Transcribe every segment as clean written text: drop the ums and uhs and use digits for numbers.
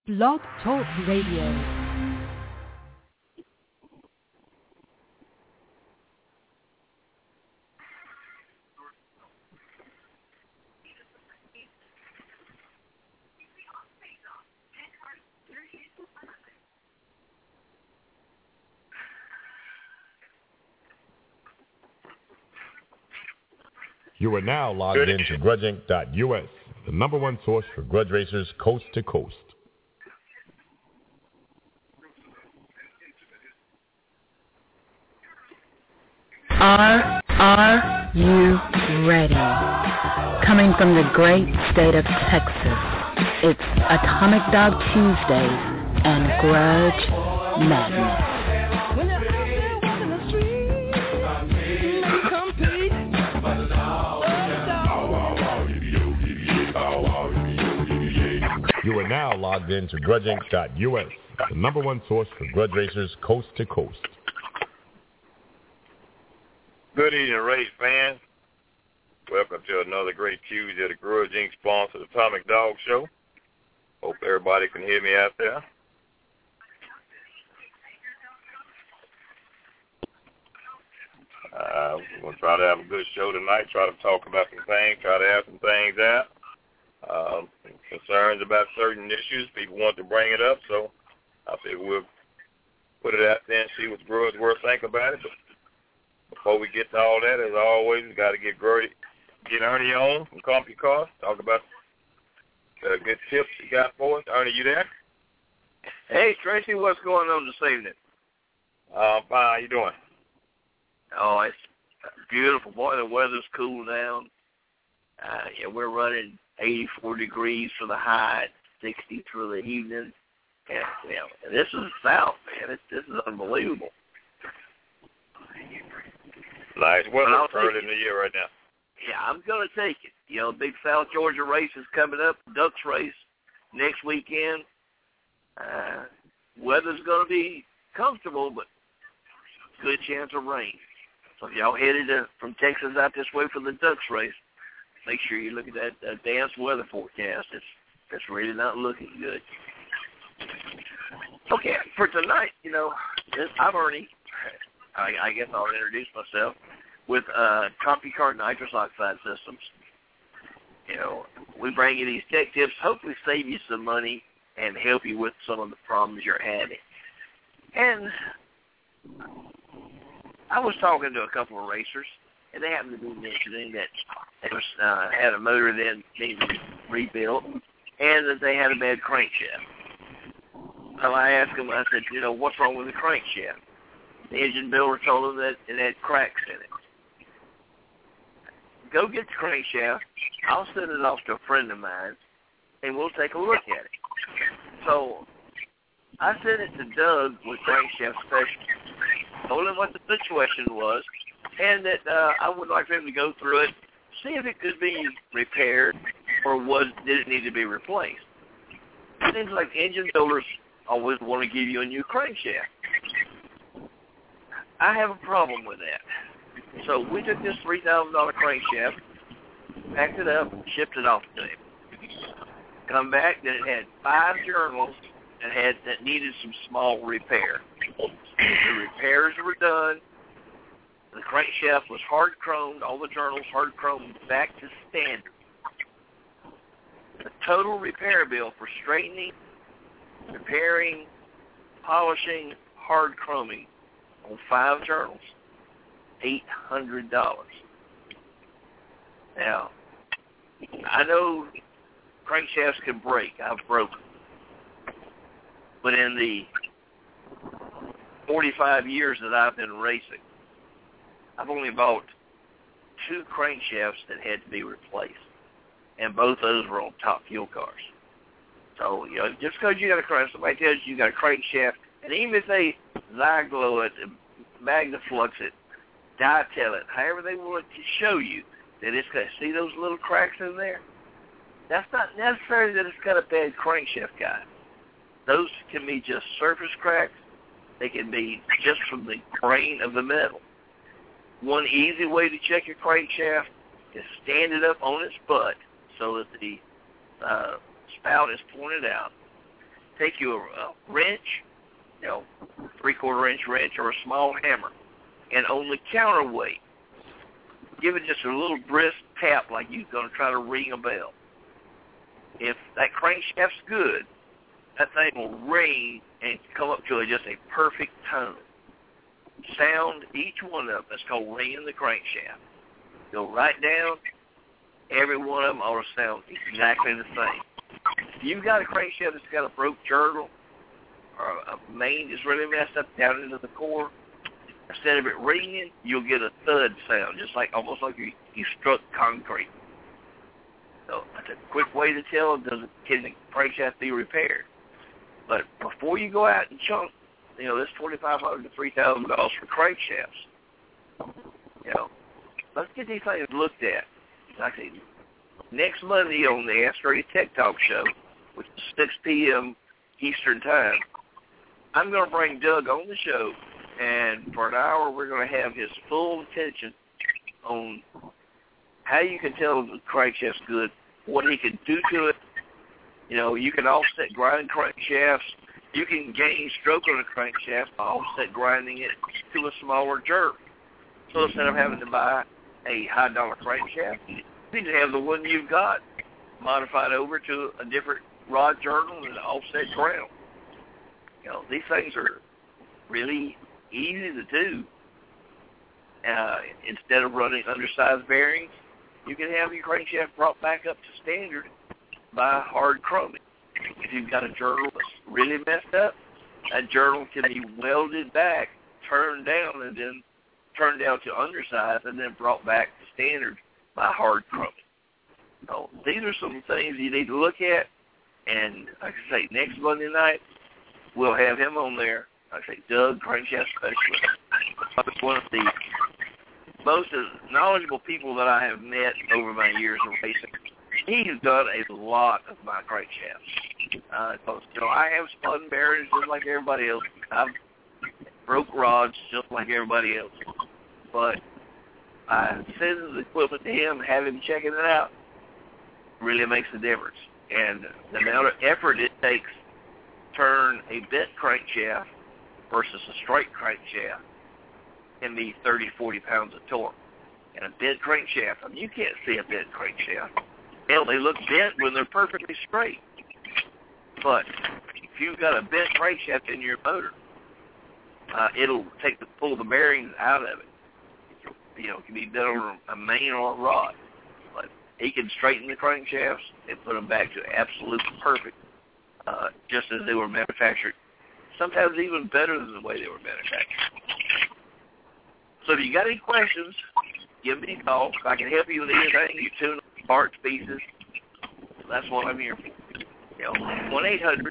Blog Talk Radio. You are now logged into grudgeinc.us, the number one source for grudge racers coast to coast. Are you ready? Coming from the great state of Texas, it's Atomic Dog Tuesdays and Grudge Madness. You are now logged into grudgeinc.us, the number one source for grudge racers coast to coast. Good evening, race fans. Welcome to another great Tuesday of the Grudge Inc. sponsored Atomic Dog Show. Hope everybody can hear me out there. We're going to try to have a good show tonight, try to talk about some things, try to have some things out. Concerns about certain issues. People want to bring it up, so I think we'll put it out there and see what the grudge worth think about it. But before we get to all that, as always, we got to get Ernie on from CompuCar, talk about the good tips you got for us. Ernie, you there? Hey, Tracy, what's going on this evening? Fine. How you doing? Oh, it's beautiful. Boy, the weather's cooled down. We're running 84 degrees for the high, 60 for the evening. And, this is the South, man. This is unbelievable. Nice weather early in the year right now. Yeah, I'm going to take it. Big South Georgia race is coming up, Ducks race next weekend. Weather's going to be comfortable, but good chance of rain. So if y'all headed from Texas out this way for the Ducks race, make sure you look at that advanced weather forecast. It's really not looking good. Okay, for tonight, I'm Ernie. I guess I'll introduce myself with CompuCar nitrous oxide systems. We bring you these tech tips, hopefully save you some money and help you with some of the problems you're having. And I was talking to a couple of racers, and they happened to be mentioning that they had a motor that needed to be rebuilt and that they had a bad crankshaft. So I asked them, I said, what's wrong with the crankshaft? The engine builder told them that it had cracks in it. Go get the crankshaft. I'll send it off to a friend of mine, and we'll take a look at it. So I sent it to Doug with Crankshaft Specialist. Told him what the situation was, and that I would like for him to go through it, see if it could be repaired or did it need to be replaced. It seems like engine builders always want to give you a new crankshaft. I have a problem with that. So we took this $3,000 crankshaft, packed it up, and shipped it off to him. Come back, then it had 5 journals that needed some small repair. The repairs were done. The crankshaft was hard chromed, all the journals hard chromed back to standard. The total repair bill for straightening, repairing, polishing, hard chroming on 5 journals, $800. Now, I know crankshafts can break. I've broken. But in the 45 years that I've been racing, I've only bought 2 crankshafts that had to be replaced, and both those were on top fuel cars. So, just because you got a crank, somebody tells you got a crankshaft, and even if they Zy-Glow it, Magnaflux it, Dytel it, however they want to show you that it's got, see those little cracks in there? That's not necessarily that it's got a bad crankshaft guide. Those can be just surface cracks. They can be just from the grain of the metal. One easy way to check your crankshaft is stand it up on its butt so that the spout is pointed out. take you a wrench, 3/4 inch wrench or a small hammer, and on the counterweight, give it just a little brisk tap like you're going to try to ring a bell. If that crankshaft's good, that thing will ring and come up to just a perfect tone. Sound each one of them. That's called ringing the crankshaft. Go right down. Every one of them ought to sound exactly the same. If you've got a crankshaft that's got a broke journal or a main that's really messed up down into the core, instead of it ringing, you'll get a thud sound, just like almost like you struck concrete. So that's a quick way to tell can the crankshaft be repaired. But before you go out and chunk, this $2,500 to $3,000 for crankshafts, let's get these things looked at. Like I say, next Monday on the Ask Grady Tech Talk Show, which is 6 p.m. Eastern Time, I'm going to bring Doug on the show, and for an hour we're going to have his full attention on how you can tell the crankshaft's good, what he can do to it. You can offset grind crankshafts. You can gain stroke on a crankshaft by offset grinding it to a smaller jerk. So instead of having to buy a high-dollar crankshaft, you need to have the one you've got modified over to a different rod journal and offset ground. These things are really easy to do. Instead of running undersized bearings, you can have your crankshaft brought back up to standard by hard chroming. If you've got a journal that's really messed up, that journal can be welded back, turned down, and then turned down to undersized, and then brought back to standard by hard chroming. So these are some things you need to look at, and like I say, next Monday night, we'll have him on there. Like I say, Doug, crankshaft specialist, one of the most knowledgeable people that I have met over my years of racing. He's done a lot of my crankshafts. I have spun bearings just like everybody else. I've broke rods just like everybody else. But I send the equipment to him, have him checking it out. Really makes a difference. And the amount of effort it takes to turn a bent crankshaft versus a straight crankshaft can be 30, 40 pounds of torque. And a bent crankshaft, you can't see a bent crankshaft. Hell, they look bent when they're perfectly straight. But if you've got a bent crankshaft in your motor, it'll pull the bearings out of it. It can be done on a main or a rod. But he can straighten the crankshafts and put them back to absolute perfect, just as they were manufactured. Sometimes even better than the way they were manufactured. So if you got any questions, give me a call. If I can help you with anything, you tune up parts, pieces, that's what I'm here for. 1-800-648-787.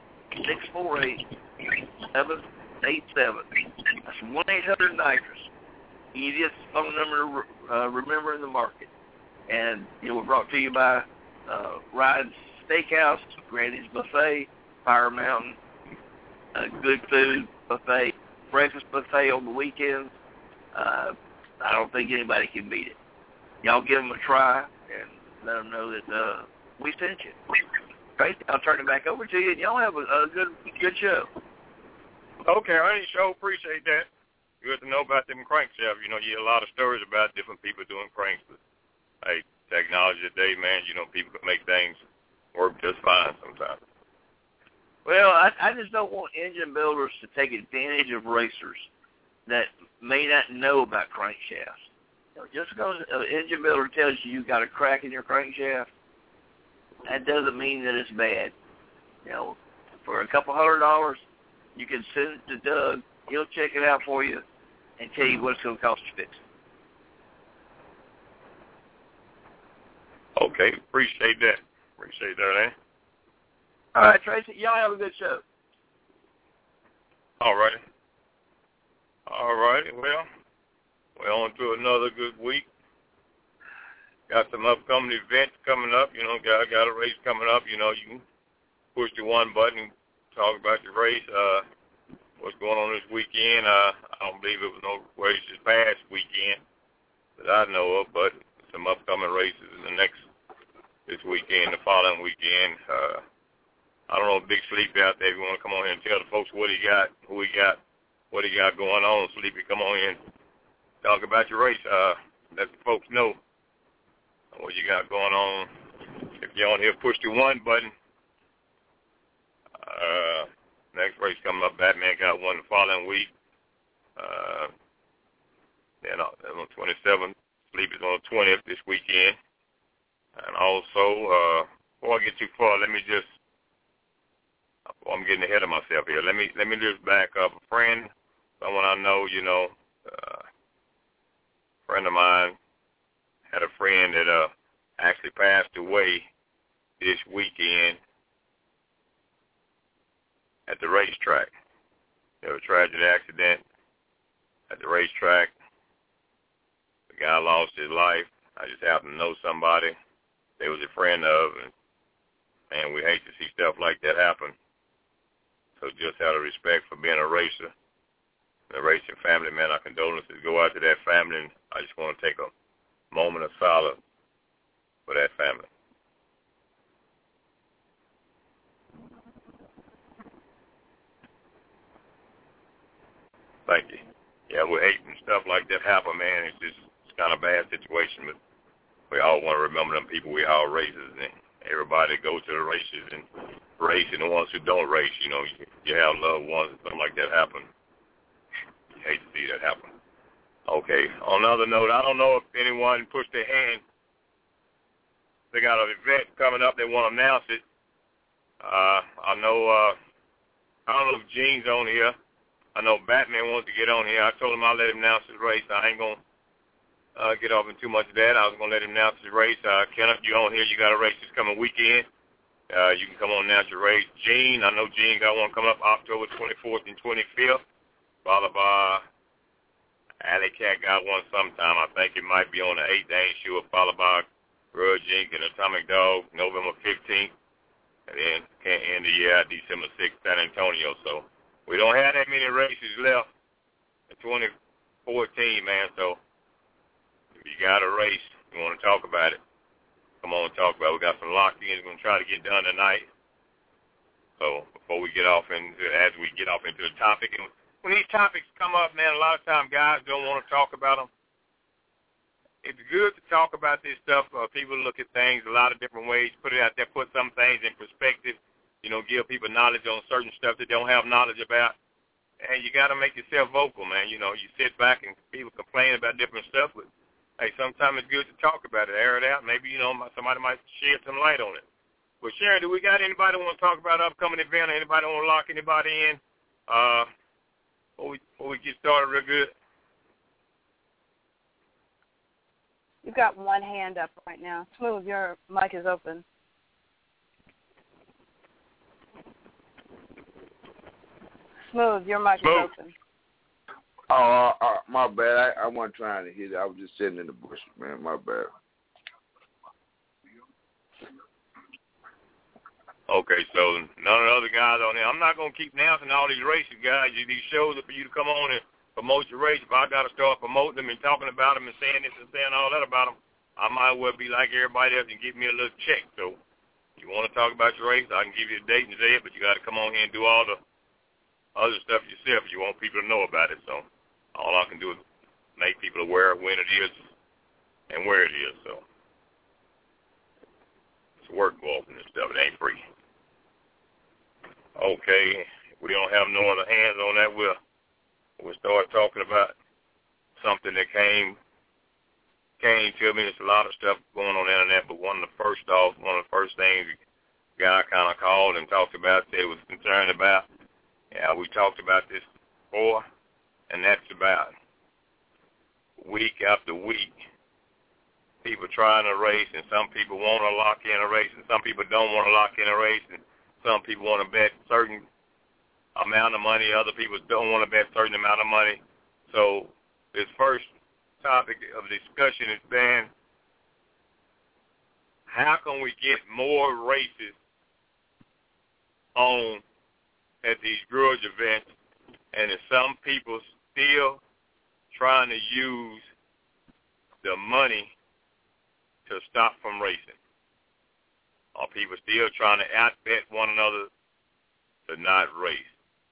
That's 1-800-NITROS. Easiest phone number to remember in the market. And it was brought to you by Ride's Steakhouse, Granny's Buffet, Fire Mountain, Good Food Buffet, breakfast buffet on the weekends. I don't think anybody can beat it. Y'all give them a try and let them know that we sent you. Tracy, I'll turn it back over to you, and y'all have a good show. Okay, I sure appreciate that. Good to know about them crankshafts. You hear a lot of stories about different people doing cranks, but hey, technology today, man, people can make things work just fine sometimes. Well, I just don't want engine builders to take advantage of racers that may not know about crankshafts. Just because an engine builder tells you you've got a crack in your crankshaft, that doesn't mean that it's bad. For a couple $100, you can send it to Doug. He'll check it out for you and tell you what it's going to cost to fix it. Okay, appreciate that. Eh? All right, Tracy, y'all have a good show. All righty. Well, we're on to another good week. Got some upcoming events coming up. Got a race coming up. You can push the one button and talk about your race. What's going on this weekend? I don't believe it was no races past weekend that I know of, but some upcoming races in this weekend, the following weekend. I don't know, Big Sleepy out there, if you want to come on here and tell the folks what he got, who he got, what he got going on. Sleepy, come on here and talk about your race. Let the folks know what you got going on. If you're on here, push the 1 button. Next race coming up, Batman got one the following week. Then on the 27th, Sleepy's on the 20th this weekend. And also, before I get too far, I'm getting ahead of myself here. Let me just back up. A friend, someone I know, a friend of mine had a friend that actually passed away this weekend at the racetrack. There was a tragic accident at the racetrack. The guy lost his life. I just happened to know somebody they was a friend of, and we hate to see stuff like that happen. So just out of respect for being a racer, the racing family, man, our condolences go out to that family, and I just want to take a moment of silence for that family. Thank you. Yeah, we're hating stuff like that happen, man. It's kind of a bad situation, but we all want to remember them people. We all racers, and everybody goes to the races and race, and the ones who don't race, you have loved ones and something like that happen. You hate to see that happen. Okay, on another note, I don't know if anyone pushed their hand. They got an event coming up. They want to announce it. I don't know if Gene's on here. I know Batman wants to get on here. I told him I'll let him announce his race. I ain't going to get off in too much of that. I was going to let him announce his race. Kenneth, you on here. You got a race this coming weekend. You can come on and announce your race. Gene, I know Gene got one coming up October 24th and 25th, followed by Alley Cat got one sometime. I think it might be on the 8th. I ain't sure. Followed by Grudge Inc. and Atomic Dog November 15th. And then can't end the year December 6th, San Antonio. So we don't have that many races left in 2014, man. So if you got a race, you want to talk about it, come on and talk about it. We got some locked-ins we're going to try to get done tonight. So before we get off into, as we get off into the topic, and when these topics come up, man, a lot of times guys don't want to talk about them. It's good to talk about this stuff. People look at things a lot of different ways, put it out there, put some things in perspective, give people knowledge on certain stuff they don't have knowledge about. And you got to make yourself vocal, man. You sit back and people complain about different stuff, but, hey, sometimes it's good to talk about it, air it out. Maybe, somebody might shed some light on it. But, Sharon, do we got anybody want to talk about an upcoming event or anybody want to lock anybody in before we get started real good? You've got one hand up right now. Smooth, your mic is open. Smooth, your mic is open. My bad. I wasn't trying to hit it. I was just sitting in the bush, man. My bad. Okay, so none of the other guys on there. I'm not going to keep announcing all these races, guys. These shows are for you to come on and promote your race. If I got to start promoting them and talking about them and saying this and saying all that about them, I might well be like everybody else and give me a little check. So if you want to talk about your race, I can give you the date and say it, but you got to come on here and do all the other stuff yourself. You want people to know about it. So all I can do is make people aware of when it is and where it is. So it's work involved in this stuff. It ain't free. Okay, if we don't have no other hands on that, we'll start talking about something that came to me. There's a lot of stuff going on the internet, but one of the first things the guy kind of called and talked about, said was concerned about. Yeah, we talked about this before, and that's about week after week, people trying to race, and some people want to lock in a race, and some people don't want to lock in a race, and some people want to bet certain amount of money, other people don't want to bet certain amount of money. So this first topic of discussion has been, how can we get more races on at these grudge events, and if some people still trying to use the money to stop from racing? Are people still trying to outbet one another to not race.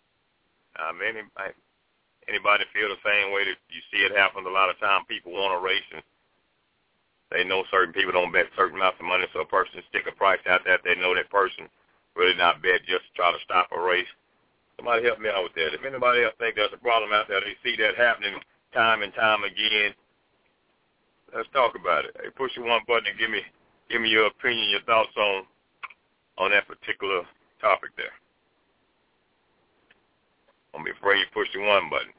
Anybody feel the same way that you see it happen a lot of times? People want to race, and they know certain people don't bet certain amounts of money, so a person stick a price out there. They know that person really not bet just to try to stop a race. Somebody help me out with that. If anybody else think there's a problem out there, they see that happening time and time again, let's talk about it. Hey, push the one button and give me your opinion, your thoughts on that particular topic there. Don't be afraid to push the one button.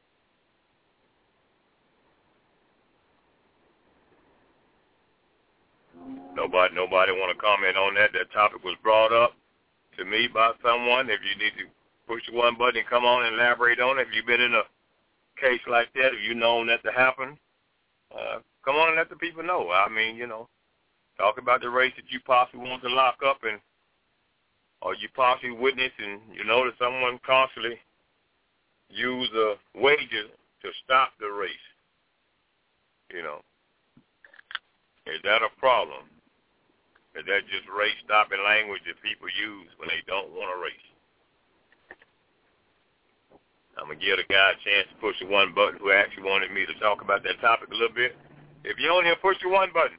Nobody want to comment on that. That topic was brought up to me by someone. If you need to push the one button and come on and elaborate on it, if you've been in a case like that, if you've known that to happen, come on and let the people know. I mean, talk about the race that you possibly want to lock up, or you possibly witness, and you know that someone constantly use wages to stop the race. Is that a problem? Is that just race stopping language that people use when they don't want to race? I'm going to give the guy a chance to push the one button who actually wanted me to talk about that topic a little bit. If you're on here, push the one button.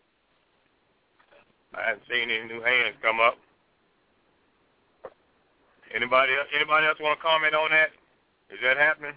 I haven't seen any new hands come up. Anybody else want to comment on that? Is that happening?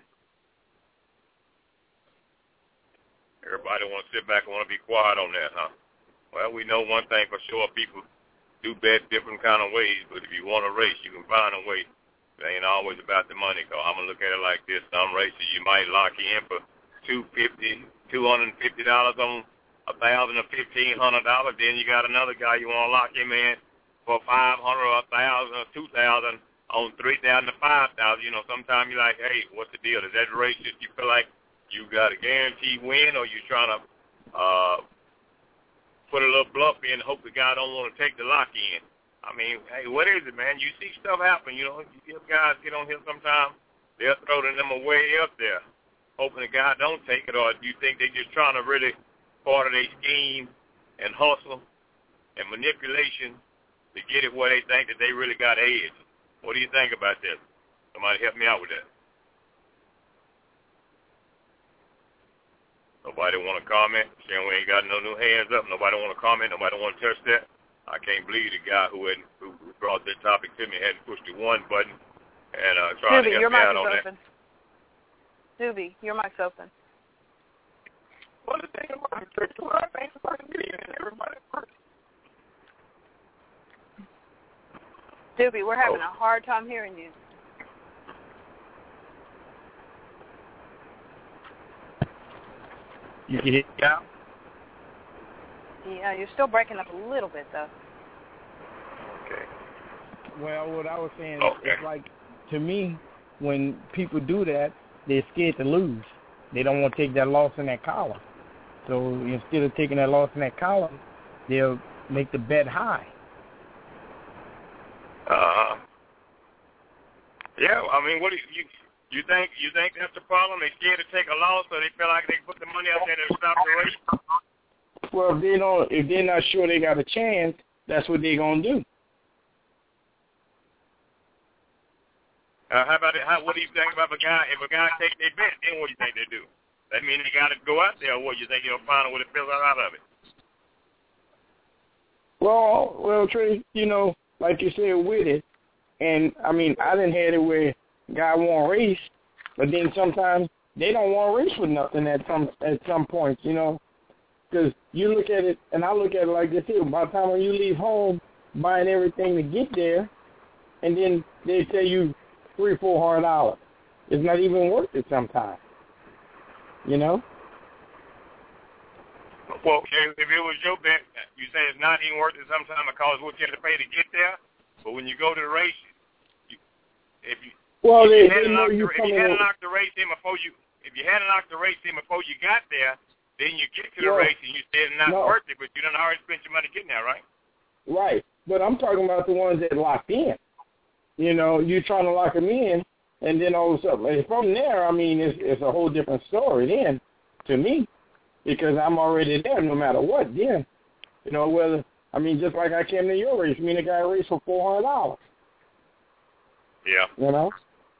Everybody want to sit back and want to be quiet on that, huh? Well, we know one thing for sure. People do bet different kind of ways, but if you want to race, you can find a way. It ain't always about the money, because I'm going to look at it like this. Some races you might lock in for $250 on $1,000 or $1,500. Then you got another guy you want to lock him in for $500 or $1,000 or $2,000 on $3,000 to $5,000. Sometimes you're like, hey, what's the deal? Is that race that you feel like you got a guaranteed win, or you trying to put a little bluff in and hope the guy don't want to take the lock in? I mean, hey, what is it, man? You see stuff happen, You hear guys get on here sometimes, they'll throw the number way up there, hoping the guy don't take it, or do you think they're just trying to really part of their scheme and hustle and manipulation to get it where they think that they really got edge? What do you think about that? Somebody help me out with that. Nobody want to comment? Saying we ain't got no new hands up. Nobody want to comment? Nobody want to touch that? I can't believe the guy who brought that topic to me hadn't pushed the one button and tried to help me out on that. Doobie, your mic's open. Well, the thing about it, I think everybody first. Doobie, we're having a hard time hearing you. You can hear me now? Yeah, you're still breaking up a little bit, though. Okay. Well, what I was saying is, like, to me, when people do that, they're scared to lose. They don't want to take that loss in that column. So instead of taking that loss in that column, they'll make the bet high. Yeah, I mean, what do you think? You think that's the problem? They're scared to take a loss, so they feel like they put the money out there to stop the race. Well, if they're not sure they got a chance, that's what they're gonna do. How about it? What do you think about if a guy take their bet? Then what do you think they do? That mean they got to go out there, or what? You think they'll find a way to fill out of it? Well, Trey, like you said with it, and I mean, I done had it where guy want to race, but then sometimes they don't want to race with nothing at some points, because you look at it, and I look at it like this here. By the time when you leave home, buying everything to get there, and then they tell you $300-400, it's not even worth it sometimes, Well, if it was your bet, you say it's not even worth it sometimes because what you have to pay to get there. But when you go to the race, if you hadn't knocked the race in before you got there, then you get to the race and you said it's not worth it, but you done already spent your money getting there, right? Right, but I'm talking about the ones that locked in. You're trying to lock them in, and then all of a sudden, and from there, I mean, it's a whole different story then, to me, because I'm already there no matter what then. Just like I came to your race, me and the guy raced for $400. Yeah. You know.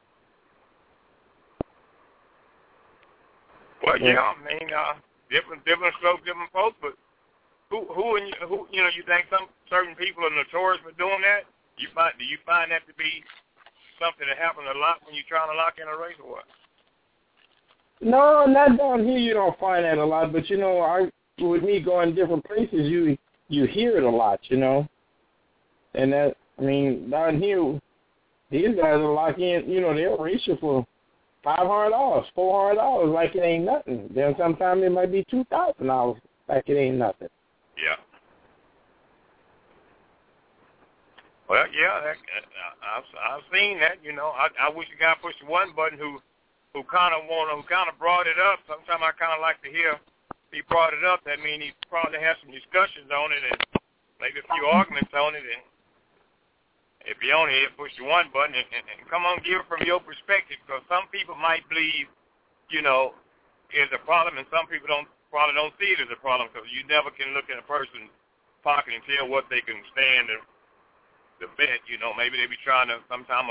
Well, yeah, I mean, different strokes, different folks, but who you think some certain people are notorious for doing that? Do you find that to be something that happens a lot when you're trying to lock in a race, or what? No, not down here. You don't find that a lot, but with me going different places, you hear it a lot, And that, I mean, down here, these guys are lock in. They'll race you for $500, $400, like it ain't nothing. Then sometimes it might be $2,000, like it ain't nothing. Yeah. Well, yeah, I've seen that. I wish a guy pushed one button who kind of brought it up. Sometimes I kind of like to hear he brought it up. That means he probably had some discussions on it and maybe a few arguments on it. And if you only hit push the one button and come on, give it from your perspective, because some people might believe, it's a problem, and some people probably don't see it as a problem, because you never can look in a person's pocket and tell what they can stand the bet. Maybe they be trying to. Sometimes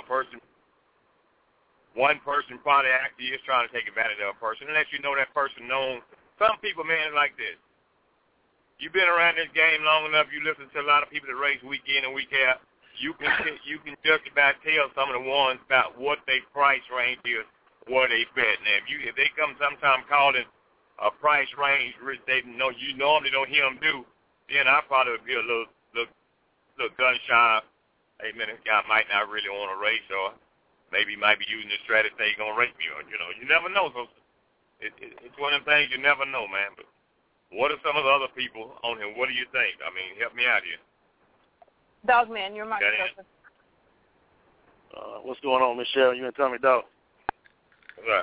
one person probably actually is trying to take advantage of a person, unless you know that person known. Some people, man, like this. You've been around this game long enough. You listen to a lot of people that race week in and week out. You can just about tell some of the ones about what their price range is, what they bet. Now, if they come sometime calling a price range which they know you normally don't hear them do, then I probably would be a little gun shy. Hey, man, this guy might not really want to race, or maybe he might be using the strategy he's going to rate me, or, you never know. So it's one of them things you never know, man. But what are some of the other people on here? What do you think? I mean, help me out here. Dogman, your mic is open. What's going on, Michelle? You and Tommy Dog? What's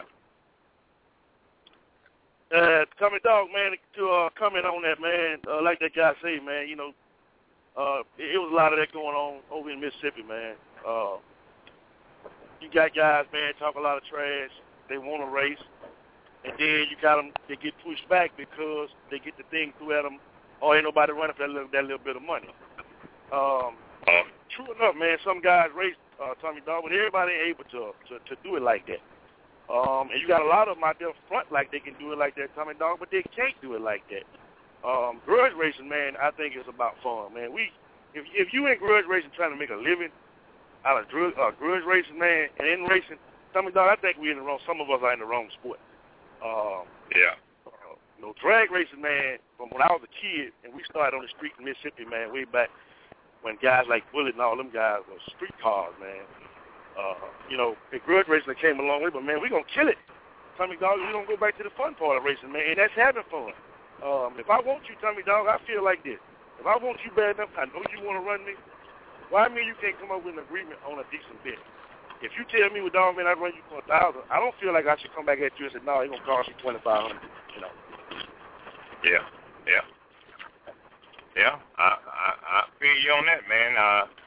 up? Tommy Dog, man, to comment on that, man, like that guy say, man, it was a lot of that going on over in Mississippi, man. You got guys, man, talk a lot of trash. They want to race. And then you got them, they get pushed back because they get the thing through at them, or ain't nobody running for that little bit of money. True enough, man, some guys race Tommy Dog, but everybody ain't able to do it like that. And you got a lot of them out there front like they can do it like that, Tommy Dog, but they can't do it like that. Grudge racing, man, I think it's about fun, man. If you in grudge racing trying to make a living out of grudge racing, man, and in racing, Tommy Dog, I think we're in the wrong. Some of us are in the wrong sport. Drag racing, man. From when I was a kid, and we started on the street in Mississippi, man, way back when guys like Bullet and all them guys were street cars, man. The grudge racing came a long way, but man, we gonna kill it. Tommy Dog, we gonna go back to the fun part of racing, man, and that's having fun. If I want you, Tommy Dog, I feel like this. If I want you bad enough, I know you want to run me. Why me you can't come up with an agreement on a decent bid? If you tell me with Dog, man, I run you for $1,000, I don't feel like I should come back at you and say, no, it's gonna cost you $2,500. Yeah. I feel you on that, man.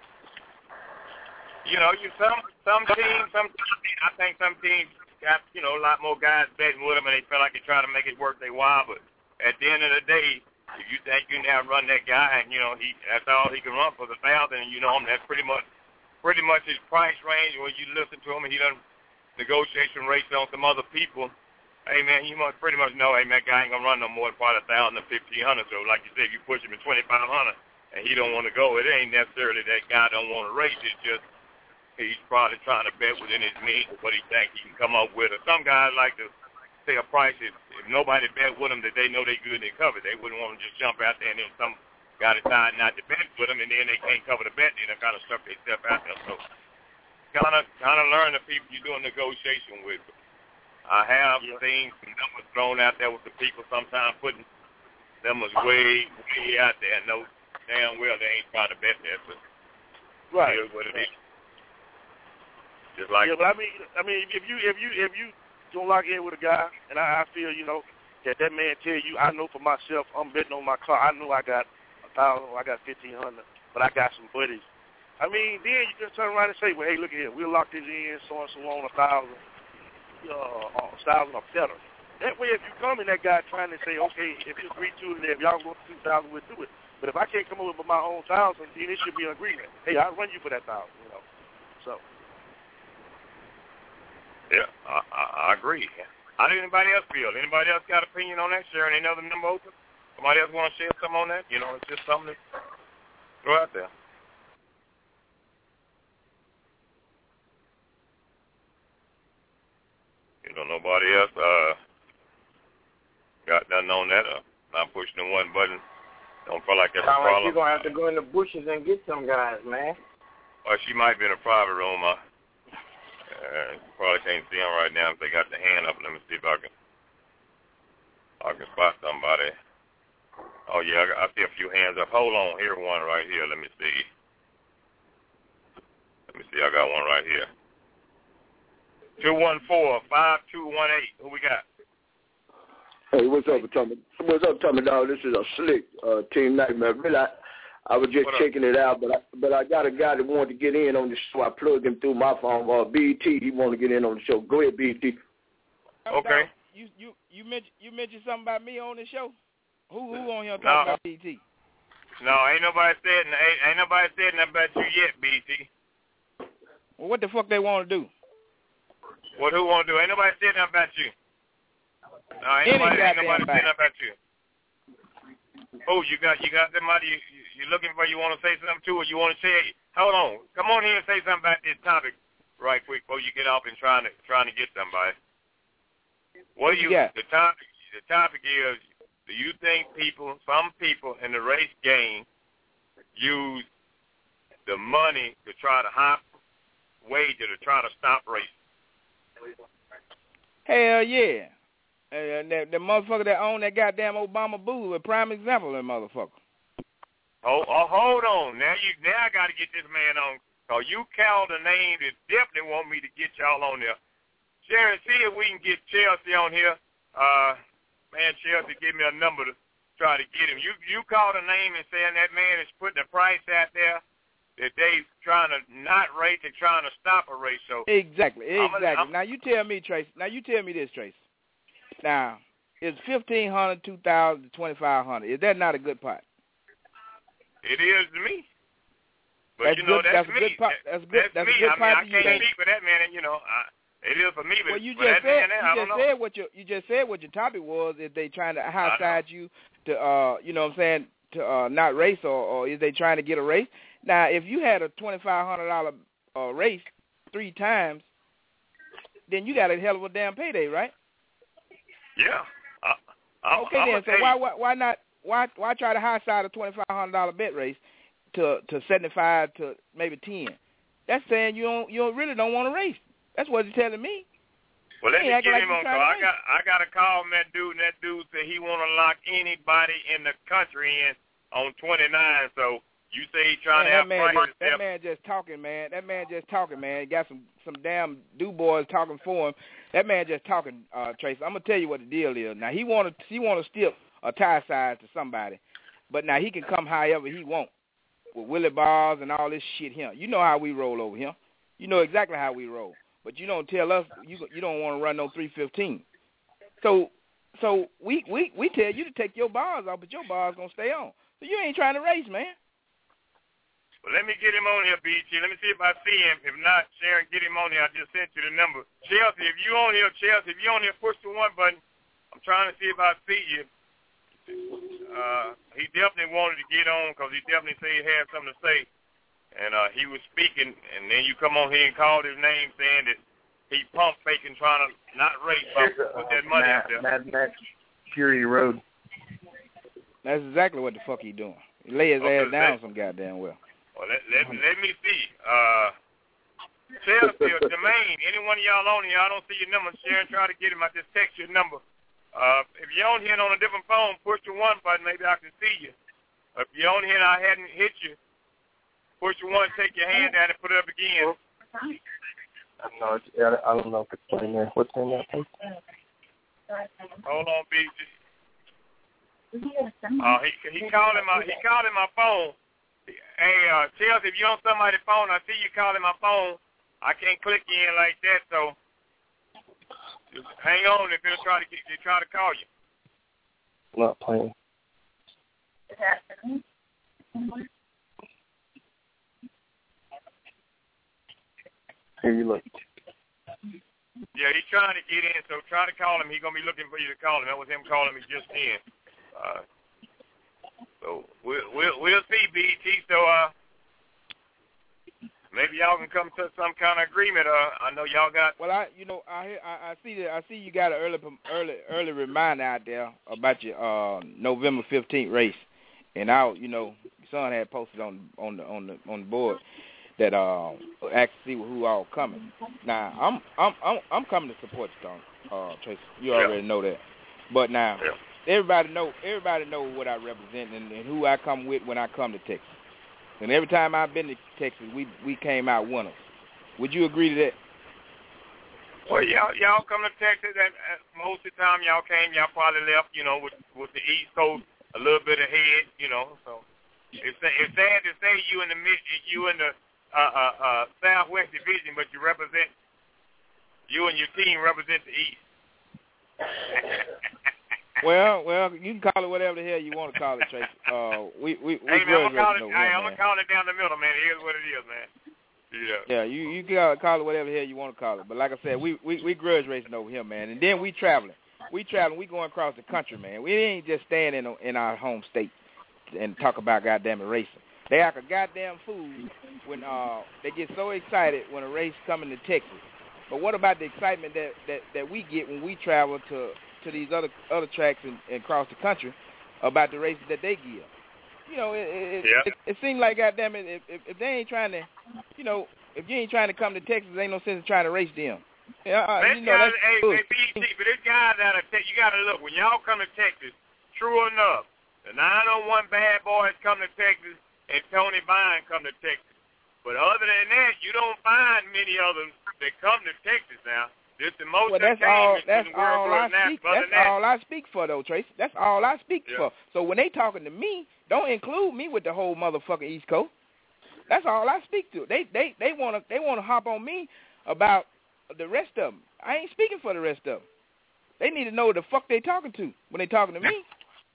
Some teams, I think some teams got a lot more guys betting with them, and they feel like they're trying to make it worth their while. But at the end of the day, if you think you can outrun that guy, and that's all he can run for the $1,000, and that's pretty much his price range. When you listen to him, and he done negotiation rates on some other people. Hey, man, you must pretty much know, hey, man, that guy ain't going to run no more than probably $1,000 or $1,500. So, like you said, if you push him at $2,500 and he don't want to go, it ain't necessarily that guy don't want to race. It's just he's probably trying to bet within his means what he thinks he can come up with. Or some guys like to say a price if nobody bet with them that they know they good and they cover. They wouldn't want to just jump out there and then some guy decide not to bet with them, and then they can't cover the bet. Then they kind of stuff they step out there. So, kind of learn the people you're doing negotiation with. I have seen some numbers thrown out there with the people sometimes putting numbers way out there. I know damn well they ain't trying to bet that, but right. Here's what it is. Just like but I mean, if you don't lock in with a guy, and I feel that man tell you, I know for myself, I'm betting on my car. I know I got $1,000, I got $1,500, but I got some buddies. I mean, then you just turn around and say, well, hey, look here, we'll lock this in, so and so on $1,000. $1,000 or better. That way, if you come in that guy trying to say, okay, if you agree to it, if y'all go to $2,000, we'll do it. But if I can't come up with my own $1,000, then it should be an agreement. Hey, I'll run you for that $1,000. So Yeah, I agree. How did anybody else feel? Anybody else got opinion on that? Sharing another number open? Somebody else want to share something on that? You know, it's just something to throw out there. You know, nobody else got nothing on that. Not pushing the one button. Don't feel like that's a problem. Like you're gonna have to go in the bushes and get some guys, man. Or she might be in a private room. Probably can't see them right now if they got the hand up. Let me see if I can spot somebody. Oh yeah, I see a few hands up. Hold on, here one right here. Let me see. I got one right here. 214-5218. Who we got? Hey, what's up, Tommy? What's up, Tommy, dog? This is a slick Team Nightmare. Really, I was just checking it out, but I got a guy that wanted to get in on the show. I plugged him through my phone. BT, he wanted to get in on the show. Go ahead, BT. Okay. You mentioned something about me on the show. Who on here talking about BT? No, ain't nobody said nothing about you yet, BT. Well, what the fuck they want to do? What who want to do? Ain't nobody said nothing about you. No, ain't nobody said nothing about you. Oh, you got somebody you looking for? You want to say something to, or you want to say? Hold on, come on here and say something about this topic right quick before you get off and trying to get somebody. What do you? The topic is: do you think some people in the race game use the money to try to wager to try to stop racing? Hell yeah. The motherfucker that owned that goddamn Obama booth, a prime example of that motherfucker. Hold on. Now I got to get this man on. Cause you called a name that definitely want me to get y'all on there. Sharon, see if we can get Chelsea on here. Man, Chelsea, give me a number to try to get him. You called a name and saying that man is putting a price out there that they trying to not race and trying to stop a race. So exactly. Now you tell me, Trace. Now you tell me this, Trace. Now, it's $1,500, $2,000, $2,500. Is that not a good pot? It is to me. But that's good. That's me. That's good. That's me. I can't speak for that man. And, it is for me. But well, you just said what your topic was. If they trying to high-side you to, to not race, or is they trying to get a race? Now, if you had a $2,500 race 3 times, then you got a hell of a damn payday, right? Yeah. Okay then. So why try to high side a $2,500 bet race to 75 to maybe 10? That's saying you really don't want to race. That's what you're telling me. Well, let me get him on call. I got a call from that dude, and that dude said he want to lock anybody in the country in on 29. So you say he trying to have prices. That man just talking, man. He got some damn do boys talking for him. That man just talking, Trace. I'm gonna tell you what the deal is. Now he want to steal a tie side to somebody, but now he can come however he want with Willie Bars and all this shit here. You know how we roll over here. You know exactly how we roll. But you don't tell us you don't want to run no 315. So we tell you to take your bars off, but your bars gonna stay on. So you ain't trying to race, man. Well, let me get him on here, BT. Let me see if I see him. If not, Sharon, get him on here. I just sent you the number. Chelsea, if you on here, push the 1 button. I'm trying to see if I see you. He definitely wanted to get on because he definitely said he had something to say. And he was speaking, and then you come on here and called his name saying that he pump faking trying to not race, but put that money out there. Mad Max Fury Road. That's exactly what the fuck he doing. He lay his ass down some goddamn well. Well, let me see. Chelsea or Jermaine, any one of y'all on here, I don't see your number. Sharon, try to get him. I just text your number. If you're on here and on a different phone, push the 1 button. Maybe I can see you. If you're on here and I hadn't hit you, push the 1, take your hand down and put it up again. I don't know if it's playing there. What's in that place? Hold on, BG. He called in my phone. Hey, Chelsea, if you're on somebody's phone, I see you calling my phone. I can't click you in like that, so just hang on if they'll try to call you. Not playing. Here you look. Yeah, he's trying to get in, so try to call him. He's going to be looking for you to call him. That was him calling me just then. So we'll see, BT. So maybe y'all can come to some kind of agreement. I know y'all got. Well, I see you got an early reminder out there about your November 15th race, and son had posted on the board that actually see who all coming. Now I'm coming to support you, Tracy. You already know that. But now everybody know what I represent and who I come with when I come to Texas. And every time I've been to Texas, we came out winners. Would you agree to that? Well, y'all come to Texas, and most of the time y'all came, y'all probably left, with the East Coast a little bit ahead, So it's sad to say you in the Southwest Division, but you and your team represent the East. Well, you can call it whatever the hell you want to call it, Tracy. Hey, man, I'm gonna call it down the middle, man. Here's what it is, man. Yeah, you can call it whatever the hell you want to call it. But like I said, we grudge racing over here, man. And then we traveling. We going across the country, man. We ain't just staying in our home state and talk about goddamn racing. They act a goddamn fool when they get so excited when a race coming to Texas. But what about the excitement that we get when we travel to these other tracks and across the country about the races that they give? It seems like goddamn it, if they ain't trying to, if you ain't trying to come to Texas, ain't no sense in trying to race them. But this guy you got to look when y'all come to Texas. True enough, the 901 Bad Boys come to Texas and Tony Vine come to Texas. But other than that, you don't find many others that come to Texas now. This the most that's all I speak for, though, Tracy. That's all I speak for. So when they talking to me, don't include me with the whole motherfucking East Coast. That's all I speak to. They wanna hop on me about the rest of them. I ain't speaking for the rest of them. They need to know what the fuck they talking to when they talking to me.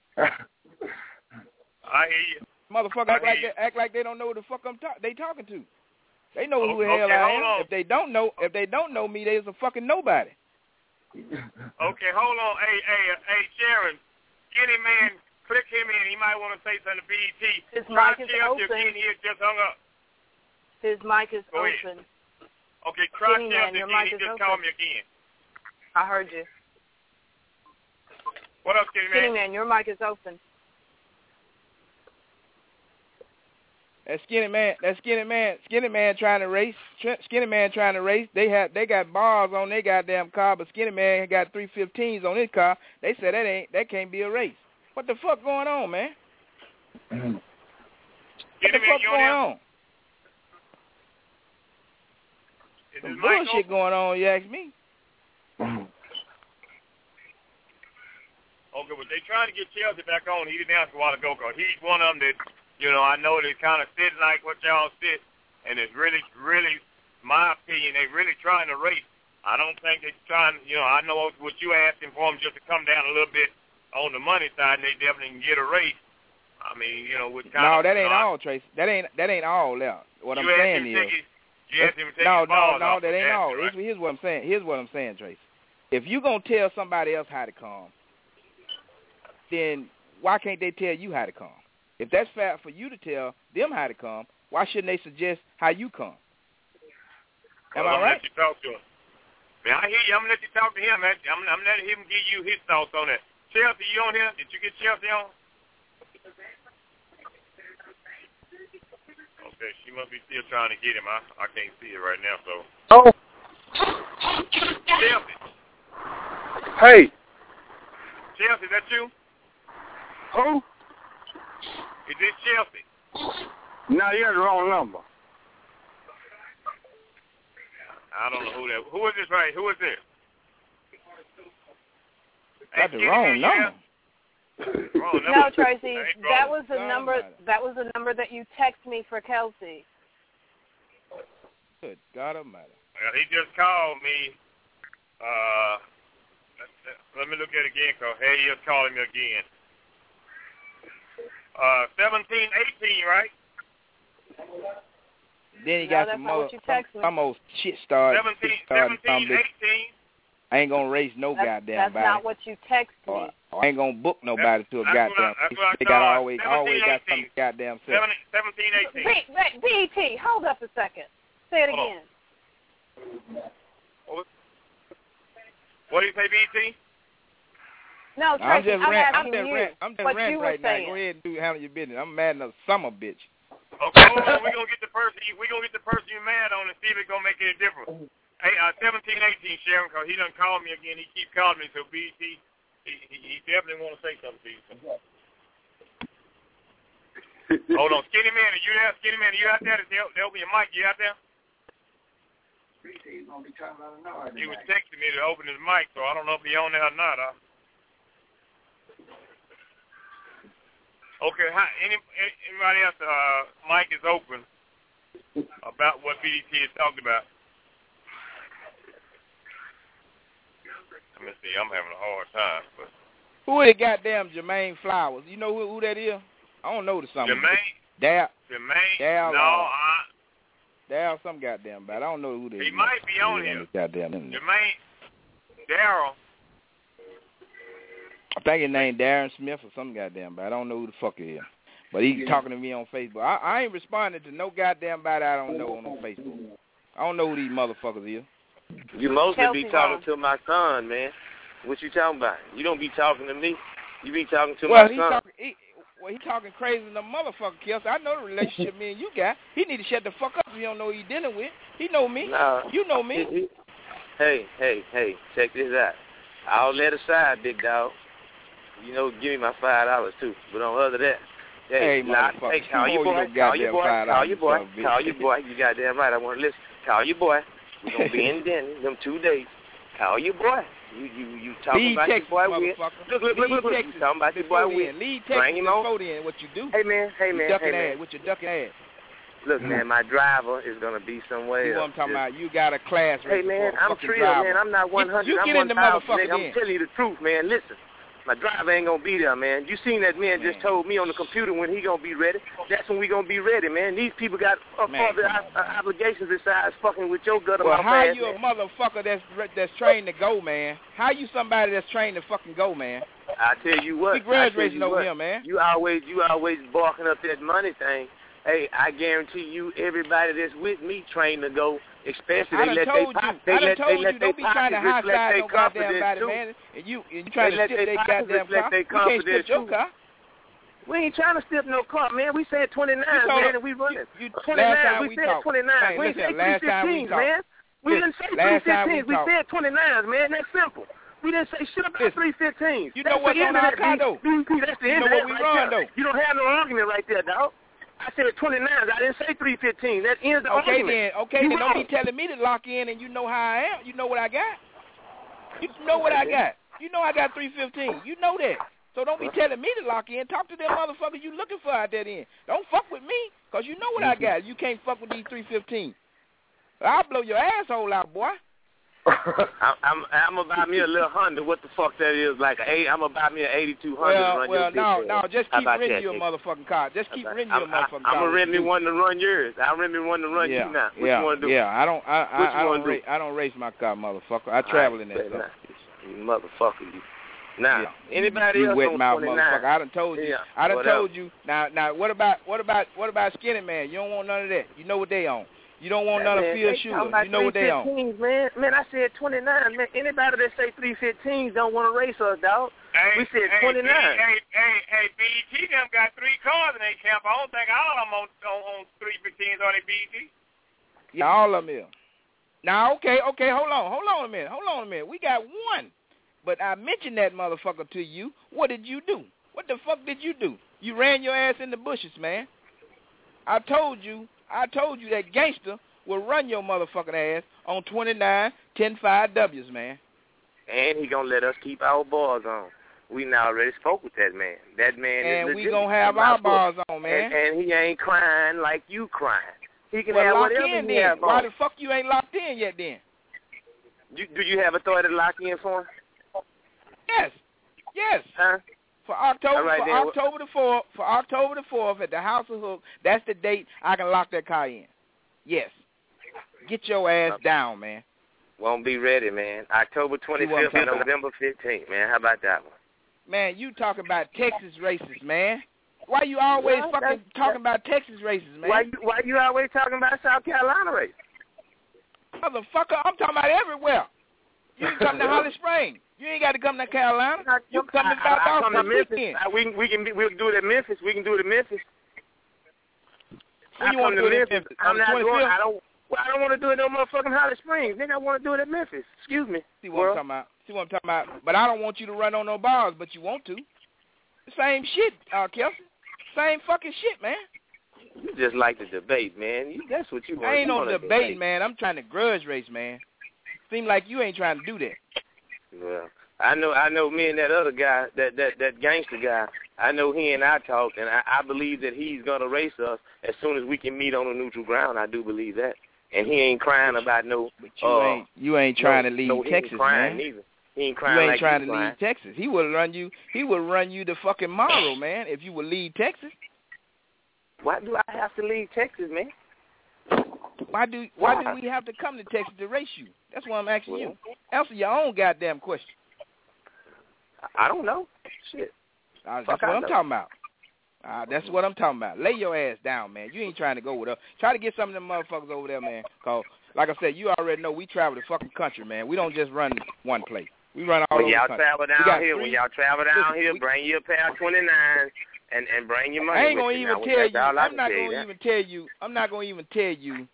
I hear you. Motherfucker act like they don't know what the fuck they talking to. They know who the hell I am. If they don't know me, they's a fucking nobody. Okay, hold on. Hey, Sharon, Skinny Man, click him in. He might want to say something to BET. His mic is open. He just hung up. His mic is Go open. Ahead. Okay, try Skinny Man, your mic he is just open. called me again. I heard you. What up, Skinny Man? Skinny Man, your mic is open. That skinny man trying to race. They got bars on their goddamn car, but Skinny Man got 315s on his car. They said that can't be a race. What the fuck going on, man? What the fuck going on? Some bullshit going on, you ask me. Okay, but they trying to get Chelsea back on. He didn't ask a while ago because he's one of them that, I know they kind of sit like what y'all sit, and it's really, really, my opinion, they really trying to race. I don't think they're trying, I know what you asking for them just to come down a little bit on the money side, and they definitely can get a race. I mean, with kind of... No, that ain't all, Tracy. That ain't all there. What I'm saying is... No, that ain't all. Right. Here's what I'm saying, Tracy. If you going to tell somebody else how to come, then why can't they tell you how to come? If that's fair for you to tell them how to come, why shouldn't they suggest how you come? Am I right? Let you talk to him. Man, I hear you. I'm going to let you talk to him. I'm letting him give you his thoughts on that. Chelsea, you on here? Did you get Chelsea on? Okay, she must be still trying to get him. I can't see it right now, so. Oh. Chelsea. Hey. Chelsea, that you? Who? Is this Chelsea? No, you got the wrong number. I don't know who that. Who is this? Right? Who is this? Got the wrong number. No, Tracy, that was the number. That was the number that you text me for Kelsey. Good God Almighty! He just called me. Let me look at it again, cause he is calling me again. 17-18, right? Then he got some old shit started. 17-18. I ain't gonna race no goddamn body. That's not what you text me. Or I ain't gonna book nobody to a goddamn race. They got always got some goddamn sense. 17, 18. BET, hold up a second. Say it again. What do you say, BET? No, Tracy, I'm asking you what you were right saying. Now. Go ahead and handle your business. I'm mad enough summer bitch. Okay, hold on. We're gonna get the person you're mad on and see if it's gonna make any difference. Hey, 17, 18, Sharon, because he done called me again. He keep calling me, so BET, he definitely want to say something to you. Hold on, Skinny Man, are you there? Skinny Man, are you out there? They'll open your mic. You out there? He was texting me to open his mic, so I don't know if he's on there or not. Okay, hi. Anybody else? Mic is open about what BET has talked about. Let me see. I'm having a hard time. But who is goddamn Jermaine Flowers? You know who that is? I don't know the something. Jermaine? Dal, Dal, some goddamn about. I don't know who that is. He might be on here. Jermaine, Darryl. I think his name Darren Smith or some goddamn about. I don't know who the fuck he is. But he's talking to me on Facebook. I ain't responding to no goddamn body I don't know on Facebook. I don't know who these motherfuckers is. You mostly be talking to my son, man. What you talking about? You don't be talking to me. You be talking to my son. He talking crazy than a motherfucker, Kelsey. I know the relationship me and you got. He need to shut the fuck up if he don't know who he dealing with. He know me. Nah, you know me. Hey, check this out. I'll let aside, big dog. You know, give me my $5 too. But on other that, call your boy. You goddamn right. I want to listen. Call your boy. We're gonna be in Denton them 2 days. Call your boy. You talking about your boy Will. Look. You talking about your boy Will. Bring him on. What you do? Hey man. With your ducking ass. Look, man, my driver is gonna be somewhere. You know what I'm talking about? You got a class. Hey man, I'm Trill, man. I'm not 100. You get I'm in the 1,000. motherfucker. I'm telling you the truth, man. Listen. My driver ain't going to be there, man. You seen that man just told me on the computer when he going to be ready. That's when we going to be ready, man. These people got other obligations besides fucking with your gutter mouth ass. How you a motherfucker that's trained to go, man? How you somebody that's trained to fucking go, man? I tell you what. We graduating over here, man. You always barking up that money thing. Hey, I guarantee you everybody that's with me trained to go. Especially I done told you, don't be trying to high-side no goddamn body, man. And you trying to strip their goddamn car. You can't strip your car. We ain't trying to strip no car, man. We said 29, man, and we running. 29, we said 29. We didn't say 315s, man. We didn't say 315s. We said 29s, man. That's simple. We didn't say shit about 315s. You know what's on our car, though? That's the end of it right there. You don't have no argument right there, dog. I said 29s. I didn't say 315. That ends the argument. Okay, then don't be telling me to lock in and you know how I am. You know what I got. You know what I got. You know I got 315. You know that. So don't be telling me to lock in. Talk to them motherfuckers you looking for out there then. Don't fuck with me because you know what I got. You can't fuck with these 315. I'll blow your asshole out, boy. I'm gonna buy me a little Honda. What the fuck that is? Like I'm gonna buy me an 8200. No, just keep renting you a motherfucking car. Just keep renting you a motherfucking car. I'm gonna rent me one to run yours. I'll rent me one to run you now. What you wanna do? Yeah, I don't race my car, motherfucker. I travel in that car. You motherfucker, you. Now, anybody else on 29? Motherfucker. I done told you. Yeah, I done told you. Now, what about Skinny Man? You don't want none of that. You know what they on. You don't want none of Phil Shula. You know what they on. Man, I said 29. Man, anybody that say 315s don't want to race us, dog. Hey, we said 29. Hey, BET them got 3 cars in their camp. I don't think all of them on 315s are they BET. Yeah, all of them is. Now, okay, hold on a minute. We got one. But I mentioned that motherfucker to you. What did you do? What the fuck did you do? You ran your ass in the bushes, man. I told you that gangster will run your motherfucking ass on 29 10-5 W's, man. And he gonna let us keep our bars on. We now already spoke with that man. That man and is we gonna have our bars on, man. And he ain't crying like you crying. He can have whatever he have on. Why the fuck you ain't locked in yet then? Do you have authority to lock in for him? Yes. Huh? For October the 4th at the House of Hook, that's the date I can lock that car in. Yes. Get your ass down, man. Won't be ready, man. October 25th and November 15th, man. How about that one? Man, you talking about Texas races, man. Why you always talking about Texas races, man? Why you always talking about South Carolina races? Motherfucker, I'm talking about everywhere. You can come to Holly Springs. You ain't got to come to Carolina. You can come to Valdosta weekend. We'll do it at Memphis. We can do it at Memphis. When you want to do it at Memphis? I don't want to do it no motherfucking Holly Springs. Nigga, I want to do it at Memphis. Excuse me. See what I'm talking about? But I don't want you to run on no bars, but you want to. The same shit, Kelsey. Same fucking shit, man. You just like to debate, man. That's what you want. I ain't on debate, man. I'm trying to grudge race, man. Seem like you ain't trying to do that. Well, I know me and that other guy, that gangster guy, I know he and I talked, and I believe that he's going to race us as soon as we can meet on a neutral ground. I do believe that. And he ain't crying about no... But you ain't trying to leave Texas, man. Neither. He ain't crying you ain't like trying to leave Texas. He would run you the fucking model, man, if you would leave Texas. Why do I have to leave Texas, man? Why do we have to come to Texas to race you? That's what I'm asking you. Answer your own goddamn question. I don't know. Shit. That's what I'm talking about. That's what I'm talking about. Lay your ass down, man. You ain't trying to go with us. Try to get some of them motherfuckers over there, man. Cause, like I said, you already know we travel the fucking country, man. We don't just run one place. We run all over the country. When y'all travel down here, bring your pair of 29s and bring your money. I ain't gonna even tell you. I'm not gonna even tell you. I'm not gonna even tell you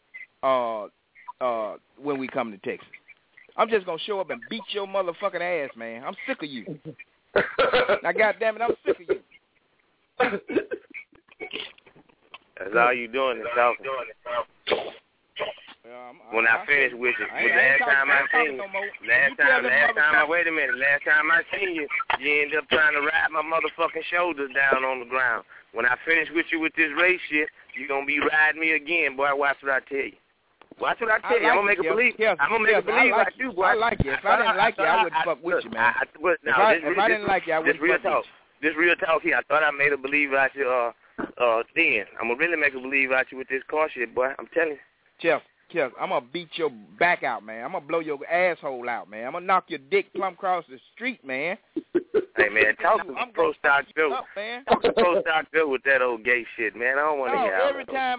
when we come to Texas. I'm just gonna show up and beat your motherfucking ass, man. I'm sick of you. Now, goddamn it, I'm sick of you. That's all you doing is talking. When I finish with you, last time I seen you, you ended up trying to ride my motherfucking shoulders down on the ground. When I finish with you with this race shit, you gonna be riding me again, boy. Watch what I tell you. Watch what I tell you. I'm gonna make a believe. I'm gonna make a believe like you, boy. I like you. If I didn't like you, I wouldn't fuck with you, man. If I didn't like you, I wouldn't fuck with you. This real talk here. I thought I made a believe out you then. I'm gonna really make a believe out you with this car shit, boy. I'm telling you. Jeff, I'm gonna beat your back out, man. I'm gonna blow your asshole out, man. I'm gonna knock your dick plumb across the street, man. Hey, man, talk to pro stock Joe. Talk to pro stock Joe with that old gay shit, man. I don't want to hear every time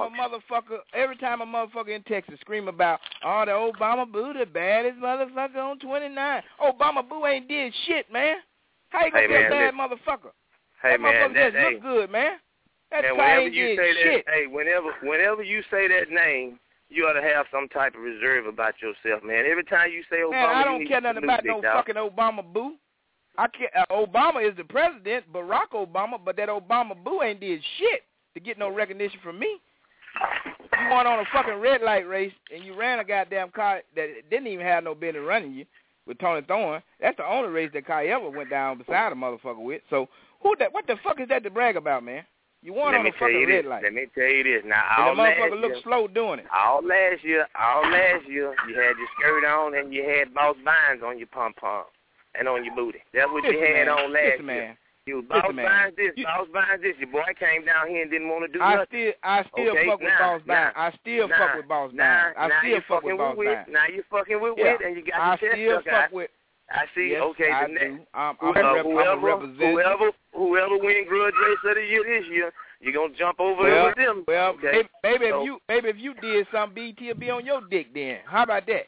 a motherfucker in Texas scream about, oh, the Obama boo, the baddest motherfucker on 29. Obama boo ain't did shit, man. How you gonna be a bad motherfucker? Hey, that motherfucker just look good, man. That guy ain't did shit. Whenever you say that name, you ought to have some type of reserve about yourself, man. Every time you say Obama, man, I don't care nothing about no fucking Obama boo. I can't. Obama is the president, Barack Obama, but that Obama boo ain't did shit to get no recognition from me. You went on a fucking red light race and you ran a goddamn car that didn't even have no business running you with Tony Thorne. That's the only race that Kai ever went down beside a motherfucker with. So what the fuck is that to brag about, man? You won on a fucking red light. Let me tell you this. Now, and the motherfucker looked slow doing it. All last year, you had your skirt on and you had Boss Vines on your pom-pom and on your booty. That's what you had on last year. You was Boss Vines this, Boss Vines this. Your boy came down here and didn't want to do nothing. I still fuck with Boss Vines. I still fuck with Boss Vines. I still fuck with Boss Vines. Now you fucking with Wit and you got your chest stuck out. I see. Yes, okay, I do. I'm a representative. Whoever win Grudge Race of the Year this year, you're gonna jump over there with them. Well, okay. if you did something, BT will be on your dick then. How about that?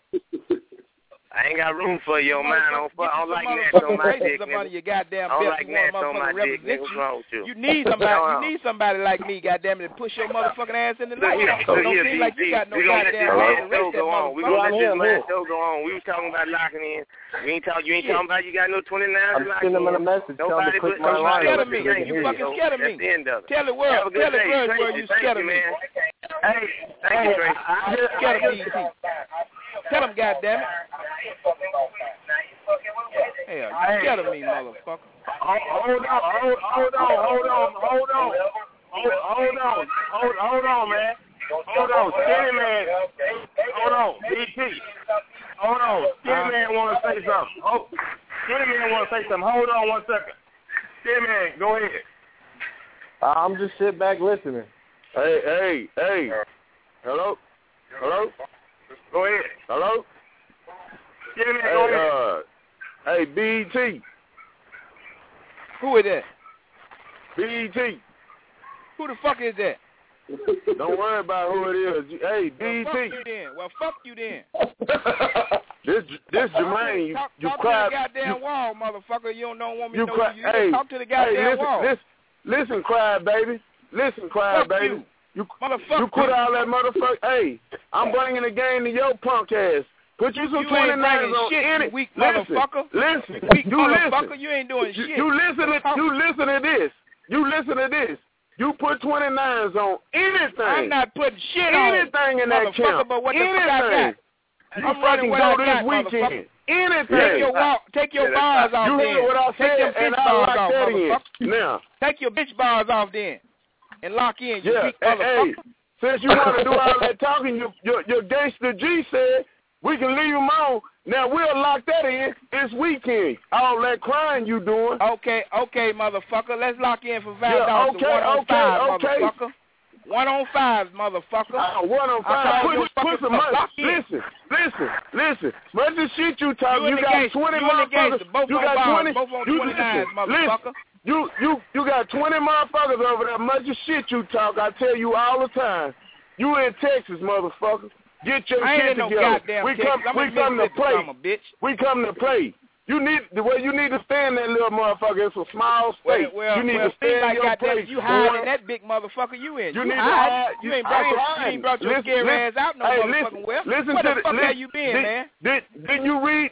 I ain't got room for you on mine. I don't like that on my dick. Up under your goddamn I don't belt. like that on my dick. What's wrong with you? You need somebody. You need somebody like me, goddamn it, to push your motherfucking ass in the light. Don't seem like you got no goddamn right to race that motherfucker. We gonna let this last show go on. We was talking about locking in. You ain't talking about you got no 29s to lock in. I'm sending them a message. Nobody put my line. You fucking scared of me. Tell the world you scared of me. Hey, Tracy. You scared of BT. Tell him, goddammit. Hell, you scared of me, motherfucker. Hold on, man. Hold on, Skinny Man. Hold on, BT. Hold on, Skinny Man want to say something. Oh, Skinny Man want to say something. Hold on 1 second. Skinny Man, go ahead. I'm just sitting back listening. Hey. Hello? Go ahead. Hello? Hey, BET. Who is that? BET. Who the fuck is that? Don't worry about who it is. Hey, BET. Well, fuck you then. This Jermaine, you talk cried. to the goddamn wall, motherfucker. You don't want me to know you. Hey, talk to the goddamn wall. Listen, cry, baby. Listen, cry, fuck baby. You quit all that motherfucker. Hey, I'm bringing the game to your punk ass. Put you some 29s on shit, any. Weak listen, motherfucker. Listen, weak you motherfucker. listen. You ain't doing shit. You listen to this. You listen to this. You put 29s on anything. I'm not putting shit on anything in that camp. But what anything. The fuck I got? You fucking go this weekend. Anything. Take your bars off you then. You heard what I said, take and I lock off, that in. Now. Take your bitch bars off then. And lock in, you weak hey, motherfucker. Since you want to do all that talking, your gangster G said we can leave him on. Now, we'll lock that in this weekend. All that crying you doing. Okay, motherfucker. Let's lock in for $5 to 1 on 5, motherfucker. 1 on 5, motherfucker. 1 on 5. Put some money. Listen. Much of shit you talking, you got 20 motherfuckers. You got 20. Both on 29, motherfucker. You got 20 motherfuckers over there. Much of shit you talk, I tell you all the time. You in Texas, motherfucker. Get your shit together. We come to play. We come to play. You need to stay in that little motherfucker. It's a small state. You need to stay in your place. You hide in that big motherfucker you in. You need to hide. You ain't brought your scary ass out no motherfucking well. Where the fuck have you been, man? Didn't you read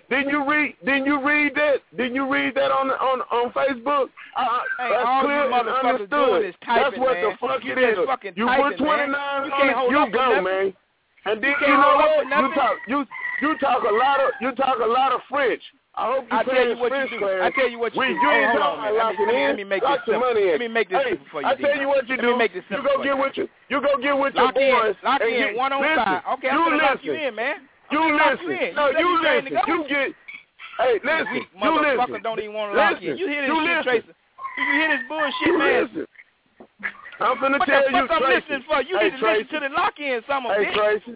that? Didn't you read that on Facebook? All you motherfuckers doing is typing, That's what the fuck it is. You put 29 on it, you go, man. And then you know what? You talk a lot of French. I hope you put in French class. I tell you what you do. You ain't talking about locking in. Let me make this simple. Let me make this simple for you. I tell you what you do. Let me make this simple. You go get with your boys. Lock in 1 on 5. Okay, I'm gonna lock you in, man. You listen. No, you listen. You get. Hey, listen. You listen. Don't even want to lock in. You hear this shit, Tracy? You hear this bullshit, man? Listen. I'm finna tell you, What the fuck I'm listening for? You need to listen to the lock-in, some of it. Tracy.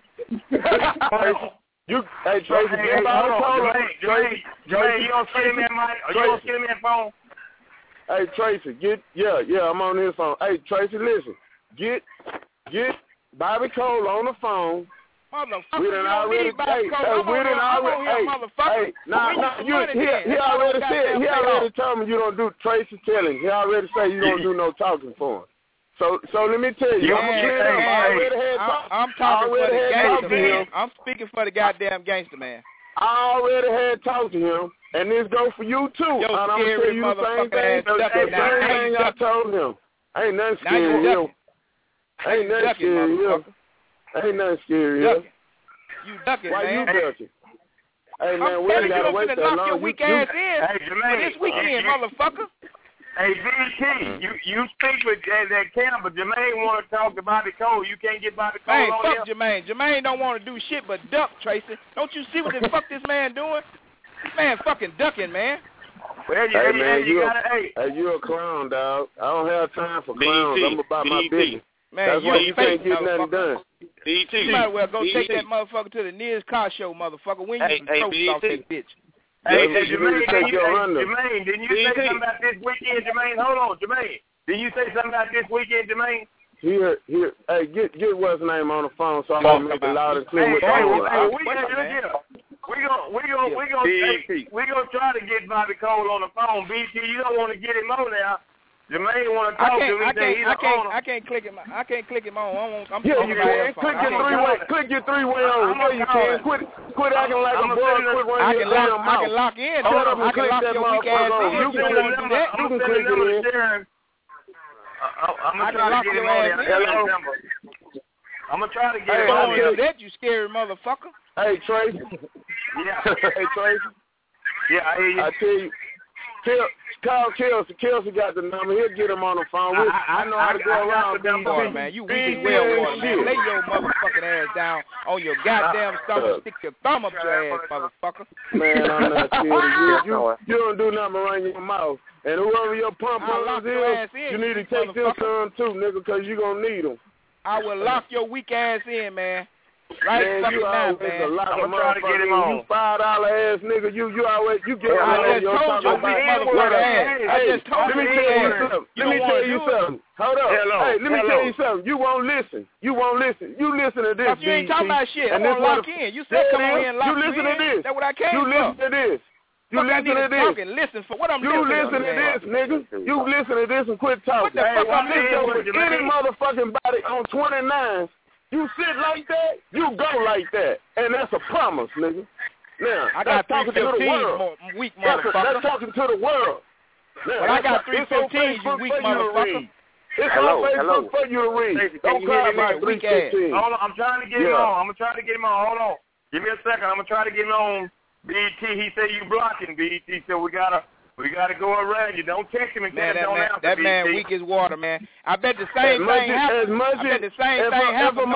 Tracy, Jermaine, you don't see him in my, you don't see him in phone? Hey, Tracy, I'm on his phone. Hey, Tracy, listen, get Bobby Cole on the phone. Motherfucker, we done already, he already told me you don't do, Tracy tell him, he already say you don't do no talking for him. So let me tell you, I'm talking for the gangster man. I'm speaking for the goddamn gangster man. I already had talked to him, and this go for you too. Yo, and I'm gonna tell you the same thing. I told him. Ain't nothing scary here. Ain't nothing scary here. Ain't nothing scary here. You ducking, Why man? you ducking? Hey man, we ain't gotta wait that long. Lock your weak ass in for this weekend, motherfucker. Hey, VT, you speak with that camp, but Jermaine want to talk to Bobby Cole. You can't get Bobby Cole on fuck Jermaine. Jermaine don't want to do shit but duck, Tracy. Don't you see what the fuck this man doing? This man fucking ducking, man. Well, you a clown, dog. I don't have time for clowns. I'm about my business. Man, that's why you can't get nothing done. You might well go take that motherfucker to the nearest car show, motherfucker. When you can throw off that bitch. Hey, Jermaine, didn't you say something about this weekend, Jermaine? Hold on, Jermaine. Did you say something about this weekend, Jermaine? Here. Hey, get what's name on the phone so I'm gonna make it loud and clear. We gonna try to get Bobby Cole on the phone. BT, you don't want to get him on there. Jermaine want to talk to him. I can't click him. I can't click him on. I'm you can. Click your three-way on. Yeah, you can. Quit acting like a boy. I can lock in. Shut up and click that motherfucker on. You can click it in. I'm gonna try to get him on there. I'm gonna try to get him on there. That you scary motherfucker. Hey Tracy. Yeah. Hey Tracy. Yeah, I hear you. I tell you. Call Kelsey. Kelsey got the number. He'll get him on the phone. I know how to go around them boys, man. You weak as well, water, man. Lay your motherfucking ass down on your goddamn stomach. Stick your thumb up your ass, motherfucker. Man, I'm not scared of you. You don't do nothing around your mouth. And whoever your pump-ons is, you need to take them some too, nigga, because you're going to need them. I will lock your weak ass in, man. Right fucking now, man. I'm trying to get him on. You $5 ass nigga. You always you get on. I just told you big motherfucker ass. I just told you. Let me tell you something. Hold up. Hey, let me tell you something. You won't listen. You listen to this. You ain't talking about shit. I want to lock in. You said come on here and lock in. You listen to this. That's what I came for. You listen to this. You listen to this. Listen for what I'm listening to. You listen to this, nigga. You listen to this and quit talking. What the fuck I'm listening to? Any motherfucking body on 29. You sit like that, you go like that. And that's a promise, nigga. Now, I got 315 weak motherfucker. That's talking to the world. Now, but I got 315, you weak motherfucker. It's on Facebook for you to read. Don't cry about 315. Hold on, I'm trying to get him on. I'm going to try to get him on. Hold on. Give me a second. I'm going to try to get him on. BT, he said you blocking, BT. So we gotta go around you. Don't text him and tell him don't answer. That man weak as water, man. I bet the same thing happens. I bet the same thing happens.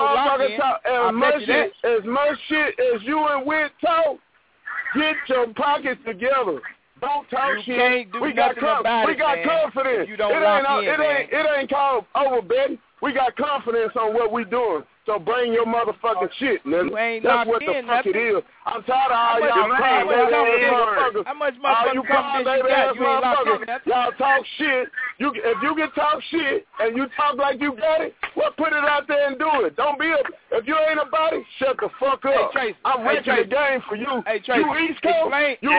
As much shit as you and Whit talk, get your pockets together. Don't talk shit. Can't do nothing about it, we got confidence. You don't lock in, it ain't called overbetting. We got confidence on what we doing. So bring your motherfucking shit, nigga. That's what the fuck it is. I'm tired of all y'all crying baby ass motherfuckers. How much motherfucking motherfuckers. Y'all talk shit. If you can talk shit and you talk like you got it, well, put it out there and do it. Don't be if you ain't about it, shut the fuck up. Hey, I'm wrecking the game for you. Hey, Tracy, you East Coast,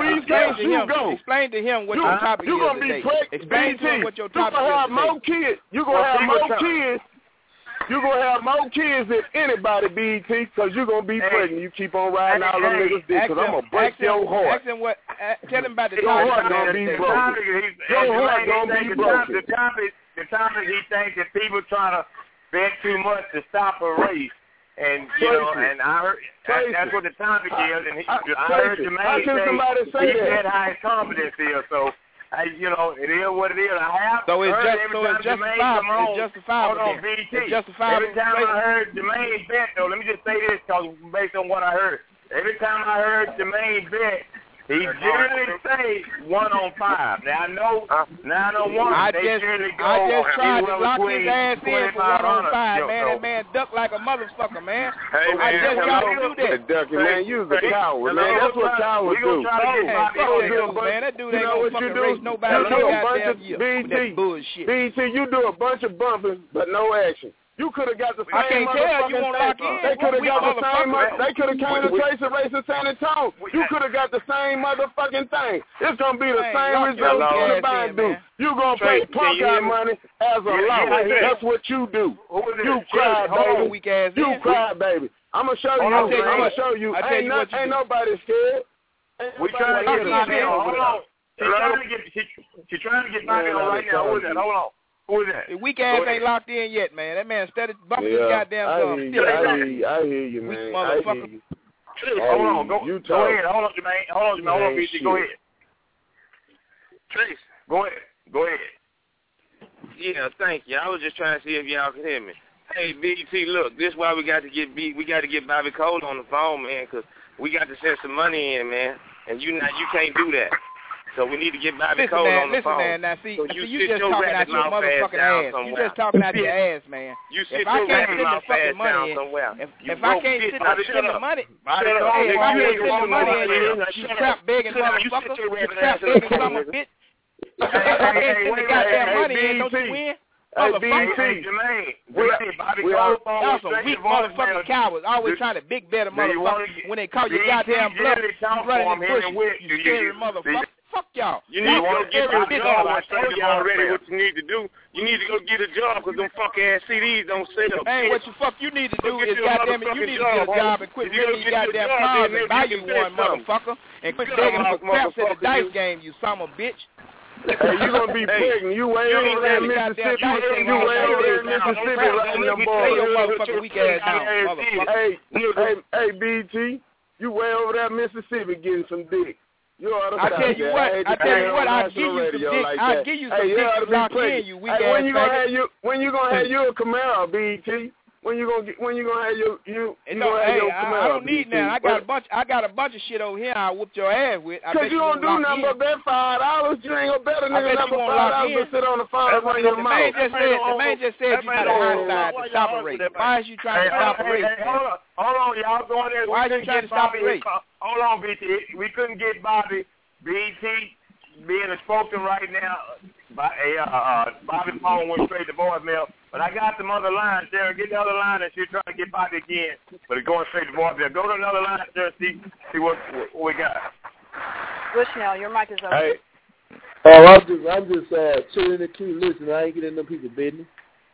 you go. Explain to him what your topic is today. Explain to him what your topic is today. You gonna have more kids. You're going to have more kids than anybody, BET, because you're going to be pregnant. You keep on riding all them niggas' dick, because I'm going to break your heart. Tell him about the topic. Your heart going to be broken. Your heart going to be broken. The topic he thinks that people trying to bet too much to stop a race. And, you know, and I heard, that's what the topic is. And I heard Jermaine say he said how his confidence is, so. You know, it is what it is. So it's justifiable. Hold on, BT. It's justifiable. Every time I heard Jermaine bet, though, let me just say this, because based on what I heard. Every time I heard Jermaine bet, he generally say 1 on 5. Now I know 9 on 1. They generally go. I just tried to lock his ass in for 1 on 5, man. That man ducked like a motherfucker, man. Hey, man, I just tried to do that. Ducking, man, you's a coward, man. That's what cowards do. Man, that dude ain't gonna fucking race nobody in goddamn year. That bullshit. BT, you do a bunch of bumping, but no action. You could have got the same. I can't tell you won't lock in. They could have got the same. They could have came to Tracy Race in San Antonio. You could have got the same motherfucking thing. It's gonna be the same result anybody do. You gonna pay punk out money as a law. That's what you do. You cry, baby. You cry, baby. I'm gonna show you. I'm gonna show you. Ain't nobody scared. We trying to get Bobby on. Hold on. She's trying to get Bobby on right now. Who is that? Hold on. Who is that? The weak ass ain't locked in yet, man. That man steady bumping his goddamn stuff. I hear you, man. Motherfucker. Hold on. Go ahead. Hold on, Jermaine. Hold on, BT. Go ahead. Trace. Go ahead. Yeah, thank you. I was just trying to see if y'all could hear me. Hey, BT, look, this is why we got to get Bobby Cole on the phone, man, because we got to send some money in, man, and you can't do that. So we need to get Bobby Cole on the phone. Listen, man, now see, you just talking out your motherfucking ass. You just talking out your ass, man. If I can't send the fucking money in, if I can't send the money, if I can't send the money in, you trap begging motherfucker, you trap begging son of a bitch. If I can't send the goddamn money in, don't you win? Jermaine, y'all some weak motherfucking cowards. Always trying to big better motherfucker. When they call you goddamn bluff, you running in bushes, you scary motherfucker. Fuck y'all. You need to go get a job. I told you already what you need to do. You need to go get a job because them fuck ass CDs don't sell. Hey, what you fuck you need to do is goddamn it, you need to get a job and quit winning these goddamn cars and buy you one, motherfucker, and quit begging for craps at the dice game, you son of a bitch. Hey, you gonna be pregnant. You way over there in Mississippi. You way over there in Mississippi riding them boys. Hey, BT, you way over there in Mississippi getting some dick. I tell you what, I'll give you some dick. I'll give you some dick to lock in, you weak ass faggot. When you gonna have you a Camaro, BT? When you gonna have your Camaro? I don't need that. I got a bunch of shit over here. I'll whoop your ass with. Cause you don't do nothing but bet $5. You ain't gonna bet a nigga number $5 to sit on the phone and run your mouth. The man just said you got a high side to stop a race. Why is you trying to stop a race? Hold on, y'all going there. Why are you trying to stop the race? Hold on, BT. We couldn't get Bobby. BT being a spokesman right now. Bobby phone went straight to voicemail. But I got some other lines, Sarah. Get the other line, and she'll try to get Bobby again. But it's going straight to voicemail. Go to another line, Sarah. See what we got. Bushnell, your mic is open. Hey. Oh, I'm just chilling in the queue. Listen, I ain't getting them people business.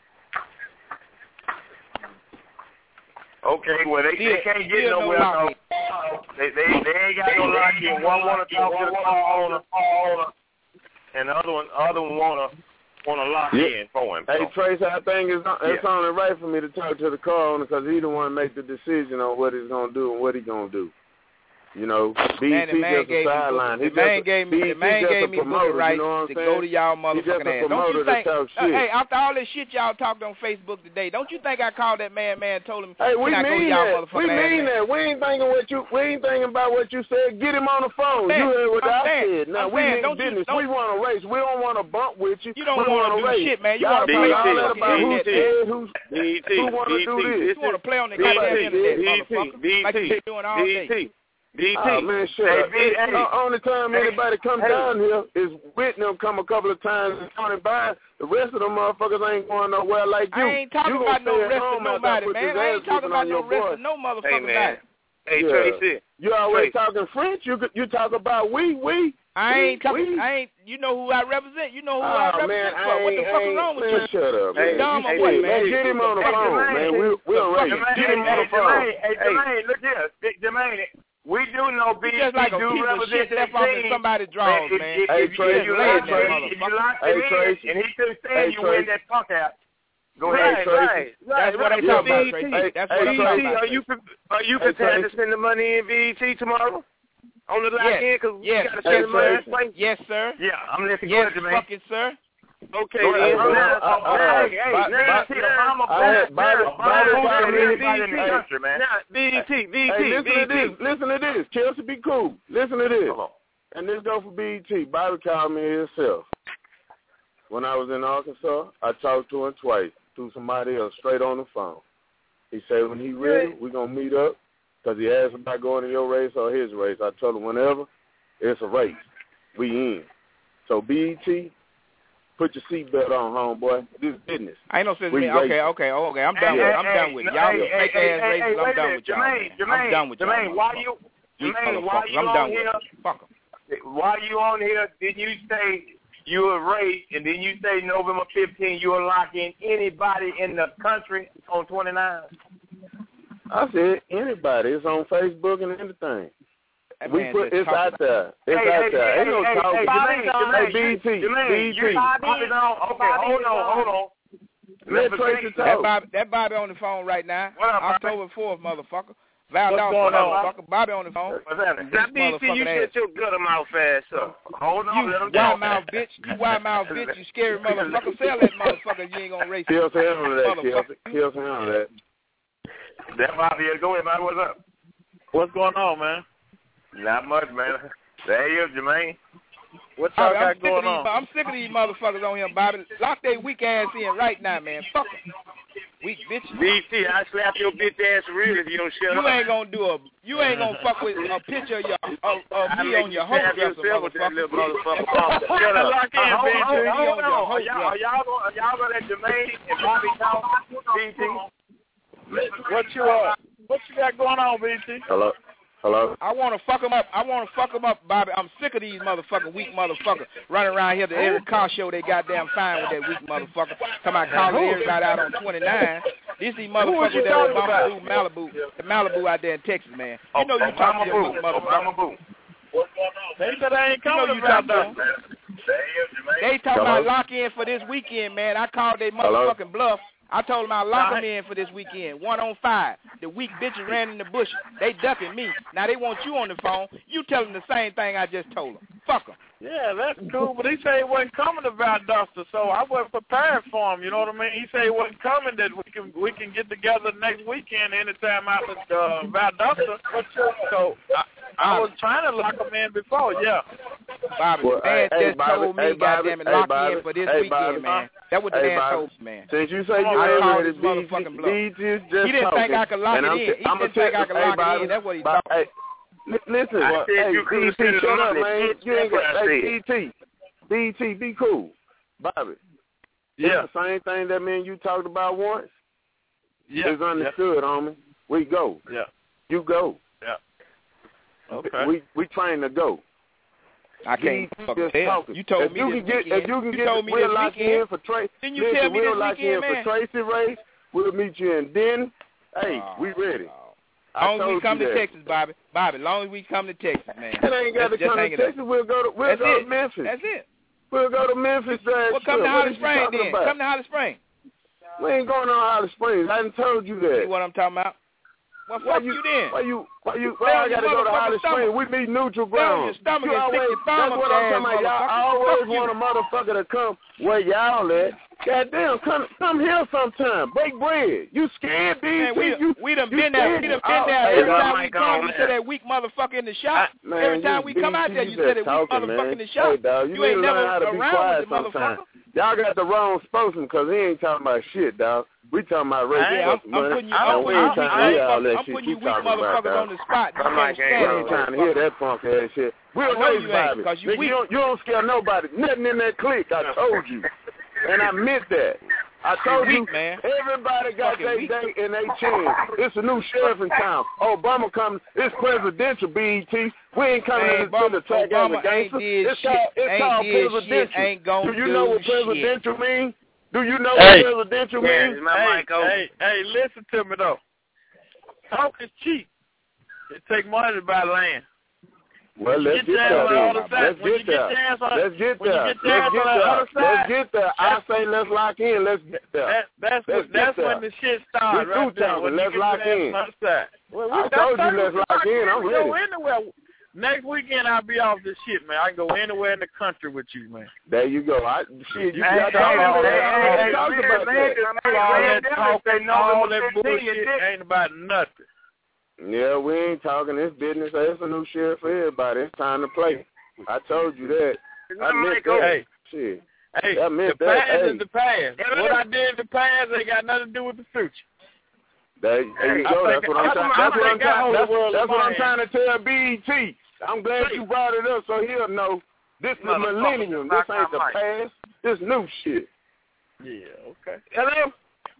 Okay, well they can't get nowhere. No. They ain't got no lock in. One want to talk to the car owner, and the other one want to lock in for him. Hey Trace, I think it's only right for me to talk to the car owner because he the one make the decision on what he's gonna do and what he gonna do. You know, BT just a sideline. The man gave me the right to go to y'all motherfucking ass. Don't you think? Hey, after all this shit y'all talked on Facebook today, don't you think I called that man? Told him, hey, we mean that. We mean that. We ain't thinking about what you said. Get him on the phone. You heard what I said. Now we mean business. We want to race. We don't want to bump with you. You don't want to do shit, man. You want to play all that about who's dead, who want to do this. You want to play on the goddamn internet, motherfucker, like you been doing all day. BT. Oh, man, shut up. Only time anybody comes down here is Whitney come a couple of times and coming by. The rest of them motherfuckers ain't going nowhere like you. I ain't talking about no rest of nobody, man. I ain't talking about no rest of no motherfucker. Hey, man. Hey, Tracy. You always talking French. You talk about we. I ain't talking. You know who I represent. You know who I represent. Man, what the fuck is wrong with you? Shut up, man. Man, get him on the phone, man. We'll race. Get him on the phone. Hey, Jermaine, look here, Jermaine. We do know BT just like a do piece of shit left off in somebody's drawers, man. Hey, Trace. If you locked him in and he couldn't stand you win that punk out. Go ahead, Tracy. That's what I'm talking about, Tracy. That's what I'm talking about. Are you prepared to spend the money in BET tomorrow? On the lock in? Because we got to spend the money in this place? Yes, sir. Yeah, I'm listening. Yes, fucking sir. Okay, Listen to this. Chelsea, be cool. Listen to this. And this go for BET. Bobby called me himself. When I was in Arkansas, I talked to him twice, through somebody else, straight on the phone. He said when he ready, we're going to meet up, because he asked about going to your race or his race. I told him whenever, it's a race. We in. So BET, put your seatbelt on, homeboy. This is business. I ain't no sense. Okay. I'm done with it. Y'all fake ass races. I'm done with y'all. I'm done with y'all. Jermaine, why you on here? Fuck 'em. Why you on here? Did you say you were race, and then you say November 15 you will lock in anybody in the country on 29? I said anybody. It's on Facebook and everything. It's out there. Ain't no talk. BT. Okay, hold on. Let Tracy talk. That Bobby on the phone right now. What up, October 4th, motherfucker. Val Dawson, motherfucker. Bobby on the phone. What's happening? That BT, you shut your gutter mouth fast up. Hold on, let him talk. You wide mouth bitch. You scary motherfucker. Sell that motherfucker. You ain't gonna race. Kill some of that. That Bobby, go ahead, man. What's up? What's going on, man? Not much, man. There you is, Jermaine. What y'all got going on? I'm sick of these motherfuckers on here, Bobby. Lock their weak ass in right now, man. Fuck them. Weak bitch. BT, I slap your bitch ass real if you don't shut up. You ain't gonna fuck with a picture of me on your home dresser, motherfucker. Shut up. Lock in, BT. Hold on. Y'all gonna let Jermaine and Bobby talk? BT. What you got going on, BT? Hello? I want to fuck them up. Bobby. I'm sick of these motherfucking weak motherfuckers running around here to every car show they goddamn fine with that weak motherfucker. Come out calling everybody out on 29. These motherfuckers that are Malibu out there in Texas, man. You know you talking to your weak motherfucker. They said I ain't coming to Valdosta. They talking about lock in for this weekend, man. I called their motherfucking bluff. I told them I'll lock them in for this weekend, 1 on 5. The weak bitches ran in the bushes. They ducking me. Now they want you on the phone. You tell them the same thing I just told them. Fuck them. Yeah, that's cool, but he said he wasn't coming to Valdosta, so I wasn't prepared for him, you know what I mean? He said he wasn't coming, that we can get together next weekend anytime out at Valdosta. So I was trying to lock him in before, yeah. Bobby, well, the man just told me, goddamn it, lock in for this weekend, Bobby, man. That's what the man told me, man. Since you say you ain't ready, BT just he didn't think I could lock it in. He didn't think I could lock it in. That's what he thought. Listen, BT, shut up, man. You ain't got BT, be cool. Bobby. Yeah. The same thing that me and you talked about once. Yeah. It's understood, homie. We go. Yeah. You go. Yeah. Okay. We trying to go. I can't fucking tell. You told me if you can get, we'll lock you in for Tracy. Didn't you tell me we'll this lock weekend, you in for Tracy race. We'll meet you in Denton. Hey, we ready. Long as we come to Texas, Bobby. Long as we come to Texas, man. It ain't got to come to Texas. We'll go to Memphis. That's it. We'll go to Memphis. Well, come to Holly Springs then. Come to Holly Springs. We ain't going on Holly Springs. I done told you that. See what I'm talking about? Well, fuck you then. Why I got to go to Holly Springs? We meet neutral ground. That's what I'm talking about. Y'all always want a motherfucker to come where y'all at. Goddamn, come here sometime. Break bread. You scared, BT? We done been there. We done been there. Every time we come, you say that weak motherfucker in the shop. Every time we come out there, you say that weak motherfucker in the shop. Hey, dog, you ain't never around with the motherfucker. Y'all got the wrong spokesman because he ain't talking about shit, dog. We talking about race. I'm putting you weak motherfuckers on the spot. You ain't trying to hear that punk ass shit. We'll race, Bobby. You don't scare nobody. Nothing in that clique. I told you. And I meant that. I told you, everybody got their day and they chance. It's a new sheriff in town. Obama coming. It's presidential, BET. We ain't coming in to attack as a gangster. It's called presidential. Do you know what presidential means? Do you know what presidential means? Hey, listen to me, though. Talk is cheap. It take money to buy land. Well, let's get there. Let's get there. I say let's lock in. Let's get there. That's when the shit starts. Right there. Let's lock in. I told you let's lock in. I'm ready. Go anywhere. Next weekend I'll be off this shit, man. I can go anywhere in the country with you, man. There you go. You got all that bullshit ain't about nothing. Yeah, we ain't talking this business. It's a new sheriff for everybody. It's time to play. I told you that. I meant that. Hey, shit. Hey, the past is the past. What I did in the past ain't got nothing to do with the future. There you go. That's what I'm trying to tell BET. I'm glad you brought it up so he'll know this is the millennium. This ain't the past. This new shit. Yeah, okay. Hello?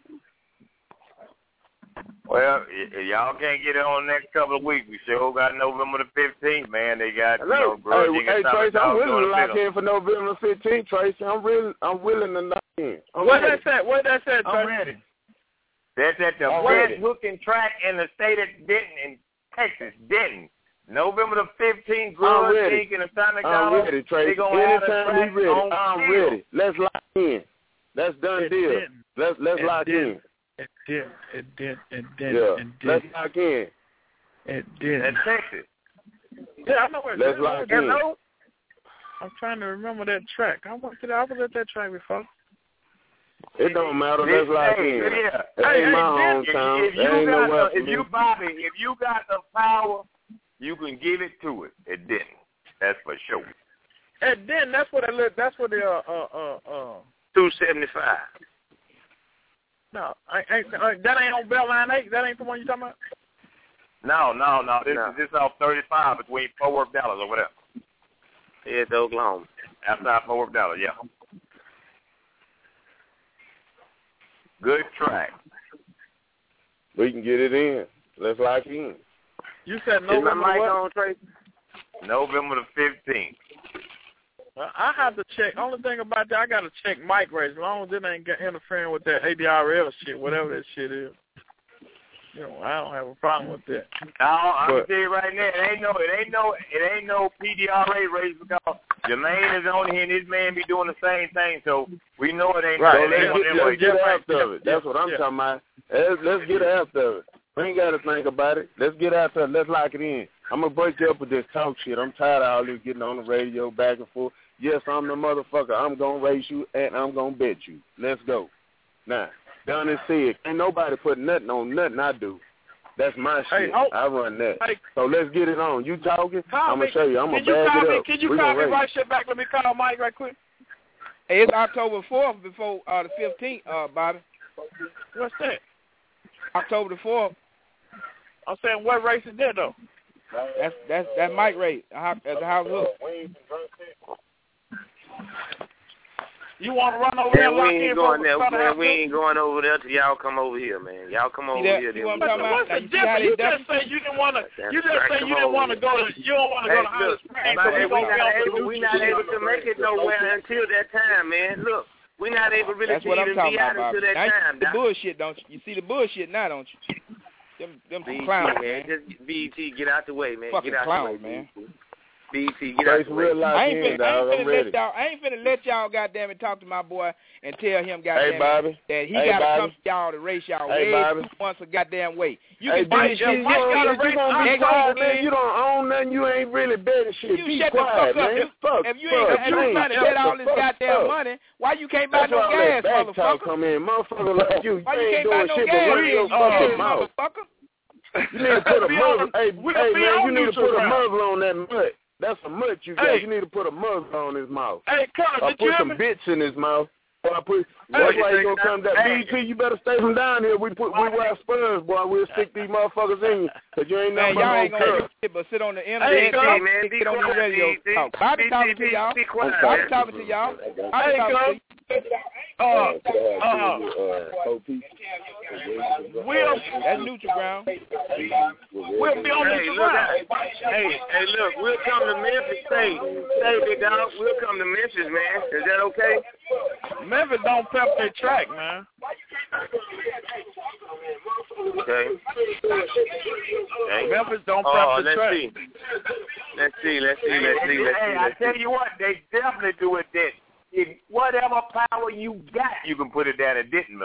Well, y'all can't get it on the next couple of weeks. We sure got November the 15th, man. They got, Hey, Tracy, I'm willing to lock in for November the 15th, Tracy. I'm willing to lock in. What that said, Tracy? I'm ready. That's at the best looking track in the state of Denton, in Texas, Denton. November the 15th, Grudge Inc. and Atomic Dog. I'm ready, Tracy. Anytime we ready, I'm ready. Let's lock in. That's done deal. Let's lock in. It did. Let's lock in. It did. At Texas. Yeah, I know where it is. Let's lock in. I'm trying to remember that track. I was at that track before. It don't matter. Let's lock in. Yeah. It ain't my hometown. If you got the power, you can give it to it. It didn't. That's for sure. At Denton, that's what the 275. No, that ain't on Beltline 8. That ain't the one you talking about? No. This is off 35 between Fort Worth, Dallas, over there. Yeah, it's Oklahoma. Outside Fort Worth, Dallas, yeah. Good track. We can get it in. Let's lock in. You said November what? November the 15th. I have to check. Only thing about that, I got to check mic rates. As long as it ain't interfering with that ADRL shit, whatever that shit is. You know, I don't have a problem with that. I'm gonna tell you right now, it ain't no PDRA race because Jermaine is on here and this man be doing the same thing, so we know it ain't. Right. Let's get after it. That's what I'm talking about. Let's get after it. We ain't got to think about it. Let's get after it. Let's lock it in. I'm going to break you up with this talk shit. I'm tired of all this getting on the radio back and forth. Yes, I'm the motherfucker. I'm going to race you, and I'm going to bet you. Let's go. Now, done and said. Ain't nobody put nothing on nothing I do. That's my shit. Hey, I run that. Hey, so let's get it on. You talking? I'm gonna show you. I'm gonna bag it up. Can you call me right shit back? Let me call Mike right quick. Hey, it's October 4th before the 15th, Bobby. What's that? October the 4th. I'm saying, what race is that though? That's Mike race at the house hook. You want to run over there and lock in for man, we ain't going over there till y'all come over here, man. Y'all come over here. What's the difference? You just say you didn't want to. You just say you didn't want to go to. You don't want to go to Hot Springs. We're not able to make it nowhere until that time, man. Look, we're not able really That's to what I'm even talking be out about, until that now, time. You see the bullshit, don't you? You see the bullshit now, don't you? Them clowns, man. Just BET, get out the way, man. Fucking get out clowns, the way, man. BET, get out the way. I ain't finna let y'all goddamn it talk to my boy and tell him goddamn it that he gotta come to y'all to race y'all way 2 months a goddamn way. You can do this shit. You don't own nothing. You ain't really betting shit. You shut the fuck up. If you ain't trying to bet all this goddamn money, why you can't buy no gas, motherfucker? Come in, motherfucker like you. Why you can't buy no gas, motherfucker? You need to put a muzzle. Hey man, you need to put a muzzle on that mud. That's a mutt you got. Hey. You need to put a muzzle on his mouth. Hey, or put some bits in his mouth. That's why he's gonna come down. BT, you better stay from down here. We wear spurs, boy. We'll stick these motherfuckers in you, cause you ain't nothing but y'all ain't gonna do shit but sit on the internet and get on the radio. Bobby talking to y'all. Bobby talking to y'all. That's neutral ground. We'll be on neutral ground. Hey, look, we'll come to Memphis. Say, big dog, we'll come to Memphis, man. Is that okay? Memphis don't prep their track, man. Okay. Memphis don't prep the track. Let's see. Hey, I tell you what, they definitely do it then. If whatever power you got, you can put it down at Denton.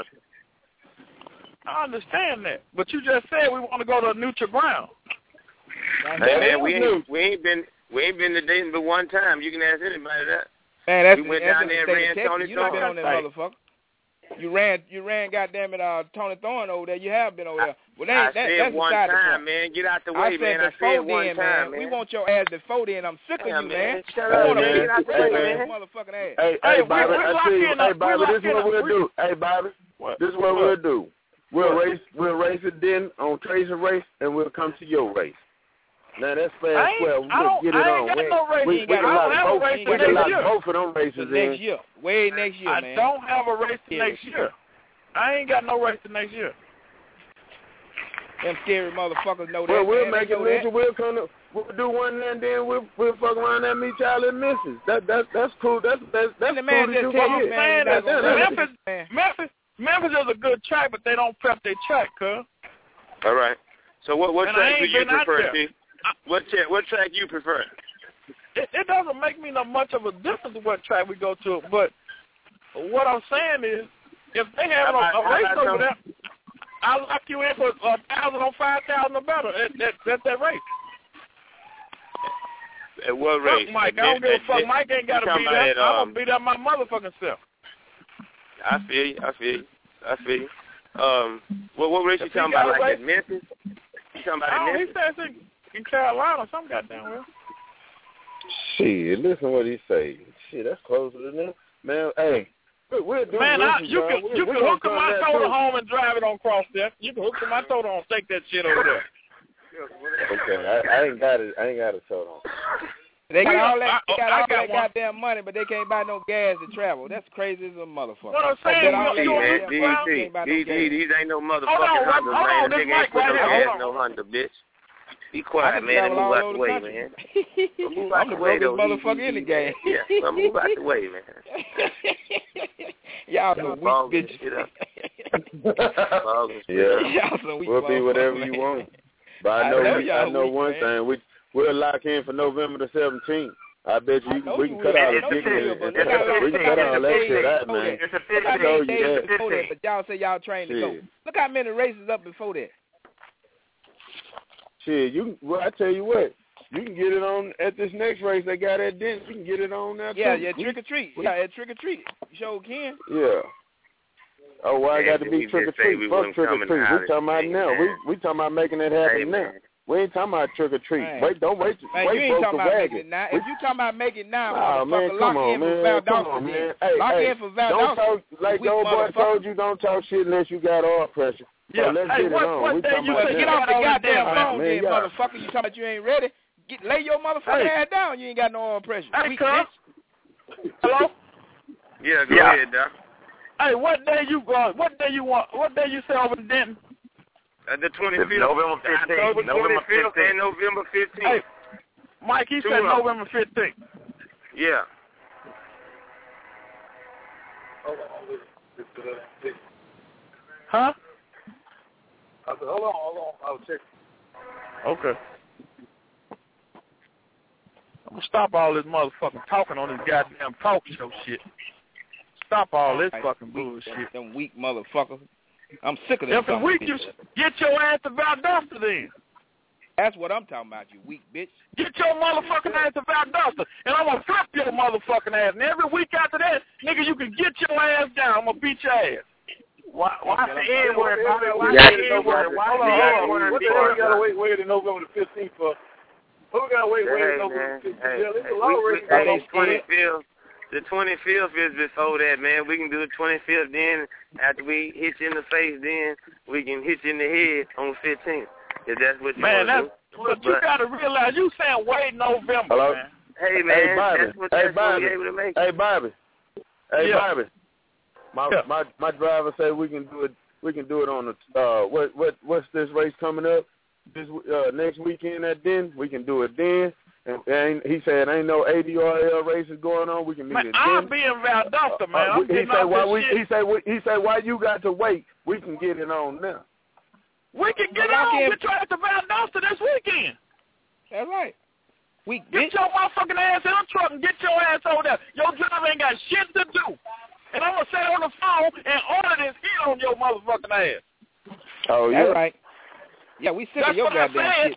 I understand that, but you just said we want to go to neutral ground. Hey man, we ain't been to Dayton but one time. You can ask anybody that. Man, that's we went down there and ran Tony Thorne. You done been on that motherfucker. You ran, goddamn it, Tony Thorne over there. You have been over there. Well, that's one time, man. Get out the way, man. I said one time, man. We want your ass before then. I'm sick of you, man. Shut up, man. Get out the way, man. Motherfucking ass. Hey, Bobby, this is what we'll do. Hey, Bobby, this is what we'll do. We'll race it then on Tracer race, and we'll come to your race. Now that's fair and square. We can get it on. We can lock both of them races in. Next year. Way next year, man. I don't have a race next year. I ain't got no race next year. Them scary motherfuckers know that. Well, we'll make it next year. We'll do one and then we'll fuck around and meet y'all and misses. That's cool. That's the man cool just tell you, man. Memphis is a good track, but they don't prep their track, cuz. All right. So what track do you prefer, T? What track you prefer? It doesn't make me no much of a difference what track we go to, but what I'm saying is, if they have a race over there, I'll lock you in for 1,000 on 5,000 or better at that race. At what race? Fuck Mike, I don't give a fuck. Mike ain't got to beat up. I'm going to beat up my motherfucking self. I feel you. What race you talking about, like at Memphis? You talking about at Memphis? He says in Carolina, some goddamn well. Shit, listen what he say. Shit, that's closer than them. Man, hey, we'll do you can hook to my total home and drive it on cross there. You can hook to my total home, take that shit over there. Okay, I ain't got a total home. They got all that goddamn money, but they can't buy no gas to travel. That's crazy as a motherfucker. What I'm saying, these ain't no motherfucking Honda, man. Nigga ain't put no gas, no Honda, bitch. Be quiet, man, and move out the way, man. I'm the biggest motherfucker in the game. Yeah, move out the way, man. Y'all some weak bitches. Y'all some weak we'll be whatever you want. But I know one thing. We'll lock in for November the 17th. I bet you we can cut all the dignity. We can cut all that shit out, man. I told you that. But y'all say y'all trained to go. Look how many races up before that. Shit, I tell you what, you can get it on at this next race they got at Denton. You can get it on there too. Yeah, trick or treat. Yeah, at trick or treat. You sure can. Yeah. Oh, well, I got to be trick-or-treat. Fuck trick-or-treat. We talking about now. We talking about making it happen now. We ain't talking about trick-or-treat. Man. Don't wait. Man, wait you ain't talking about wagon. making it now. If you talking about making it now, motherfucker, lock in for Valdosta. Lock in for Valdosta. Don't talk, like the old boy told you, don't talk shit unless you got oil pressure. So let's get it on. What day you say get off the goddamn phone then, motherfucker. You talking about you ain't ready? Lay your motherfucking ass down. You ain't got no oil pressure. Hey, cuz. Hello? Yeah, go ahead, Doc. Hey, what day you want? What day you say over in Denton? The 25th. November 15th. November 15th and November 15th. Hey, Mike, he said November 15th. Yeah. Huh? I said, hold on. I'll check. Okay. I'm gonna stop all this motherfucking talking on this goddamn talk show shit. Stop all this fucking bullshit. Them weak motherfuckers. I'm sick of them. If it's weak, you get your ass to Valdosta then. That's what I'm talking about, you weak bitch. Get your motherfucking ass to Valdosta, and I'm gonna flip your motherfucking ass. And every week after that, nigga, you can get your ass down. I'm gonna beat your ass. Why the N-word? Why the N-word? Why the N-word? What the hell you gotta wait to November the 15th for? Who gotta wait to November the 15th? The 25th is before that, man. We can do the 25th then. After we hit you in the face, then we can hit you in the head on the 15th. If that's what you want to do. But you got to realize you saying wait November, man. Hey, man. Hey, Bobby. My driver said we can do it. We can do it on the what's this race coming up? This next weekend at Den. We can do it then. And he said ain't no ADRL races going on. We can meet it. I'll be in Valdosta, man. He said why you got to wait? We can get it on now. We can get it on. We're trying to Valdosta this weekend. That's right. Get your motherfucking ass in the truck and get your ass over there. Your driver ain't got shit to do. And I'm gonna sit on the phone and order this heat on your motherfucking ass. Oh yeah. That's right. Yeah, we sick of your goddamn shit.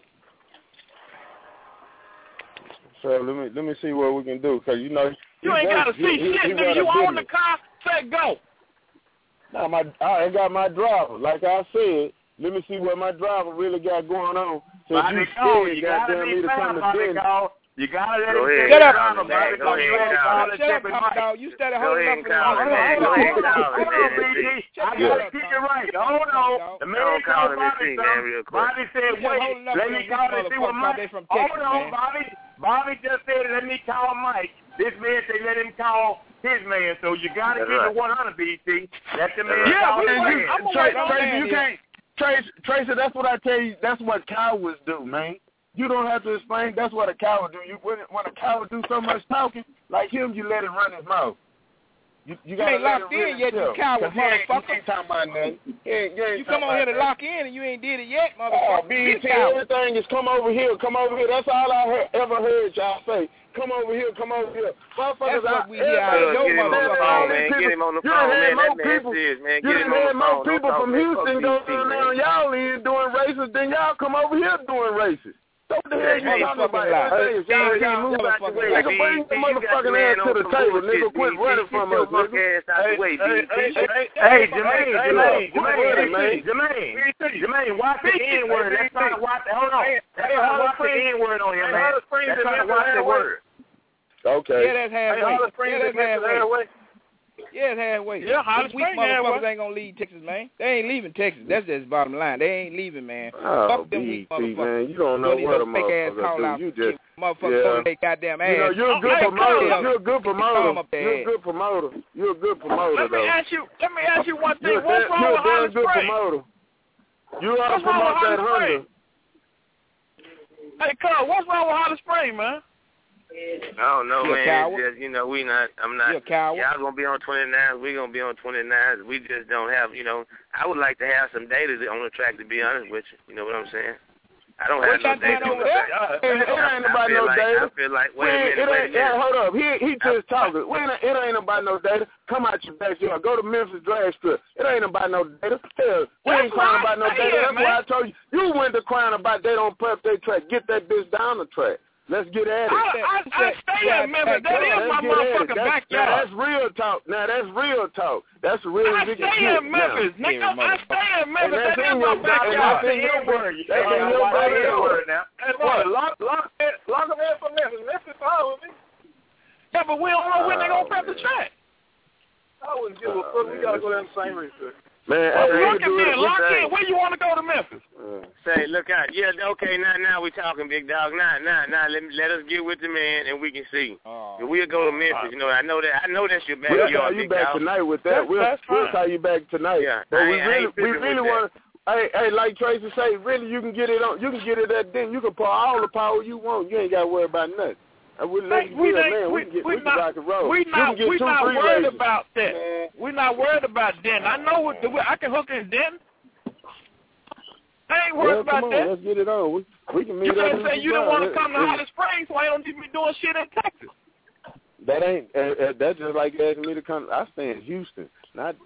So let me see what we can do, cause you know you ain't gotta see shit. Nigga, you own the car, say go. No, I ain't got my driver. Like I said, let me see what my driver really got going on. So you scared, goddamn me to come to dinner. You gotta let him shut up. Shut up, dog. You started holding up for the Hold on, BG. I gotta keep it right. Hold on. The man called Bobby. Bobby said, wait, let me call and see what Mike. Hold on, Bobby. Bobby just said, let me call Mike. This man said, let him call his man. So you gotta keep it 100, BG. Let the man call his man. Tracy, you can't. Tracy, that's what I tell you. That's what cowards do, man. You don't have to explain. That's what a coward do. When a coward do so much talking, like him, you let him run his mouth. You ain't locked in yet, you coward motherfucker. You ain't talking about nothing. You come on here to lock in and you ain't did it yet, motherfucker. BT, everything is come over here. That's all I ever heard y'all say. Come over here. Motherfuckers, that's what we hear out of your motherfucker, man. Get him on the phone, man. That man serious, man. Get him on the phone. You done had more people from Houston going down y'all in doing races than y'all come over here doing races. What the hell you talking about? Y'all move out the way. Nigga, bring the motherfucking ass to the table. Nigga, quit running from us, nigga. Hey, Jermaine, watch the N-word. That's trying to watch the, hold on. That's trying to watch the N-word on you, man. That's trying to watch the word. Okay. Yeah, that's halfway. Yeah, it's halfway. Yeah, Holly weak motherfuckers ain't gonna leave Texas, man. They ain't leaving Texas. That's just the bottom line. They ain't leaving, man. Fuck them weak motherfuckers. Man, you don't know what a motherfucker do. You just motherfuckers they goddamn ass. You know, you're a good promoter. You're a good promoter. You're a good promoter. Let me ask you one thing. What's wrong with Holly Springs? You ought to promote that Honda. Hey, Carl, what's wrong with Holly Springs, man? I don't know, man. It's just, I'm not. Y'all gonna be on 29s. We gonna be on 29s. We just don't have, I would like to have some data on the track, to be honest with you. You know what I'm saying? I don't have no data on the track. It ain't about no data. I feel like, wait a minute. Hold up. He just talking. It ain't about no data. Come out your backyard. Go to Memphis drag strip. It ain't about no data. Hell, we ain't crying about no data. That's why I told you. You went to crying about they don't prep their track. Get that bitch down the track. Let's get at it. I stay in Memphis. That is my motherfucking backyard. That's real talk. Now, that's real talk. That's the real I stay in Memphis. Nigga, I stay in Memphis. That is my backyard. That's in your word. That's in your word now. Hey, what? Lock them in for Memphis. Memphis fine with me. Yeah, but we don't know when they're going to prep the track. I wouldn't give a fuck. We got to go down the same research. Man, lock in. Where you want to go to Memphis? Say, look out. Yeah, okay, now we talking, big dog. Now, let us get with the man and we can see. We'll go to Memphis. You know, I know that's your backyard. We'll call you back tonight with that. We'll call you back tonight. Yeah, but we really want to. Hey, like Tracy say, really, you can get it on. You can get it at then. You can put all the power you want. You ain't got to worry about nothing. We can rock and roll. We're not worried about that. We're not worried about Denton. I know I can hook in Denton. I ain't worried about that. Let's get it on. We can meet up. You can't say you don't want to come to Holly Springs, so I don't need to be doing shit in Texas. That ain't. That's just like asking me to come. I stay in Houston. Not.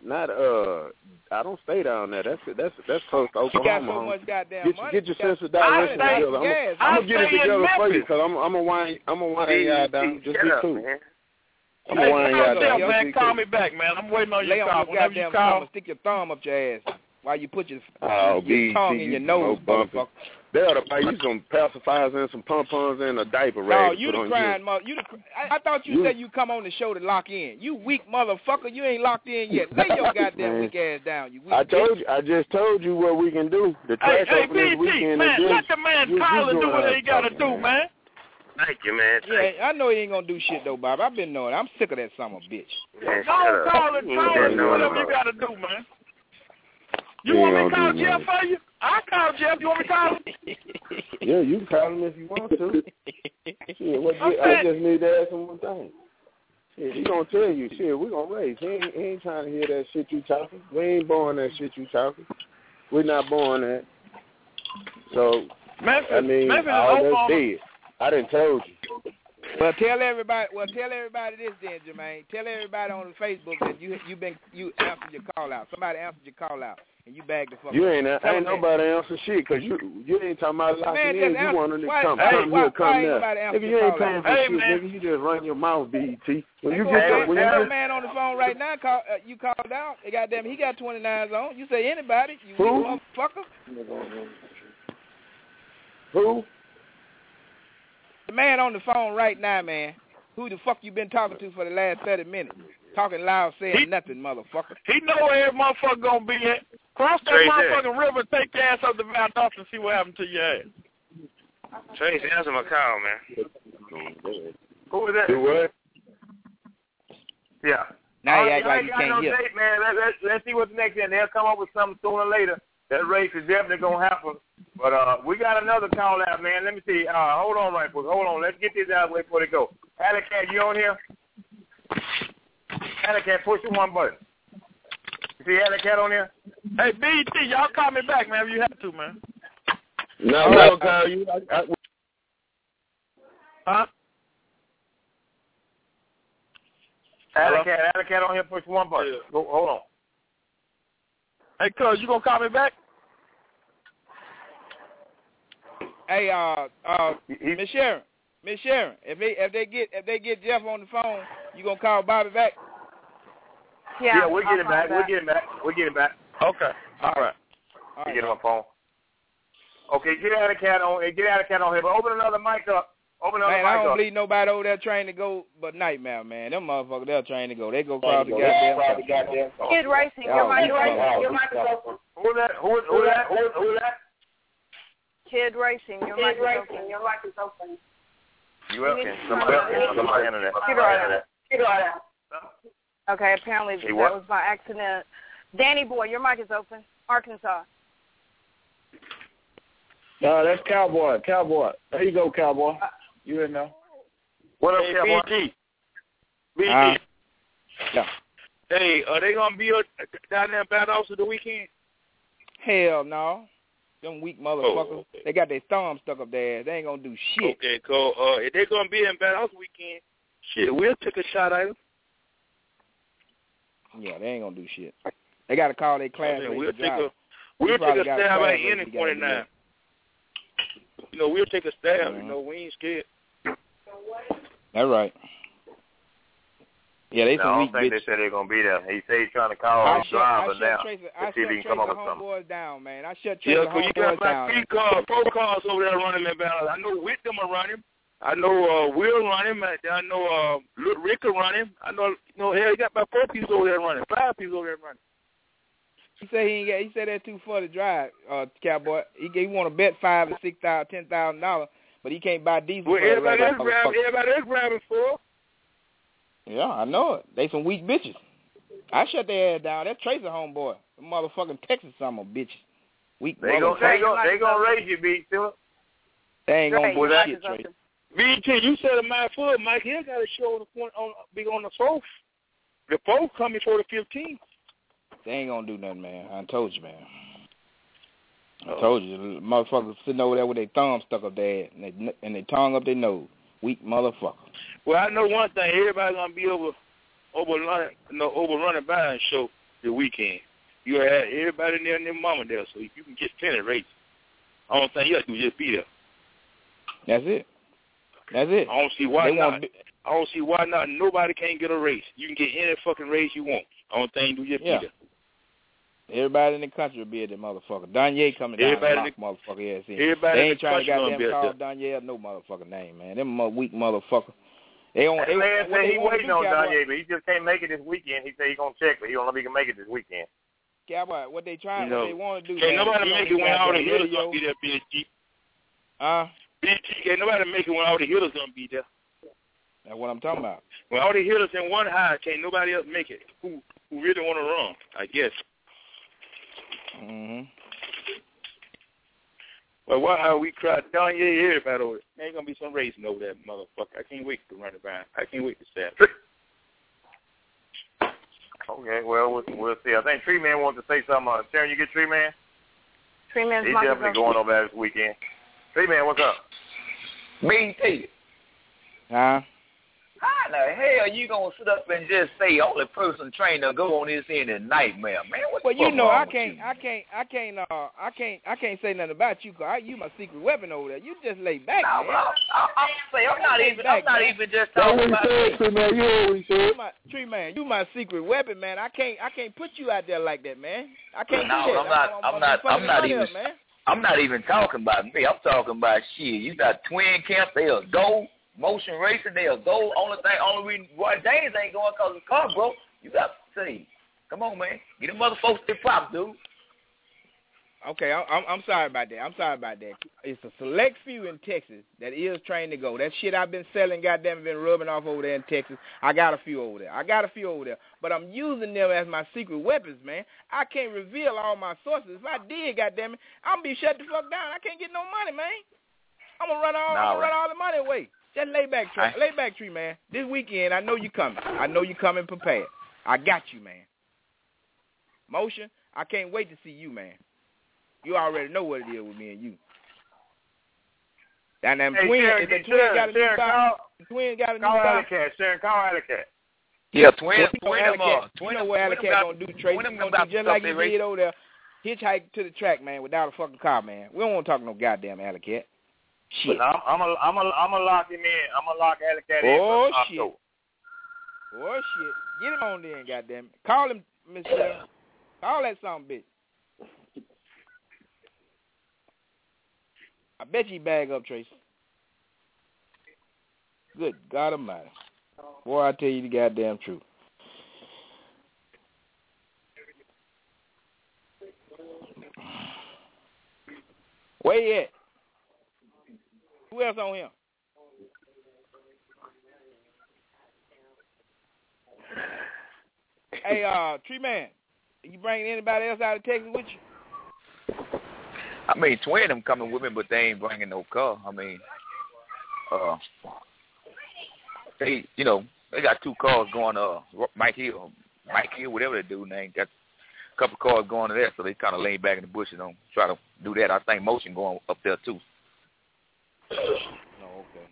I don't stay down there. That's close to Oklahoma. You got so much goddamn money. Get your sense of direction together. I'm gonna get it together for you because I'm gonna wind y'all down. Just be cool. I'm gonna wind y'all down. Man, call me back, man. I'm waiting on your call. Whenever you call, stick your thumb up your ass while you put your tongue in your nose, motherfucker. They ought to buy you some pacifiers and some pom-poms and a diaper rag. No, you the crying mother. I thought you said you come on the show to lock in. You weak motherfucker. You ain't locked in yet. Lay your goddamn weak ass down. You weak I just told you what we can do. The track open this weekend. Man, let the man call and do what he got to do, man. Thank you, man. Yeah, I know he ain't gonna do shit though, Bob. I've been knowing. I'm sick of that son of a bitch. Man, call and do whatever you got to do, man. You want me to call Jeff for you? I'll call Jeff. You want me to call him? Yeah, you can call him if you want to. Shit, I just need to ask him one thing. Shit, he gonna tell you, shit, we gonna raise. He ain't trying to hear that shit you talking. We ain't born that shit you talking. We're not born that. So, Memphis, I mean, all that's dead. I done told you. Well, tell everybody this then, Jermaine. Tell everybody on the Facebook that you answered your call out. Somebody answered your call out, and you bagged the fuck. Ain't nobody answer shit because you ain't talking about locking in. You want them to come there. Nigga, you ain't paying for shit. Nigga, you just run your mouth, BET. When you get that man on the phone right now, you called out. Goddamn, he got 29s on. You say anybody, you motherfucker. Who? The man on the phone right now, man. Who the fuck you been talking to for the last 30 minutes? Talking loud, saying nothing, motherfucker. He know where every motherfucker gonna be at. Cross that motherfucking river, take your ass up to Valdosta and see what happened to your ass. Tracy, answer my call, man. Who is that? Do what? Yeah. Now you act like you can't hear. Date, man. Let's see what's next, and they'll come up with something sooner or later. That race is definitely gonna happen. But we got another call out, man. Let me see. Hold on, right quick. Hold on. Let's get this out of the way before they go. Alley Cat, you on here? Alley Cat, push the one button. You see Alley Cat on here? Hey, BT, y'all call me back, man, if you have to, man. No, I'll call you. Huh? Alley Cat on here, push one button. Yeah. Go, hold on. Hey, cuz, you gonna call me back? Hey, Miss Sharon, if they get Jeff on the phone, you gonna call Bobby back? Yeah, we'll get it back. We'll get it back. Okay. All right. Get it on the phone. Okay, get out of cat on here, but open another mic up. I don't believe nobody over there trained to go but Nightmare, man. Them motherfuckers, they're trained to go. They go across the goddamn. Kid Racing, your mic is open. Who that? Kid Racing, your mic is open. You up? Somebody internet. Okay, apparently that was by accident. Danny Boy, your mic is open. Arkansas. No, that's Cowboy. There you go, Cowboy. You in there? What up, Cowboy? BT. Yeah. Hey, are they gonna be down there in Valdosta the weekend? Hell no. Them weak motherfuckers. Oh, okay. They got their thumb stuck up there. They ain't gonna do shit. Okay, cool. If they're gonna be in Valdosta weekend, shit, we'll take a shot at them. Yeah, they ain't gonna do shit. They gotta call their class. We'll take a stab at any 29. You know, we'll take a stab. You know, we ain't scared. That's right. Yeah, they some weak bitches. I don't think they said they're going to be there. He said he's trying to call his driver now to see if he can come up with something. Homeboys down, man. I shut Tracy homeboys down. You got like 3 cars, 4 cars over there running that battle. I know Whitcomb are running. I know Will running. I know Rick are running. I know, hell, you got about 4 people over there running, 5 people over there running. He said he said that's too far to drive, Cowboy. He want to bet $5,000 to $6,000, $10,000, but he can't buy diesel. Well, everybody else grabbing for. Yeah, I know it. They some weak bitches. I shut their ass down. That Tracer homeboy, the motherfucking Texas son of a bitch. Weak. They gonna raise you, B. They ain't gonna do shit, Tracer. BT, you said a my foot, Mike Hill got a show on the 4th. The 4th coming for the 15th. They ain't gonna do nothing, man. I told you, man. I told you, the motherfuckers sitting over there with their thumb stuck up their ass and they tongue up their nose. Weak motherfucker. Well, I know one thing. Everybody's gonna be running by and show the weekend. You have everybody there and their mama there, so you can get plenty rates. I don't think you have to just be there. That's it. I don't see why not. I don't see why not. Nobody can't get a race. You can get any fucking race you want. I don't think you just be there. Everybody in the country will be at that motherfucker. Danye coming down and lock motherfucker ass in. Everybody they ain't trying to goddamn call Danye no motherfucking name, man. Them weak motherfucker. He waiting on Danye, but he just can't make it this weekend. He said he's gonna check, but he don't know if he can make it this weekend. Cowboy, what they want to do? Can't nobody make it when all the hitters gonna be there, BSG. BSG, can't nobody make it when all the hitters gonna be there. That's what I'm talking about. When all the hitters in one high, can't nobody else make it. Who really want to run? I guess. Mhm. Well, how we cried down here, everybody over there. Ain't gonna be some racing over that motherfucker. I can't wait to run it by. I can't wait to start. Okay, well, we'll see. I think Tree Man wants to say something. Sharon, you get Tree Man? Tree Man's He's definitely going over there this weekend. Tree Man, what's up? BT. Huh? How the hell you gonna sit up and just say only person trainer go on this end at nightmare, man? Well, you know I can't say nothing about you, cause you my secret weapon over there. You just lay back, man. I'm not even just talking about Tree Man, you my secret weapon, man. I can't put you out there like that, man. I can't do that. I'm not even talking about me. I'm talking about shit. You got Twin Camp, they'll go. Motion racing, they'll go. Only reason Roy James ain't going because the car broke. You got to see. Come on, man. Get them other folks their props, dude. Okay, I'm sorry about that. It's a select few in Texas that is trained to go. That shit I've been selling, goddamn, been rubbing off over there in Texas. I got a few over there. But I'm using them as my secret weapons, man. I can't reveal all my sources. If I did, goddamn it, I'm going to be shut the fuck down. I can't get no money, man. I'm going to run all the money away. Just lay back, Tree Man. This weekend, I know you coming. Prepared. I got you, man. Motion, I can't wait to see you, man. You already know what it is with me and you. That damn twin got a new car. Twin got a new car. Sharon, call Alley-Cat. Yeah, twin you know what Alley-Cat gonna do, Tracy? He's gonna do just like he did over there. Hitchhike to the track, man, without a fucking car, man. We don't want to talk no goddamn Alley-Cat. Shit. But I'm a lock him in. I'm gonna lock Alley-Cat in. Oh shit. Get him on then, goddamn it. Call him, Mr. Call that son bitch. I bet you bag up, Tracy. Good God Almighty. Boy, I tell you the goddamn truth. Where you at? Who else on him? Hey, Tree Man, you bringing anybody else out of Texas with you? I mean, Twin them coming with me, but they ain't bringing no car. I mean, they got 2 cars going. Mike Hill, whatever they do, they got a couple cars going to there, so they kind of laying back in the bushes and try to do that. I think Motion going up there too. Oh, okay.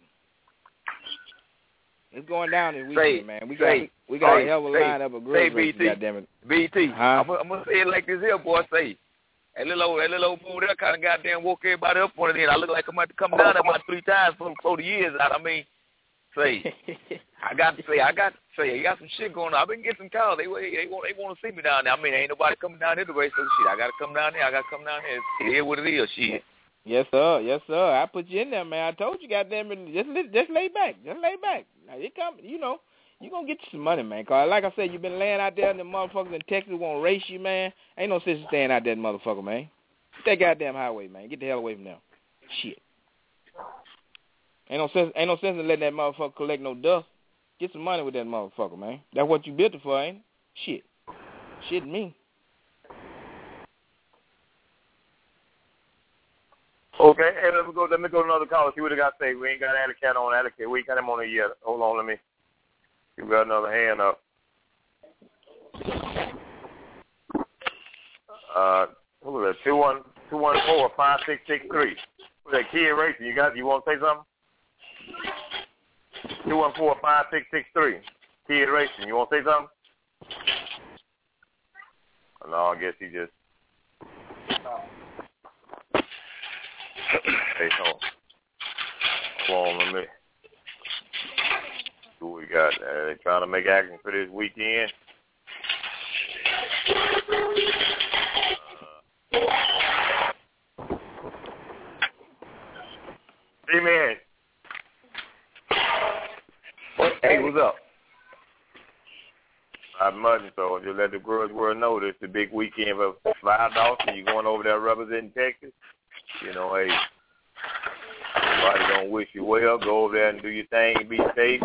It's going down this weekend, man. We got a hell of a lineup of grudge races, goddammit. BT, I'm gonna say it like this here, boy. Say that little old fool there kind of goddamn woke everybody up on it. I look like I'm about to come down about 3 times before the year's out. I mean, say, you got some shit going on. I've been getting some calls. They want to see me down there. I mean, ain't nobody coming down here to race, so shit. I gotta come down there. It is what it is, shit. Yes, sir. I put you in there, man. I told you, goddamn, just lay back. Now you come, you gonna get you some money, man. Cause like I said, you been laying out there, and the motherfuckers in Texas won't race you, man. Ain't no sense in staying out there, motherfucker, man. Get that goddamn highway, man. Get the hell away from them. Shit. Ain't no sense in letting that motherfucker collect no dust. Get some money with that motherfucker, man. That's what you built it for, ain't it? Shit me. Okay, hey, let me go to another call. See what they got to say. We ain't got Alley Cat on. Alley Cat, we ain't got him on it yet. Hold on, let me. You got another hand up. Who was that? 214-5663. Who's that? Kid Racing. You want to say something? 214-5663. Kid Racing. You want to say something? No, I guess he just. Hey, hold on, let me. See what we got. They trying to make action for this weekend. Hey, man. Hey, what's up? Not much, so just let the girls know this the big weekend for Fly Dawson. You going over there representing Texas? Hey, everybody gonna wish you well. Go over there and do your thing. Be safe.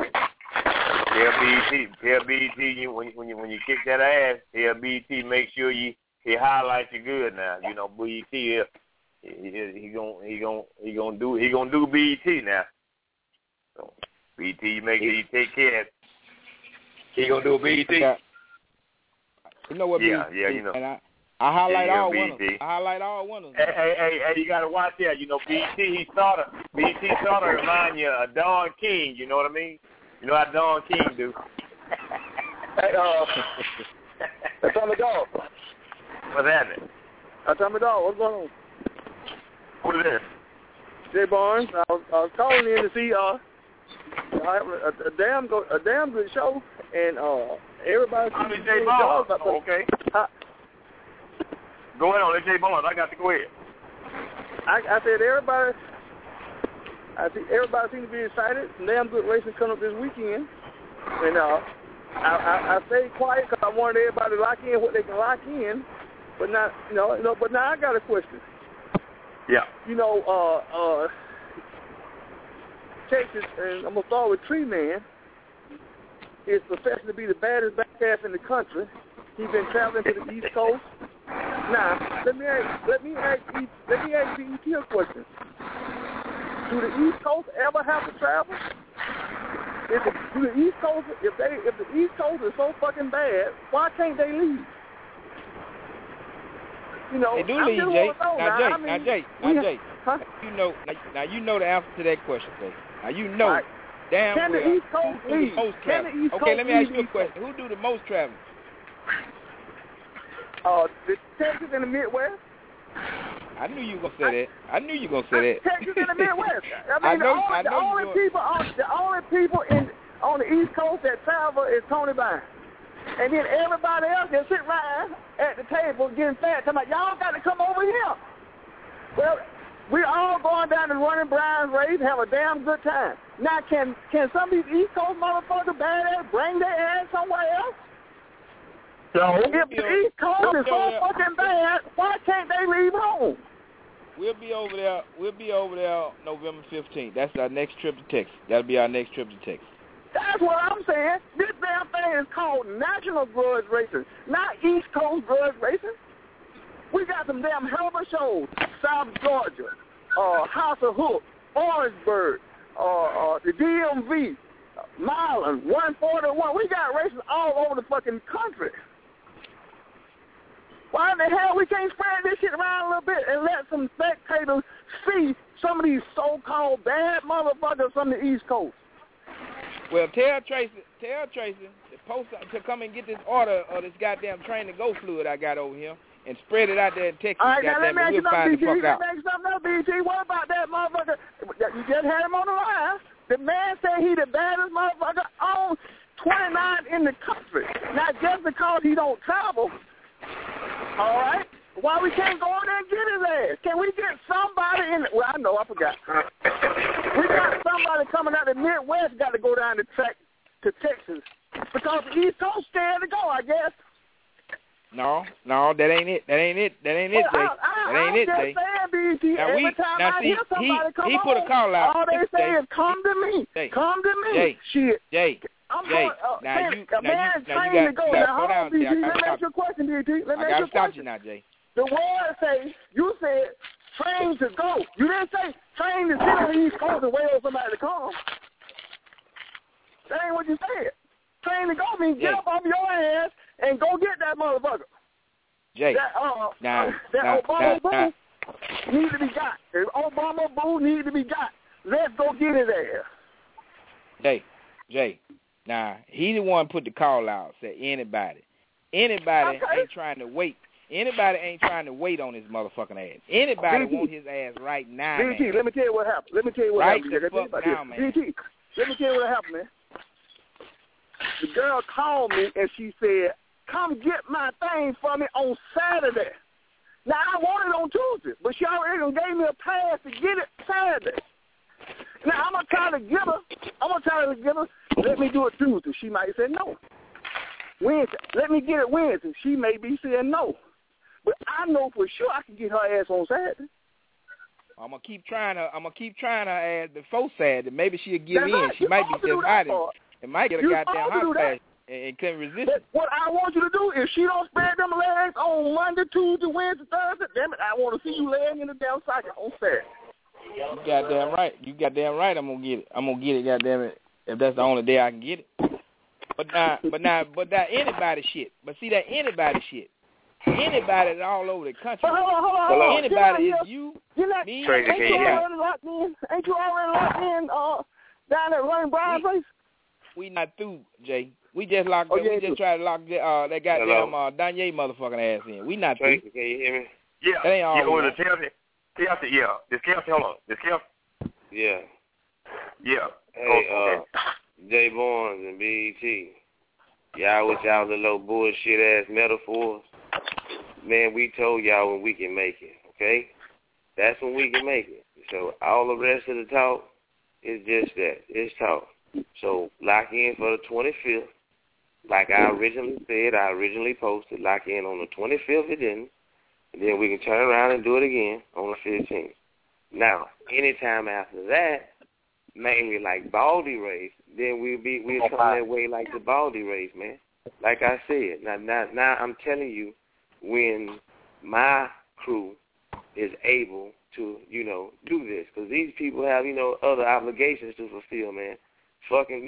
Tell BT when you kick that ass. Tell BT make sure he highlights you good now. BT he gonna do BT now. So BT make sure you take care of it. He gonna do BT. You know what? Yeah. And I highlight all winners. Hey, you gotta watch that. BT sorta remind you of Don King. You know what I mean? You know how Don King do. Hey, Atomic Dog. What's happening? Atomic Dog, what's going on? Who is this? Jay Barnes. I was calling in to see I have a damn good show, and everybody. I'm Jay Barnes. Okay. Go ahead on, Jay Barnes. I got to go ahead. I said everybody. I think everybody seems to be excited. Some damn good racing coming up this weekend, and I stayed quiet because I wanted everybody to lock in what they can lock in. But now, But now I got a question. Yeah. Texas, and I'm gonna start with Tree Man. Is professing to be the baddest back half in the country. He's been traveling to the East Coast. Now, let me ask BET a question. Do the East Coast ever have to travel? If the East Coast is so fucking bad, why can't they leave? They do leave, Jay. Jay. Huh? You know the answer to that question, Jay. Now you know. Right. Damn Can well. the East Coast leave? Okay, let me ask you a question. Who do the most traveling? The Texas and the Midwest. I knew you were gonna say that. Texas and the Midwest. The only people on the East Coast that travel is Tony Byrne. And then everybody else just sit around at the table getting fat. Talking about, y'all got to come over here. Well, we're all going down and running Brian's race, have a damn good time. Now, can some of these East Coast motherfuckers badass bring their ass somewhere else? No. If the East Coast is so fucking bad, why can't they leave home? We'll be over there November 15th. That's our next trip to Texas. That'll be our next trip to Texas. That's what I'm saying. This damn thing is called National Grudge Racing, not East Coast Grudge Racing. We got some damn hell of a shows. South Georgia, House of Hook, Orangeburg, the DMV, Milan, 141. We got races all over the fucking country. Why in the hell we can't spread this shit around a little bit and let some spectators see some of these so-called bad motherfuckers from the East Coast? Well, tell Tracy to come and get this order of this goddamn train to go fluid I got over here and spread it out there in Texas. All right, now we'll find the fuck out. Let me ask you something else, BT. What about that motherfucker? You just had him on the line. The man said he the baddest motherfucker on 29 in the country. Not just because he don't travel. All right? Why we can't go in there and get his ass? Can we get somebody in? Well, I know, I forgot. We got somebody coming out of the Midwest got to go down to Texas because the East Coast scared to go, I guess. No, that ain't it. That ain't it, Jay. That ain't it, Jay. Every time I hear somebody come he put a call out. All they say is, come to me. Jay. Come to me. Jay. Shit. Jay. I'm Jay. going, a man trained to go. Now, hold on, BT. Let me ask you a question, BT. Let me ask you a question. I got to stop you now, Jay. The word say, you said, train to go. You didn't say, train to sit on the East Coast and wait on somebody to come. That ain't what you said. Train to go means get up off your ass and go get that motherfucker. Jay. That Obama boo need to be got. If Obama boo need to be got, let's go get his ass. Jay. Nah, he the one put the call out. Said anybody ain't trying to wait. Anybody ain't trying to wait on his motherfucking ass. Anybody want his ass right now, BT, man. let me tell you what happened. Let me tell you what happened. Right the fuck now, man. BT, let me tell you what happened, man. The girl called me and she said, come get my thing for me on Saturday. Now, I want it on Tuesday, but she already gave me a pass to get it Saturday. Now, I'm going to try to give her, let me do it Tuesday. She might say no. Wednesday, let me get it Wednesday. She may be saying no. But I know for sure I can get her ass on Saturday. I'm gonna keep trying her ass before Saturday. Maybe she'll give That's in. Right. She might be just hiding. It might get a goddamn hot flash and couldn't resist it. What I want you to do, if she don't spread them legs on Monday, Tuesday, Wednesday, Thursday, damn it, I want to see you laying in the damn socket on Saturday. You goddamn right. I'm gonna get it. Goddamn it. If that's the only day I can get it. But that anybody shit. But see that anybody shit. Anybody's all over the country. Hold on. Anybody is you, me. Ain't you already locked in down at Running Brian place? We not through, Jay. We just locked. We just tried to lock that goddamn Danye motherfucking ass in. We not through. Tracy, can you hear me? Yeah. That ain't all. You want to tell me? Yeah. This Kelsey, hold on. This Kelsey? Yeah. Yeah. Hey, Jay Barnes and BET. Y'all with y'all little bullshit ass metaphors. Man, we told y'all when we can make it, okay? That's when we can make it. So all the rest of the talk is just that. It's talk. So lock in for the 25th. Like I originally said, I originally posted, lock in on the 25th again. And then we can turn around and do it again on the 15th. Now, anytime after that, mainly like Baldy race, then we'll come that way like the Baldy race, man. Like I said, now I'm telling you, when my crew is able to, do this, because these people have, other obligations to fulfill, man. Fucking,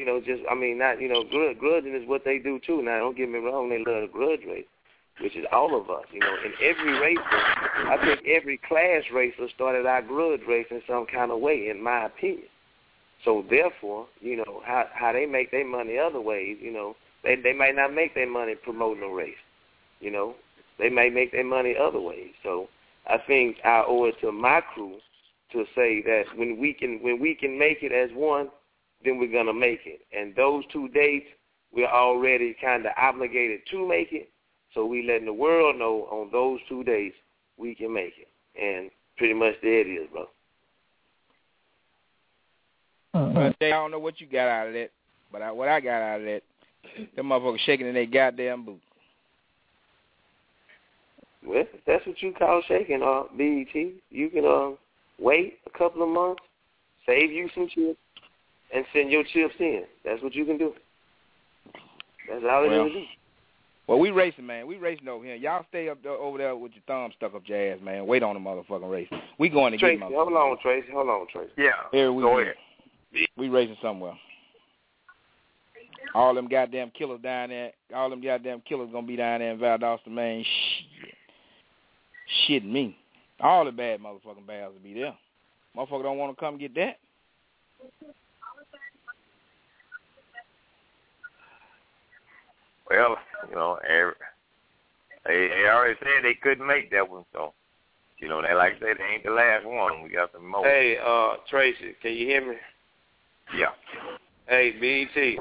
grudging is what they do too. Now, don't get me wrong, they love the grudge race, which is all of us, In every racer, I think every class racer started our grudge race in some kind of way, in my opinion. So therefore, how they make their money other ways, they might not make their money promoting a race, They might make their money other ways. So I think I owe it to my crew to say that when we can make it as one, then we're gonna make it. And those 2 dates, we're already kind of obligated to make it. So we letting the world know on those 2 dates we can make it. And pretty much there it is, bro. But I don't know what you got out of that, but what I got out of that, them motherfuckers shaking in their goddamn boots. Well, if that's what you call shaking, BET, you can wait a couple of months, save you some chips, and send your chips in. That's what you can do. That's all it is to do. Well, we racing, man. We racing over here. Y'all stay up there, over there with your thumb stuck up your ass, man. Wait on the motherfucking race. We going to Tracy, get hold on, Tracy. Yeah. Here we go ahead. We racing somewhere. All them goddamn killers down there. All them goddamn killers gonna be down there in Valdosta, man. Shit me. All the bad motherfucking bads will be there. Motherfucker don't want to come get that. Well, they already said they couldn't make that one, so they like I said, they ain't the last one. We got some more. Hey, Tracy, can you hear me? Yeah. Hey, BT.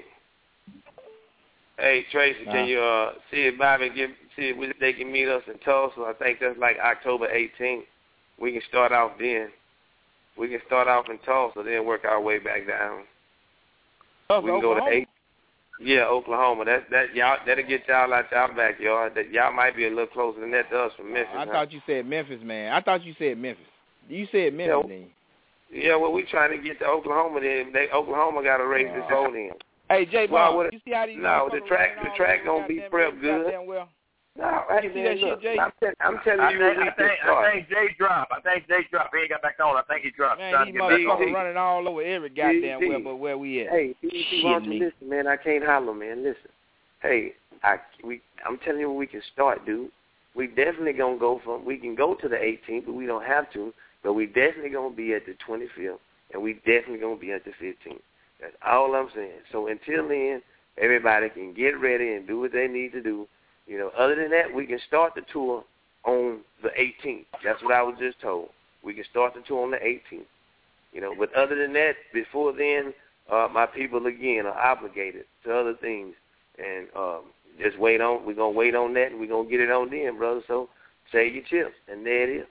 Hey, Tracy, can you see if Bobby see if they can meet us in Tulsa? I think that's like October 18th. We can start off then. We can start off in Tulsa, then work our way back down. We can go to 8. Yeah, Oklahoma. That'll get y'all out y'all backyard. That y'all might be a little closer than that to us from Memphis. I thought you said Memphis, man. I thought you said Memphis. You said Memphis, then. Yeah, well, we trying to get to Oklahoma. Then Oklahoma got to raise this vote in. Hey, J. Ball, you see how these? No, the track gonna be prepped good. Well. No, hey, man, look, I'm telling you, I think Jay dropped. He ain't got back on. I think he dropped. Man, these motherfuckers running all over every goddamn well, but where we at? Hey, listen, man, I can't holler, man. Listen, hey, I'm telling you what we can start, dude. We definitely gonna we can go to the 18th, but we don't have to. But we definitely gonna be at the 25th, and we definitely gonna be at the 15th. That's all I'm saying. So until then, everybody can get ready and do what they need to do. You know, other than that, we can start the tour on the 18th. That's what I was just told. We can start the tour on the 18th. You know, but other than that, before then, my people, again, are obligated to other things. And just wait on, we're going to wait on that, and we're going to get it on then, brother. So save your chips, and there it is.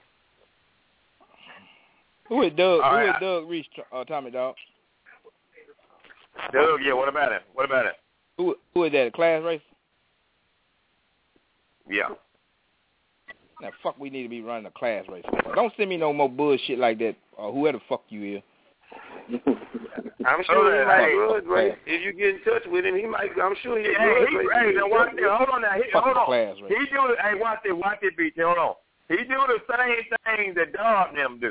Who is Doug? Who is Doug Reese, Tommy Dog? Doug, yeah, what about it? Who is that, a class racer? Yeah. Now, fuck, we need to be running a class race. Don't send me no more bullshit like that, or whoever the fuck you is. I'm sure he might grudge race. If you get in touch with him, I'm sure he'll grudge race. Hey, now watch this. Hold on now. Hold on. Hey, watch this, BT. Hold on. He do the same thing that Dog and them do.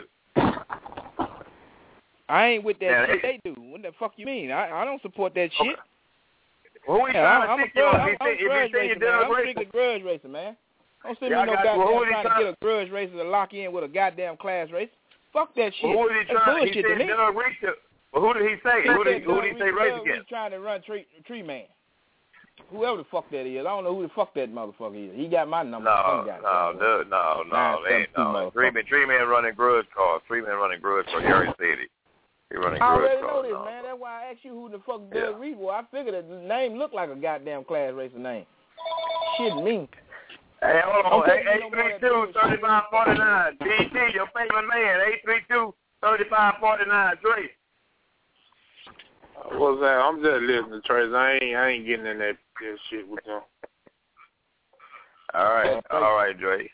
I ain't with that shit they do. What the fuck you mean? I don't support that shit. Who are you trying to stick you on? I'm strictly grudge racer, man. Don't send me no goddamn trying to get a grudge racer to lock in with a goddamn class race. Fuck that shit. Who is he trying? He said Doug Reese. Well, who did he say? Who did he say race against? He's trying to run Tree Man. Whoever the fuck that is, I don't know who the fuck that motherfucker is. He got my number. No. Tree Man running grudge cars. Tree Man running grudge for Gary City. I already know this, man. That's why I asked you who the fuck Doug Reese was. I figured that the name looked like a goddamn class racer name. Shit me. Hey, hold on. 832-3549. BT, your favorite man. 832-3549. Dre. What's that? I'm just listening, Trace. I ain't getting in that shit with them. All right, Dre.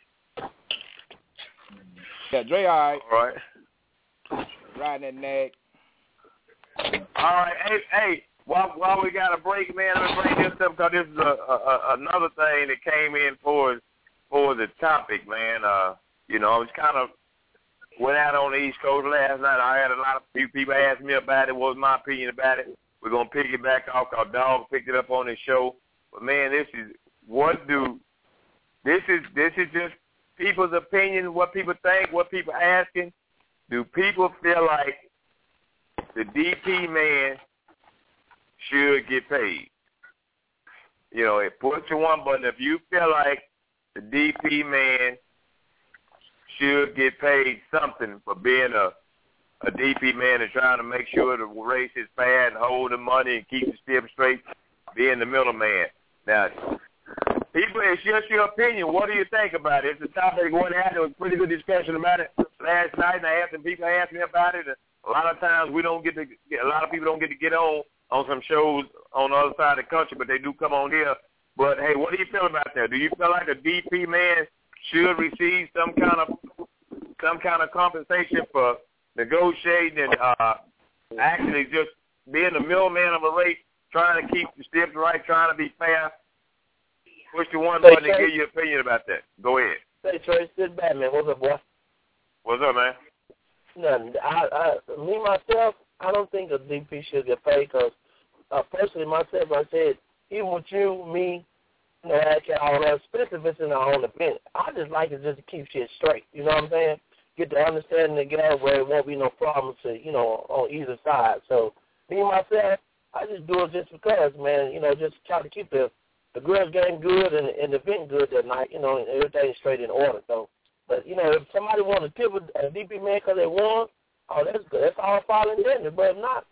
Yeah, Dre, all right. Riding that nag. All right, hey, while we got a break, man, let me bring this up because this is another thing that came in for the topic, man. You know, I was kind of went out on the East Coast last night. I had a lot of people ask me about it. What was my opinion about it? We're gonna pick it back off. Our dog picked it up on his show. But man, this is just people's opinion, what people think, what people asking. Do people feel like the DP man should get paid? You know, it puts you one button. If you feel like the DP man should get paid something for being a DP man and trying to make sure the race is fair and hold the money and keep the step straight, being the middleman. Now, people, it's just your opinion. What do you think about it? It's a topic going out. There was pretty good discussion about it last night, and I had some people ask me about it. A lot of times a lot of people don't get to get on some shows on the other side of the country, but they do come on here. But, hey, what do you feel about that? Do you feel like a DP man should receive some kind of compensation for negotiating and actually just being the middleman of a race, trying to keep the steps right, trying to be fair? Push the one button and give your opinion about that. Go ahead. Hey, Trace, this Batman. What's up, boy? What's up, man? Nothing. Me, myself, I don't think a DP should get paid because, personally, myself, I said, even with you, me, you know, all that, especially if it's in our own event, I just like it just to keep shit straight. You know what I'm saying? Get the understanding together where it won't be no problems, you know, on either side. So, me, myself, I just do it just because, man, you know, just try to keep the grudge game good and the event good that night, you know, and everything straight in order. So, but, you know, if somebody wants to tip a DP man because they won, oh, that's good. That's all fine and dandy. But if not,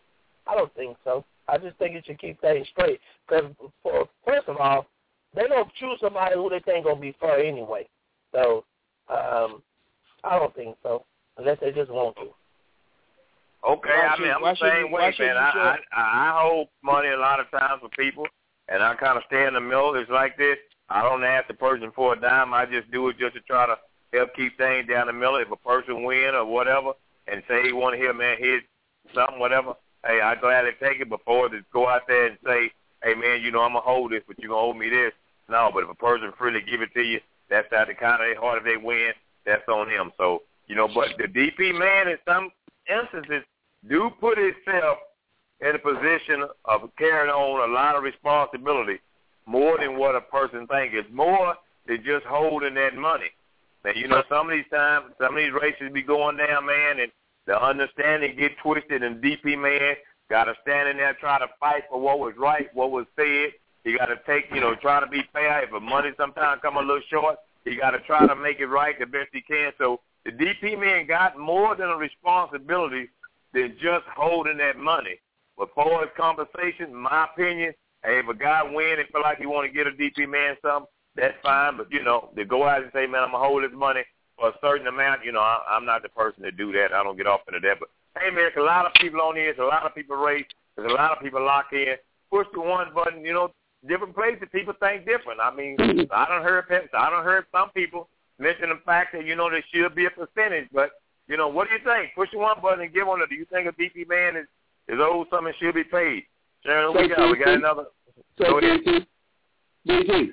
I don't think so. I just think you should keep things straight. Because, first of all, they don't choose somebody who they think going to be fair anyway. So, I don't think so, unless they just want to. Okay, I'm the same way, man. I hold money a lot of times for people, and I kind of stay in the middle. It's like this. I don't ask the person for a dime. I just do it just to try to help keep things down the middle. If a person win or whatever and say he want to hear, man, here's something, whatever, hey, I gladly take it before to go out there and say, hey, man, I'm going to hold this, but you're going to owe me this. No, but if a person freely give it to you, that's out the kind of their heart. If they win, that's on them. So, but the DP man in some instances do put himself in a position of carrying on a lot of responsibility, more than what a person thinks. It's more than just holding that money. Now, some of these times, some of these races be going down, man, and the understanding get twisted, and DP man got to stand in there try to fight for what was right, what was said. He got to take, try to be fair. If the money sometimes come a little short, he got to try to make it right the best he can. So the DP man got more than a responsibility than just holding that money. But for his compensation, in my opinion, hey, if a guy win and feel like he want to get a DP man something, that's fine. But, to go out and say, man, I'm going to hold this money for a certain amount, I'm not the person to do that. I don't get off into that. But, hey, man, there's a lot of people on here. There's a lot of people race. There's a lot of people locked in. Push the one button, different places, people think different. I mean, I done heard some people mention the fact that, there should be a percentage. But, what do you think? Push the one button and give on it. Do you think a DP man is owed something should be paid? Sharon, we got another. So, DT.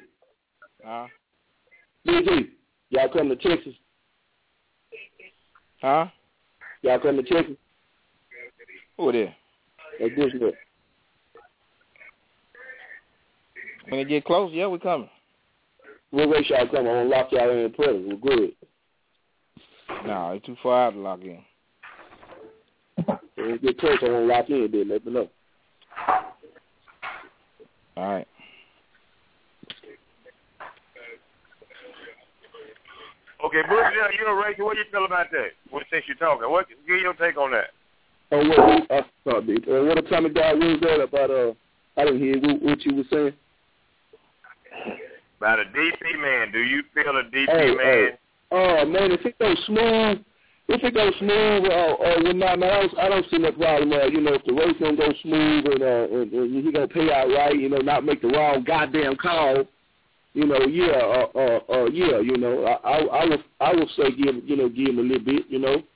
DT, y'all come to Texas? Huh? Y'all come to Texas? Who there? At Bushwick. When it get close, yeah, we coming. What race y'all coming? I want to lock y'all in present. We're good. No, it's too far out to lock in. When it get close, I want to lock in, then let me know. All right. Okay, Bruce, you're a racer. What do you feel about that? Since you're talking, give your take on that. What Atomic Dog was that about? I didn't hear what you were saying. About a DP man, do you feel a DP man? Oh man, if it goes smooth, or not, man, I don't see no problem. If the race gonna go smooth and he gonna pay out right, not make the wrong goddamn call. I would say give him a little bit,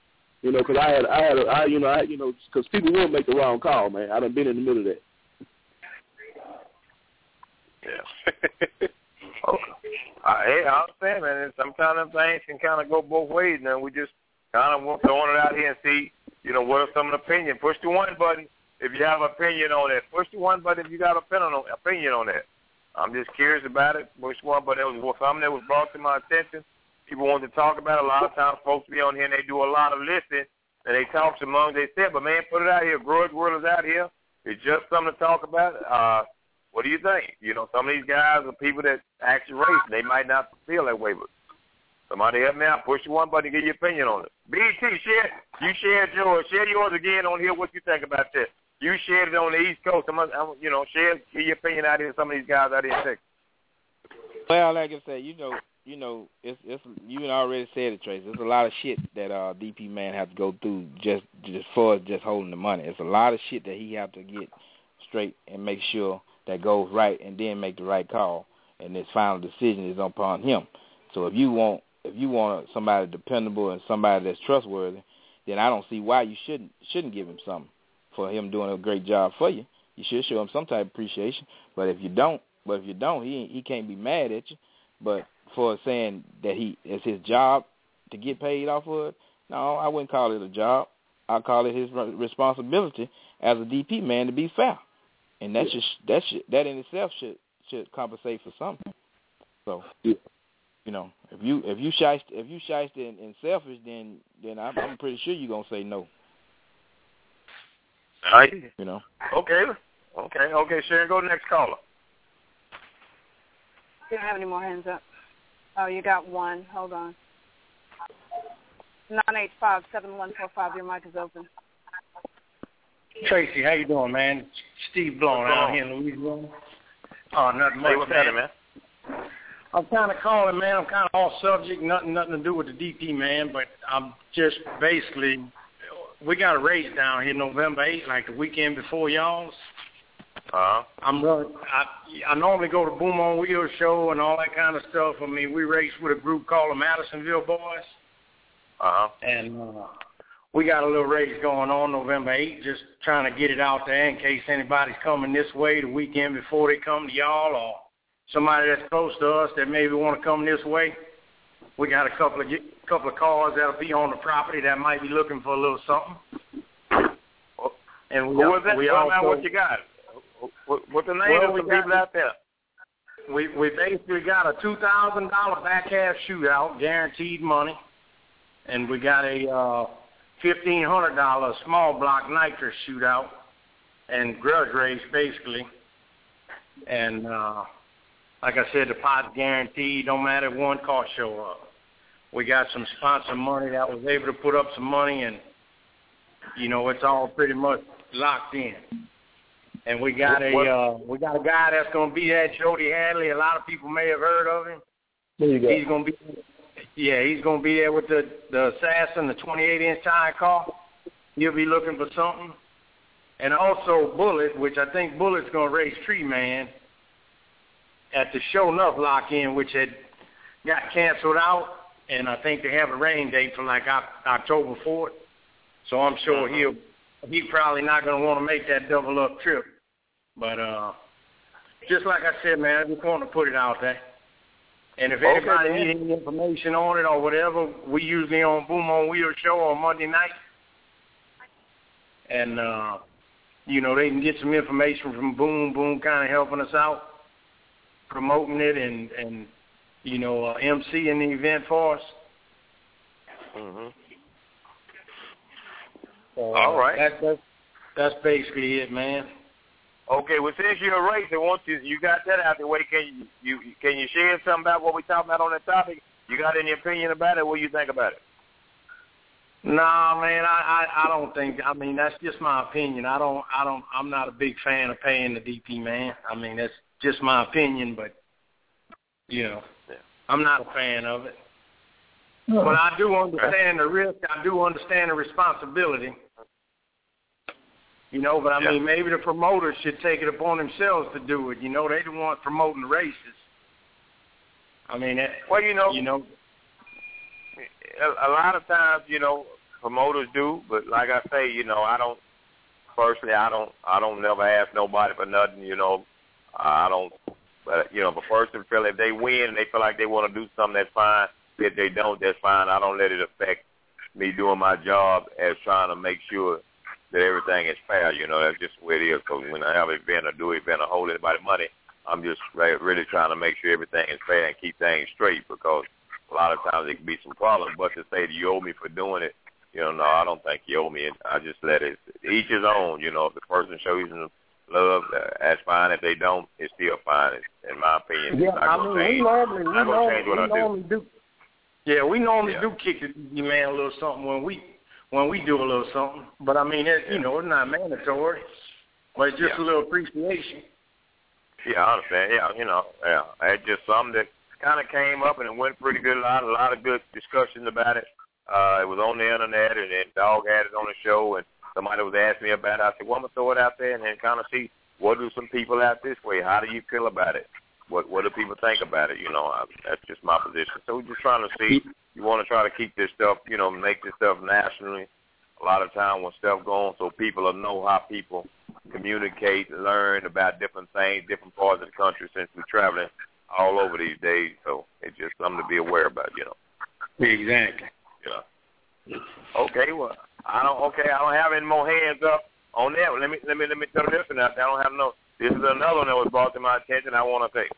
because because people will make the wrong call, man. I done been in the middle of that. Yeah. I understand, man. And sometimes things can kind of go both ways, and we just kind of want throwing it out here and see, what are some of the opinion. Push the one button if you have an opinion on that. Push the one button if you got an opinion on that. I'm just curious about it. Push one button. It was something that was brought to my attention. People want to talk about it. A lot of times folks be on here and they do a lot of listening, and they talk among themselves. But, man, put it out here. Grudge World is out here. It's just something to talk about. What do you think? Some of these guys are people that actually race. They might not feel that way, but somebody help me out. Push the one button and get your opinion on it. BT, share yours. Share yours again on here. What you think about that? You shared it on the East Coast. Share your opinion out here. Some of these guys out here in Texas. Well, like I said, it's you already said it, Trace. There's a lot of shit that DP man have to go through just for just holding the money. It's a lot of shit that he have to get straight and make sure that goes right, and then make the right call. And his final decision is upon him. So if you want somebody dependable and somebody that's trustworthy, then I don't see why you shouldn't give him something for him doing a great job for you. You should show him some type of appreciation. But if you don't, he can't be mad at you. But for saying that it's his job to get paid off of it, no, I wouldn't call it a job. I'd call it his responsibility as a DP man to be fair. And that in itself should compensate for something. So, if you shiesty and selfish, then I'm pretty sure you're gonna say no. Right. Okay. Sharon, go to the next caller. You don't have any more hands up. Oh, you got one. Hold on. 985-7145. Your mic is open. Tracy, how you doing, man? Steve Blown out here in Louisiana. Oh, nothing much, what's happening, man? I'm kind of calling, man. I'm kind of off subject, nothing to do with the DP, man, but I'm just basically, we got a race down here November 8th, like the weekend before y'all's. Uh-huh. I normally go to Boom on Wheels show and all that kind of stuff. I mean, we race with a group called the Madisonville Boys. Uh-huh. And we got a little race going on November 8th, just trying to get it out there in case anybody's coming this way the weekend before they come to y'all, or somebody that's close to us that maybe want to come this way. We got a couple of cars that'll be on the property that might be looking for a little something. And who is that? What you got? What's the name of the people out there? We basically got a $2,000 back half shootout, guaranteed money, and we got a $1,500 small block nitrous shootout and grudge race basically. And like I said, the pot's guaranteed. Don't matter if one car show up. We got some sponsor money that was able to put up some money, and it's all pretty much locked in. And we got a guy that's going to be there, Jody Hadley. A lot of people may have heard of him. He's going to be there with the Assassin, the 28-inch tire car. He'll be looking for something. And also Bullet, which I think Bullet's going to race Tree Man at the Show Enough lock-in, which had got canceled out. And I think they have a rain date for like October 4th. So I'm sure he's probably not going to want to make that double-up trip. But just like I said, man, I just want to put it out there. And if anybody needs any information on it or whatever, we usually on Boom on Wheels show on Monday night. And, they can get some information from Boom kind of helping us out, promoting it and emceeing the event for us. Mm-hmm. So, all right. That's basically it, man. Okay, well, since you're a racer, once you got that out the way, can you share something about what we're talking about on that topic? You got any opinion about it? What do you think about it? Nah, man, I don't think. I mean, that's just my opinion. I'm not a big fan of paying the DP, man. I mean, that's just my opinion, but I'm not a fan of it. But I do understand the risk. I do understand the responsibility. But I mean, maybe the promoters should take it upon themselves to do it. They the ones promoting the races. I mean, a lot of times, promoters do, but like I say, I don't never ask nobody for nothing. I don't. But but first and feel if they win and they feel like they want to do something, that's fine. If they don't, that's fine. I don't let it affect me doing my job as trying to make sure that everything is fair. That's just the way it is. Because when I have an event or do an event or hold anybody money, I'm just really trying to make sure everything is fair and keep things straight, because a lot of times there can be some problems. But to say that you owe me for doing it, no, I don't think you owe me. I just let it, each his own. If the person shows you love, that's fine. If they don't, it's still fine, in my opinion. Yeah, I mean, we normally do. Yeah, we normally do kick the man a little something when we do a little something. But I mean, it's not mandatory, but it's just a little appreciation. Yeah, I understand. Yeah, it's just something that kind of came up and it went pretty good. A lot of good discussions about it. It was on the internet, and then Dog had it on the show, and somebody was asking me about it. I said, well, I'm going to throw it out there and then kind of see what do some people out this way. How do you feel about it? What do people think about it? That's just my position. So we're just trying to see. You want to try to keep this stuff, make this stuff nationally. A lot of time when stuff goes on, so people will know how people communicate, learn about different things, different parts of the country, since we're traveling all over these days. So it's just something to be aware about, Exactly. Yeah. Okay. Well, I don't have any more hands up on that. Let me throw this one out there. I don't have no. This is another one that was brought to my attention. I want to say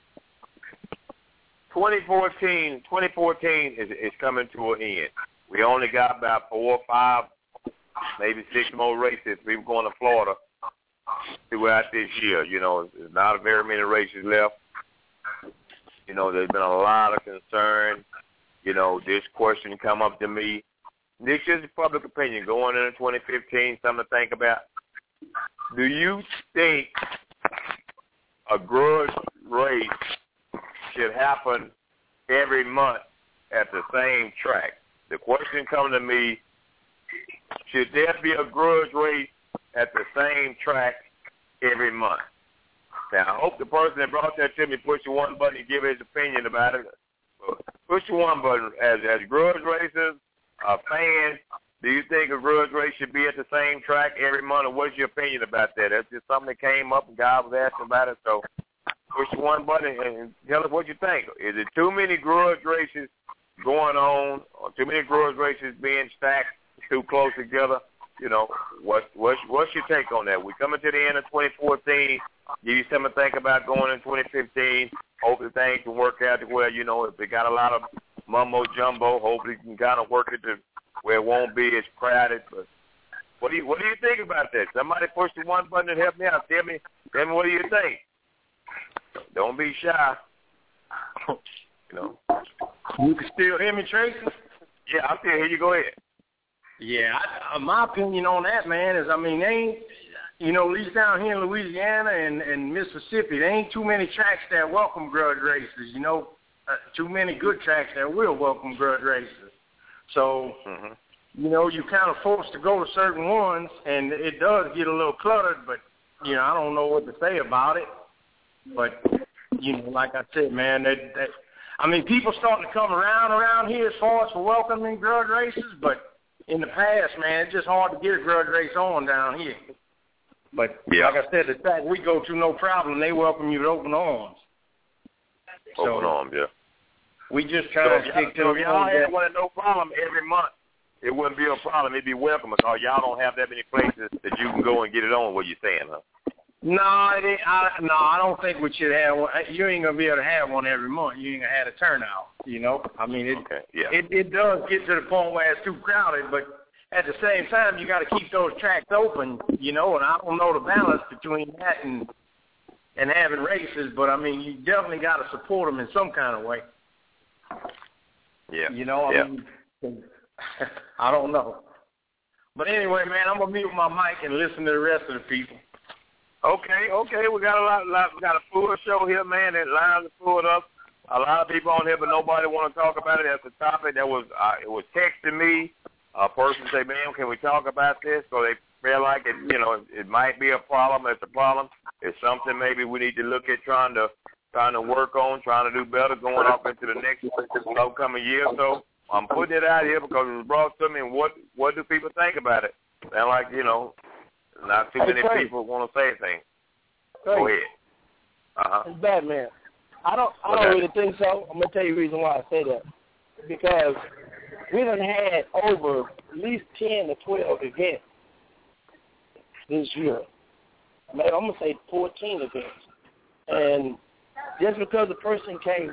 2014 is coming to an end. We only got about 4 or 5, maybe 6 more races. We were going to Florida throughout this year. There's not very many races left. There's been a lot of concern. This question come up to me. This is public opinion going into 2015, something to think about. do you think a grudge race should happen every month at the same track? The question comes to me, should there be a grudge race at the same track every month? Now, I hope the person that brought that to me push the one button and give his opinion about it. Push the one button. As grudge racers, fans, do you think a grudge race should be at the same track every month, or what's your opinion about that? That's just something that came up and God was asking about it, so push the one button and tell us what you think. Is it too many grudge races going on, or too many grudge races being stacked too close together? You know, what's your take on that? We're coming to the end of 2014. Give you something to think about going in 2015. Hopefully things can work out to where, you know, if they got a lot of mumbo-jumbo, hopefully you can kind of work it to where it won't be as crowded. But what do you think about that? Somebody push the one button and help me out. Tell me what do you think? Don't be shy. You know. You can still hear me, Tracy? Yeah, I still hear you. Go ahead. Yeah, my opinion on that, man, is, I mean, at least down here in Louisiana and Mississippi, there ain't too many tracks that welcome grudge races, too many good tracks that will welcome grudge races. So, you're kind of forced to go to certain ones, and it does get a little cluttered, but, I don't know what to say about it. But, like I said, man, people starting to come around here as far as for welcoming grudge races, but in the past, man, it's just hard to get a grudge race on down here. But like I said, the track we go to, no problem. They welcome you with open arms. Open arms, yeah. We just try to stick to if y'all had one, no problem every month, it wouldn't be a problem. It'd be welcome because y'all don't have that many places that you can go and get it on. What you saying, huh? No, I don't think we should have one. You ain't gonna be able to have one every month. You ain't gonna have a turnout. I mean, it does get to the point where it's too crowded, but at the same time, you got to keep those tracks open. And I don't know the balance between that and having races, but I mean, you definitely got to support them in some kind of way. Yeah. I mean, I don't know. But anyway, man, I'm gonna mute my mic and listen to the rest of the people. Okay, we got we got a full show here, man. That lines are pulled up. A lot of people on here, but nobody want to talk about it. That's the topic that was it was texted me. A person say, "Man, can we talk about this?" So they feel like it. It might be a problem. It's a problem. It's something maybe we need to look at trying to work on, trying to do better, going up into the next upcoming year. So I'm putting it out here because it was brought to me. And what do people think about it? And not too many people want to say anything. Go ahead. It's bad, man. I don't really think so. I'm gonna tell you the reason why I say that. Because we done had over at least 10 to 12 events this year. Maybe I'm gonna say 14 events. And just because a person can't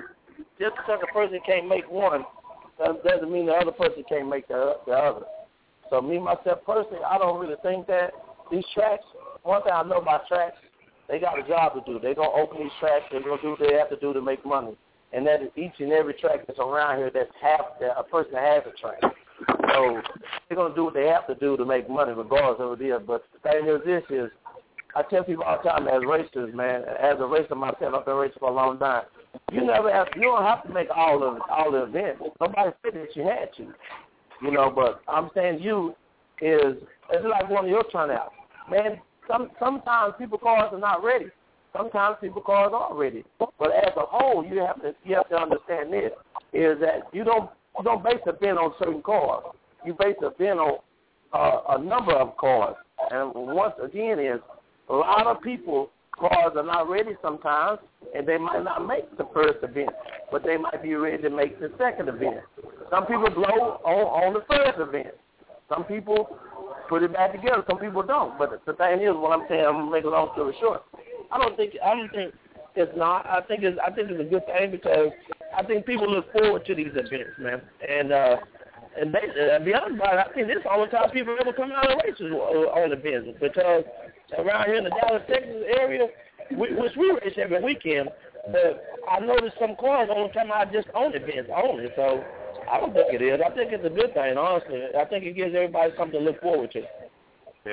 make one, doesn't mean the other person can't make the other. So me myself personally, I don't really think that. These tracks, one thing I know about tracks, they got a job to do. They're going to open these tracks. They're going to do what they have to do to make money. And that is each and every track that's around here that a person has a track. So they're going to do what they have to do to make money regardless of what it is. But the thing is I tell people all the time as racers, man, as a racer myself, I've been racing for a long time. You don't have to make all the events. Nobody said that you had to. But I'm saying it's like one of your turnouts. Man, sometimes people's cars are not ready. Sometimes people's cars are ready. But as a whole, you have to understand this, is that you don't base a event on certain cars. You base a event on a number of cars. And once again is a lot of people cars are not ready sometimes, and they might not make the first event, but they might be ready to make the second event. Some people blow on the first event. Some people put it back together. Some people don't. But the thing is, what I'm saying, I'm gonna make a long story short. I don't think it's not. I think it's a good thing because I think people look forward to these events, man. And they, be honest about it, I think this is the only time people ever come out of races on events because around here in the Dallas, Texas area, which we race every weekend, but I noticed some cars only come out just on events only. So I don't think it is. I think it's a good thing, honestly. I think it gives everybody something to look forward to. Yeah.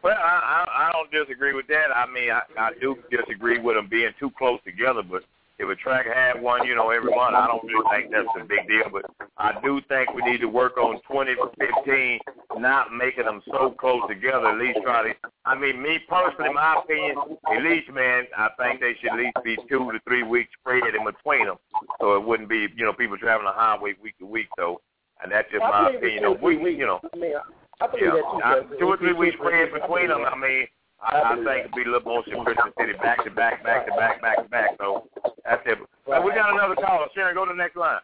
Well, I don't disagree with that. I mean, I do disagree with them being too close together, but if a track had one, every month, I don't really think that's a big deal. But I do think we need to work on 2015, not making them so close together. At least try to. I mean, me personally, my opinion, at least, man, I think they should at least be 2 to 3 weeks spread in between them, so it wouldn't be, people traveling the highway week to week. So, and that's just my opinion. I believe that too. 2 or 3 weeks spread between them. I mean. I think it'd be a little more in Christian City, back to back. So that's it. But we got another caller. Sharon, go to the next line.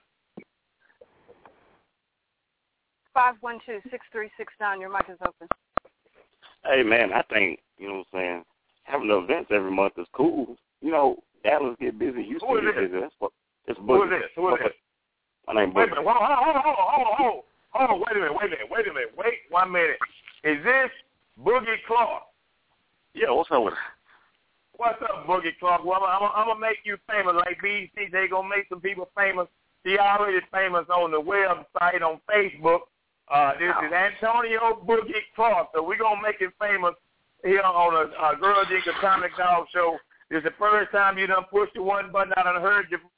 512-6369. Your mic is open. Hey, man, I think, having the events every month is cool. Dallas get busy. Houston get busy. It's Who is this? My name is Wait a minute. Hold on. Wait a minute. Wait 1 minute. Is this Boogie Clark? Yeah, what's up with it? What's up, Boogie Clark? Well, I'm going to make you famous like BET. They going to make some people famous. He already famous on the website, on Facebook. This is Antonio Boogie Clark. So we're going to make him famous here on a Girl Dig Atomic Dog show. This is the first time you done pushed the one button. I done heard you.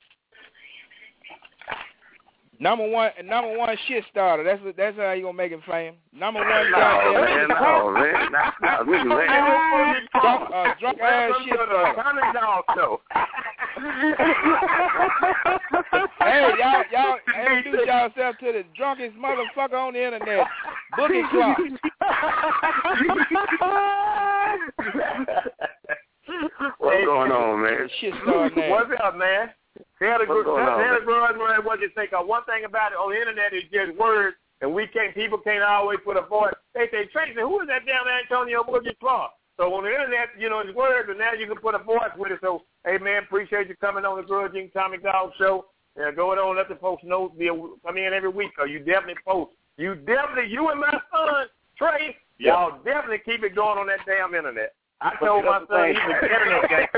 Number one shit starter. That's how you gonna make him famous. Number one man. Drunk ass shit starter. Hey, y'all introduce yourself to the drunkest motherfucker on the internet, Boogie Clark. What's going on, man? Shit starter, man. What's up, man? What you think? One thing about it on the internet is just words, and people can't always put a voice. They say, Tracy, who is that damn Antonio Boogie Clark? So on the internet, it's words, and now you can put a voice with it. So, hey, man, appreciate you coming on the Girl Dig Atomic Dog show. Go on, let the folks know. Come in every week, because you definitely post. You and my son, Trey, y'all definitely keep it going on that damn internet. I told my son he's an internet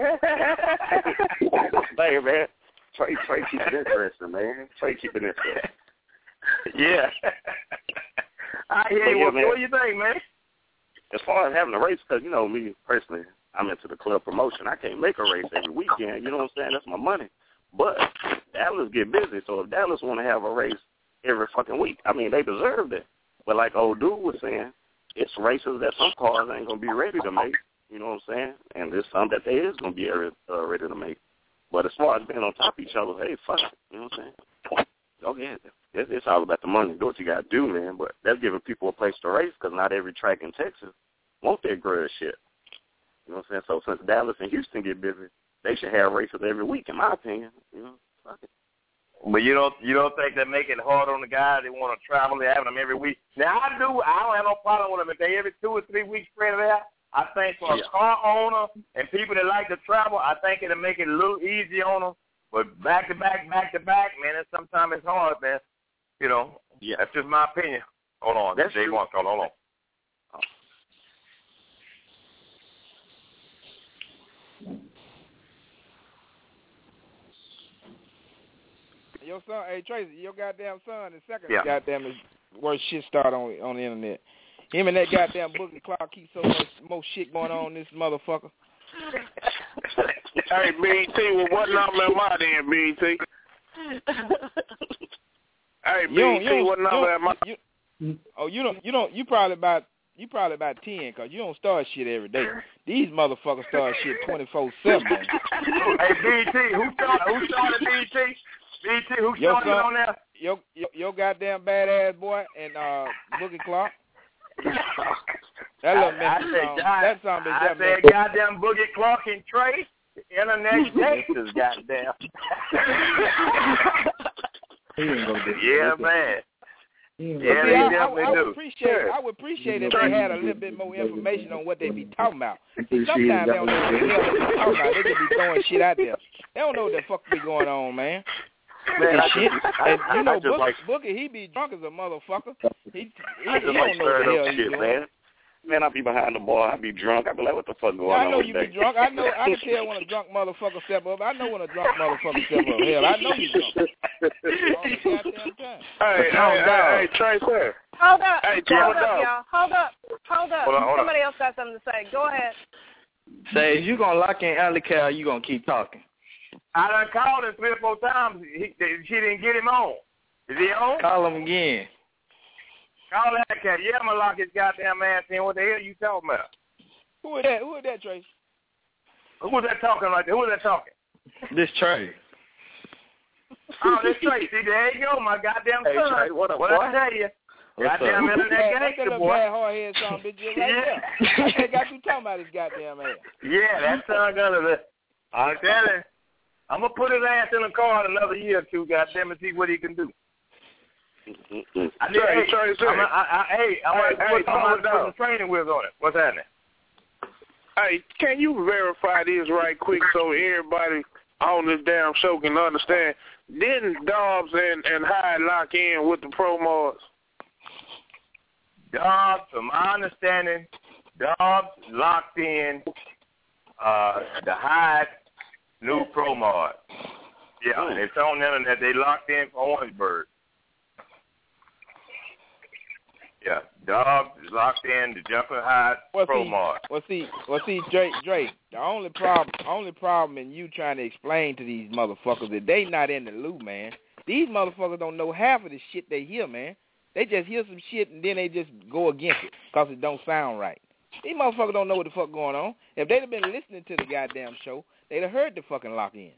guy. Hey, man. Trey keep it interesting, man. Trey keep it interesting. Yeah. I hear you. What do you think, man? As far as having a race, because, me personally, I'm into the club promotion. I can't make a race every weekend. You know what I'm saying? That's my money. But Dallas get busy, so if Dallas want to have a race every fucking week, I mean, they deserve it. But like old dude was saying, it's races that some cars ain't going to be ready to make, you know what I'm saying? And there's some that they is going to be ready to make. But as far as being on top of each other, hey, fuck it, you know what I'm saying? Go ahead. It's all about the money. Do what you got to do, man. But that's giving people a place to race because not every track in Texas want that grudge shit. You know what I'm saying? So since Dallas and Houston get busy, they should have races every week, in my opinion. Fuck it. But you don't think they make it hard on the guys? They want to travel. They have them every week. Now I don't have no problem with them if they every 2 or 3 weeks spread it out. I think for a car owner and people that like to travel, I think it'll make it a little easier on them. But back to back, man, sometimes it's hard, man. That's just my opinion. Hold on, that's Jay wants to hold on. Your son, hey Tracy, your goddamn son is second goddamn is worst shit start on the internet. Him and that goddamn Boogie Clark keep so much more shit going on this motherfucker. Hey, BT, well, what number am I then, BT? Hey, BT, what number am I? You probably about 10, because you don't start shit every day. These motherfuckers start shit 24/7. Hey, BT, who started BT? BT, who started on there? Your goddamn badass boy and Boogie Clark. That little that song is I said goddamn Boogie Clark and Trey. Internet Texas, goddamn. Yeah, man. Yeah, they definitely do. I would appreciate if they had a little bit more information on what they be talking about. Sometimes they don't know what the hell they be talking about. They just be throwing shit out there. They don't know what the fuck be going on, man. Man, Boogie, he be drunk as a motherfucker. He don't know what the hell he's doing. Man, I be behind the bar. I be drunk. I be like, what the fuck going on? I know you be drunk. I can tell when a drunk motherfucker step up. I know when a drunk motherfucker step up. Hell, I know you drunk. All the goddamn time. Hey, Trey, sir. Hold up. Hey, hold up, y'all. Hold up. Hold on. Somebody else got something to say. Go ahead. Say, if you going to lock in Alley Cal, you going to keep talking. I done called him 3 or 4 times. She didn't get him on. Is he on? Call him again. Call that cat. Yeah, I'm going to lock his goddamn ass in. What the hell you talking about? Who is that? Who is that, Trace? Who is that talking like that? Who is that talking? This Trey. Oh, this Trey. See, there you go, my goddamn son. Hey, Trey, what up, boy? I tell you? Goddamn internet gangster, boy. Bad hard head son, bitch, right there. I got you talking about his goddamn ass. Yeah, that son gonna. I'm telling you, I'm gonna put his ass in the car in another year or 2. Goddamn it, see what he can do. I'm gonna put some training wheels on it. What's happening? Hey, can you verify this right quick so everybody on this damn show can understand? Didn't Dobbs and Hyde lock in with the promos? Dobbs, from my understanding, Dobbs locked in the Hyde new promos. Yeah, and it's on the internet. They locked in for Orangeburg. Yeah, Dobbs is locked in the Jumper Hyde promos. Well, see, Drake. The only problem in you trying to explain to these motherfuckers that they not in the loop, man. These motherfuckers don't know half of the shit they hear, man. They just hear some shit and then they just go against it because it don't sound right. These motherfuckers don't know what the fuck going on. If they'd have been listening to the goddamn show, they'd have heard the fucking lock in.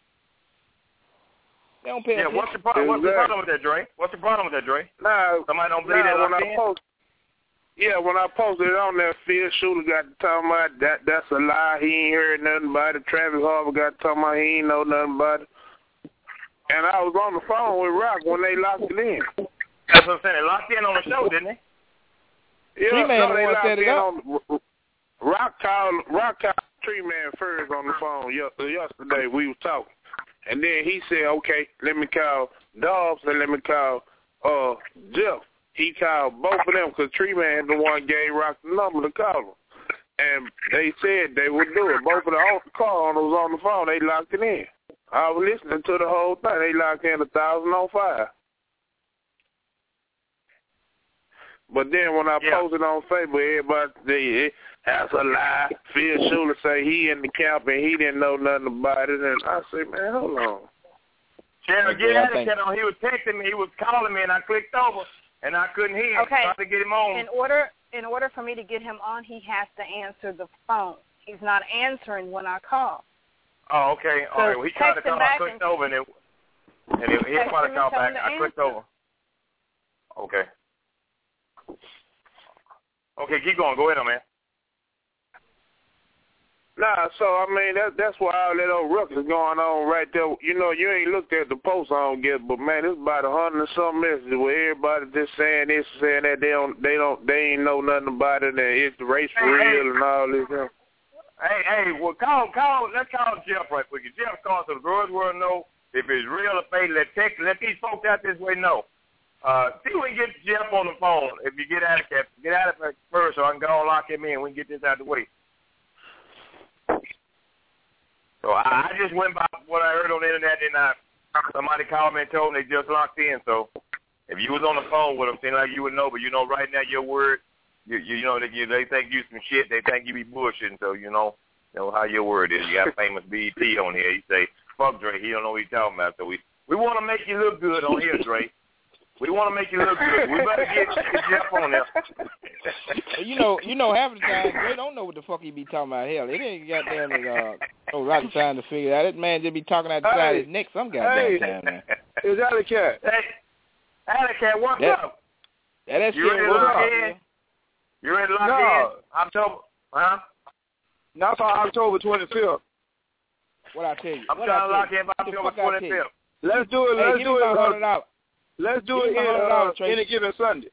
They don't pay attention. What's the problem with that, Dre? What's the problem with that, Dre? Nah, somebody don't believe that lock in? When I posted it on there, Phil Shooter got to talking about that's a lie. He ain't heard nothing about it. Travis Harper got to talking about he ain't know nothing about it. And I was on the phone with Rock when they locked it in. That's what I'm saying. They locked in on the show, didn't they? Yeah, they locked in on Rock called Tree Man first on the phone yesterday. We was talking. And then he said, okay, let me call Dobbs and let me call Jeff. He called both of them because Tree Man the one gave Rock the number to call him. And they said they would do it. Both of the call owners was on the phone. They locked it in. I was listening to the whole thing. They locked in 1,005. But then when I posted on Facebook, everybody said, that's a lie. Phil Shooter say he in the camp and he didn't know nothing about it. And I said, man, hold on. Channel, get out of here. He was texting me. He was calling me, and I clicked over, and I couldn't hear him. Okay. Tried to get him on. In order for me to get him on, he has to answer the phone. He's not answering when I call. Oh, okay. All right. Well, he tried to call. I clicked over, and he tried to call back. I clicked over. Okay. Okay, keep going. Go ahead, man. Nah, so, I mean, that's why all that old ruckus going on right there. You know, you ain't looked at the post I don't get, but, man, it's about 100 and some messages where everybody just saying this, saying that they ain't know nothing about it, and it's the race for real and all this. Hey, well, let's call Jeff right quick. Jeff calls so the girls will know if it's real or fake. Let these folks out this way know. See if we can get Jeff on the phone. If you get out of it first, so I can go and lock him in. We can get this out of the way. So I just went by what I heard on the internet, and somebody called me and told me they just locked in. So if you was on the phone with them, seemed like you would know. But you know, right now your word, you know they think you some shit. They think you be bullshitting. So you know how your word is. You got famous BET on here. You say fuck Dre. He don't know what he's talking about. So we want to make you look good on here, Dre. We want to make you look good. We better get Jeff on there. You know, half of the time they don't know what the fuck he be talking about. Hell, it ain't goddamn no rocket trying to figure it out. That man just be talking out the side of his neck some goddamn time, man. Is that a cat? Hey, Alley Cat, what's up? That you ready to lock in? You ready to lock in? October, huh? Not for October 25th. What I tell you? I'm trying to lock in by October 25th. Let's do it. Let's do it. Let's do it any given Sunday.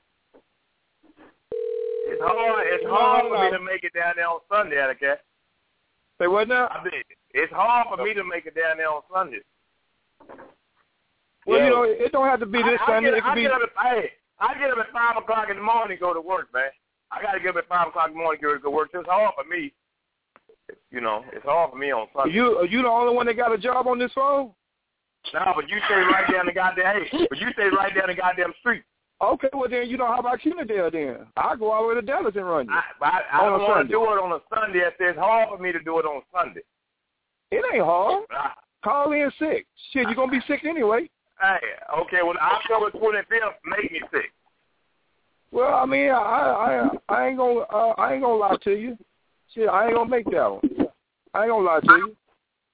It's hard for me to make it down there on Sunday, Alley Cat. Say what now? It's hard for me to make it down there on Sunday. Well, you know, it don't have to be this Sunday. I get up at 5 o'clock in the morning to go to work, man. I got to get up at 5 o'clock in the morning to go to work. It's hard for me. You know, it's hard for me on Sunday. Are you the only one that got a job on this phone? No, but you stay right down the goddamn. But you stay right down the goddamn street. Okay, well then, how about Kennedale then? I'll go all the way to Dallas and run you. I don't want to do it on a Sunday. It's hard for me to do it on Sunday. It ain't hard. Call in sick. Shit, you're going to be sick anyway. Hey, okay, well, October 25th make me sick. Well, I mean, I ain't gonna lie to you. Shit, I ain't gonna make that one. I ain't gonna lie to you.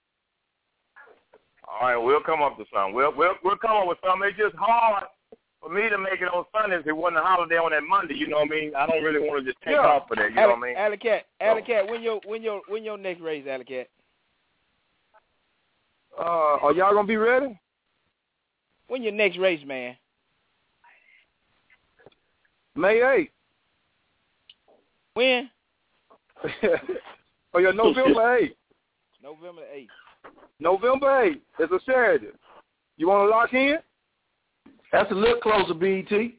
All right, we'll come up to something. We'll come up with something. It's just hard for me to make it on Sundays. It wasn't a holiday on that Monday. You know what I mean? I don't really want to just take off for that. You know what I mean? Alley Cat, when your next race, Alley Cat? Are y'all gonna be ready? When your next race, man? May 8th. When? Oh, yeah, November 8th. November 8th. November 8th. It's a Saturday. You want to lock in? That's a little closer, BT.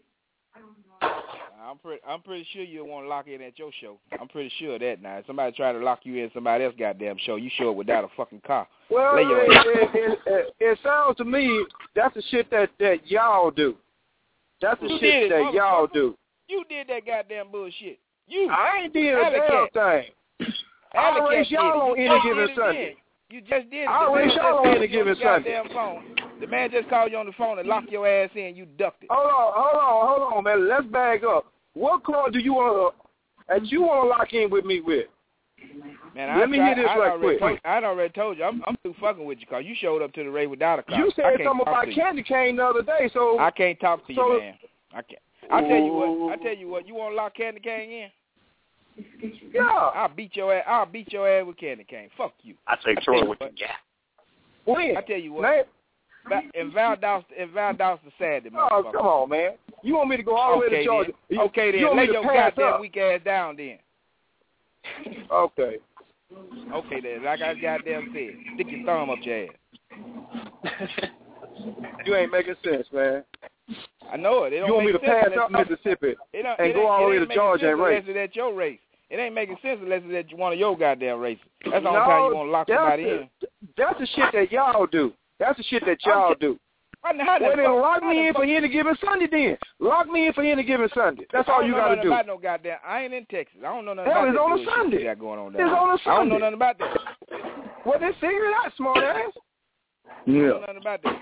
I'm pretty sure you'll want to lock in at your show. I'm pretty sure of that now. If somebody try to lock you in somebody else's goddamn show, you show up without a fucking car. Well, it sounds to me that's the shit that y'all do. That's the shit that y'all do. You did that goddamn bullshit. I ain't did a damn thing. I'll race y'all on any given Sunday. You just did it. I'll race y'all on any given Sunday. The man just called you on the phone and locked your ass in. You ducked it. Hold on, man. Let's bag up. What car do you want to lock in with me with? Man, Let me hear this right quick. I already told you. I'm through fucking with you because you showed up to the race without a car. You said something about candy cane the other day, so I can't talk to you, man. I can't. I tell you what. You want to lock candy cane in? Yeah. I'll beat your ass with candy cane. Fuck you. I say Troy with the gap. When? I tell you what. In Valdosta, Saturday, motherfucker. Oh, come on, man. You want me to go all the way to Georgia? Okay, then. Lay your goddamn weak ass down, then. Okay. Okay, then. Like I goddamn said, stick your thumb up your ass. You ain't making sense, man. I know it. You want me to pass up Mississippi and go all the way to Georgia and race? Unless it's at your race. It ain't making sense unless it's at one of your goddamn races. That's the only time you want to lock somebody in. That's the shit that y'all do. That's the shit that y'all do. Well, then lock me in for any given Sunday then. Lock me in for any given Sunday. That's all you got to do. About no goddamn. I ain't in Texas. I don't know nothing about that. It's on a Sunday. Got going on it's on a Sunday. I don't know nothing about that. Well, then figure it out, smart ass. Yeah. I don't know nothing about that.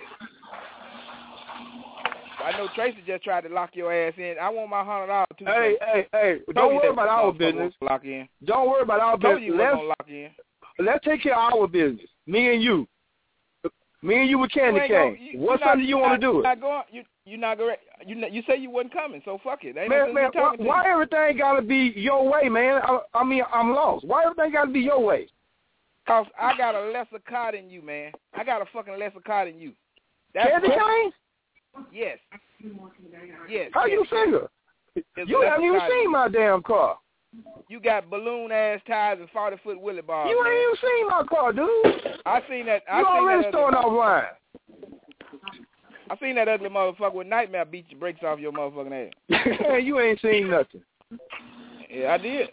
I know Tracy just tried to lock your ass in. I want my $100 too. Hey. Don't worry about our business. Lock in. Don't worry about our business. Lock in. Let's take care of our business. Me and you. Me and you with candy cane. What Sunday you want to do it? You're not going. You say you wasn't coming, so fuck it. Man, why everything got to be your way, man? I mean, I'm lost. Why everything got to be your way? Cause I got a lesser car than you, man. I got a fucking lesser car than you. Candy cane? Yes. Yes. How you figure? You haven't even seen my damn car. You got balloon ass tires and 40-foot wheelie bars. You ain't even seen my car, dude. I seen that. You already starting off line. I seen that ugly motherfucker with Nightmare beat your brakes off your motherfucking ass. You ain't seen nothing. Yeah, I did.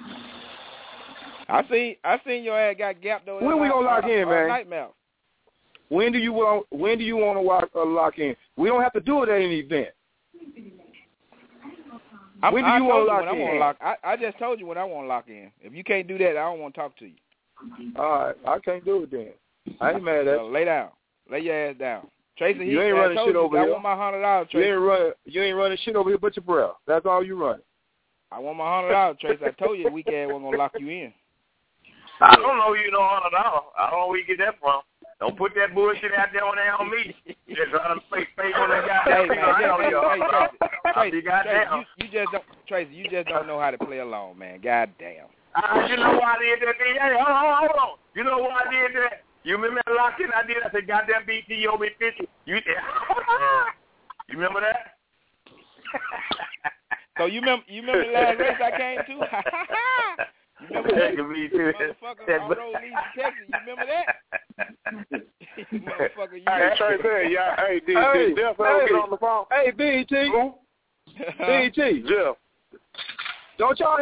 I seen your ass got gapped over. When we gonna lock in, man? Nightmare. When do you want to lock in? We don't have to do it at an event. When do you want to lock in? I just told you when I want to lock in. If you can't do that, I don't want to talk to you. All right, I can't do it then. I ain't mad at you. Lay down. Lay your ass down. Tracy, you ain't running shit over here. I want my $100, Tracy. You ain't running shit over here but your breath. That's all you running. I want my $100, Tracy. I told you the weak ass wasn't going to lock you in. I don't know you know $100. I don't know where you get that from. Don't put that bullshit out there on me. Just trying to fake on that goddamn. Tracy, you just don't know how to play along, man. Goddamn. You know why I did that thing? Hey, hold on. You know why I did that? You remember that lock-in I did? I said, goddamn BT, you owe me 50. You remember that? So you remember the last race I came to? You remember that? Motherfucker, I rode East Texas. You remember that? Motherfucker, you. Hey, Tracy, y'all. Hey, did Jeff ever get on the phone? Hey, BT. Who? BT. Jeff. Don't y'all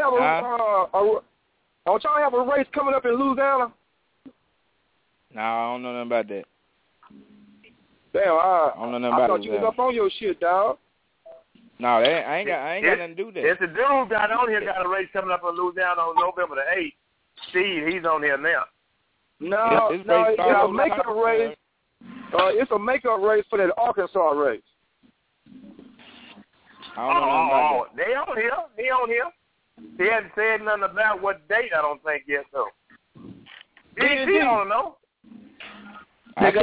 have a race coming up in Louisiana? No, I don't know nothing about that. Damn, I don't know nothing about I thought you was up on your shit, dog. No, I ain't got nothing to do with that. It's a dude got on here, got a race coming up in Louisiana on November the 8th. Steve, he's on here now. No, it's a makeup race. It's a makeup race for that Arkansas race. Oh, they on here. He on here. He hasn't said nothing about what date, I don't think, yet, though. He don't know. Didn't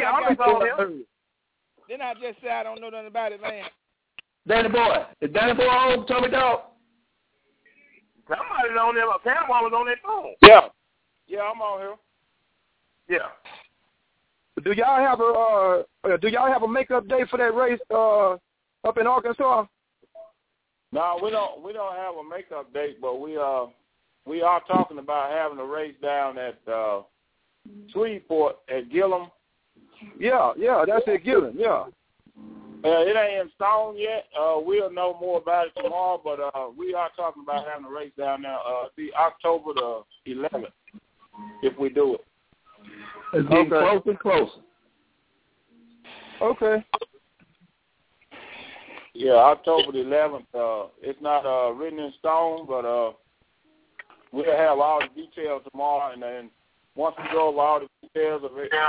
I just say I don't know nothing about it, man? Danny Boy. Is Danny Boy on, Tommy Dog? Somebody's on there. Cam was on their phone. Yeah. Yeah, I'm on here. Yeah. Do y'all have a makeup day for that race up in Arkansas? No, we don't have a makeup date, but we are talking about having a race down at Shreveport at Gillum. Yeah, that's at Gillum. Yeah. It ain't in stone yet. We'll know more about it tomorrow, but we are talking about having a race down there. Be October the 11th if we do it. It's getting closer and closer. Okay. Yeah, October the 11th. It's not written in stone, but we'll have all the details tomorrow, and then once we go over all the details of it,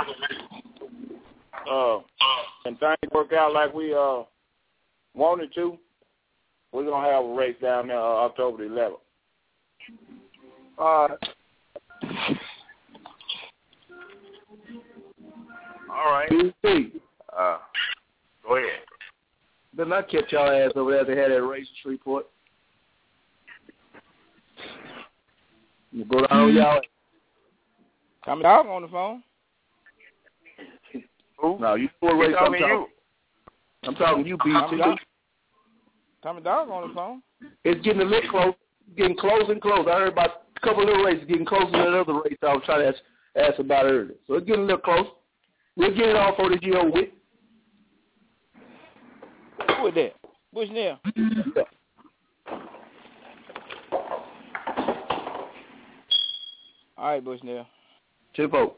and things work out like we wanted to, we're going to have a race down there October the 11th. All right. Go ahead. Better not catch y'all ass over there. They had that race in Shreveport. You go down, y'all. Tommy Dog on the phone. Who? No, you do a race. I'm talking you, BT. Tommy Dog on the phone. It's getting a little close. Getting close and close. I heard about a couple of little races getting closer to another race I was trying to ask about earlier. So it's getting a little close. We'll get it all for this year over with. Who is that? Bushnell. Yeah. All right, Bushnell. Chippo.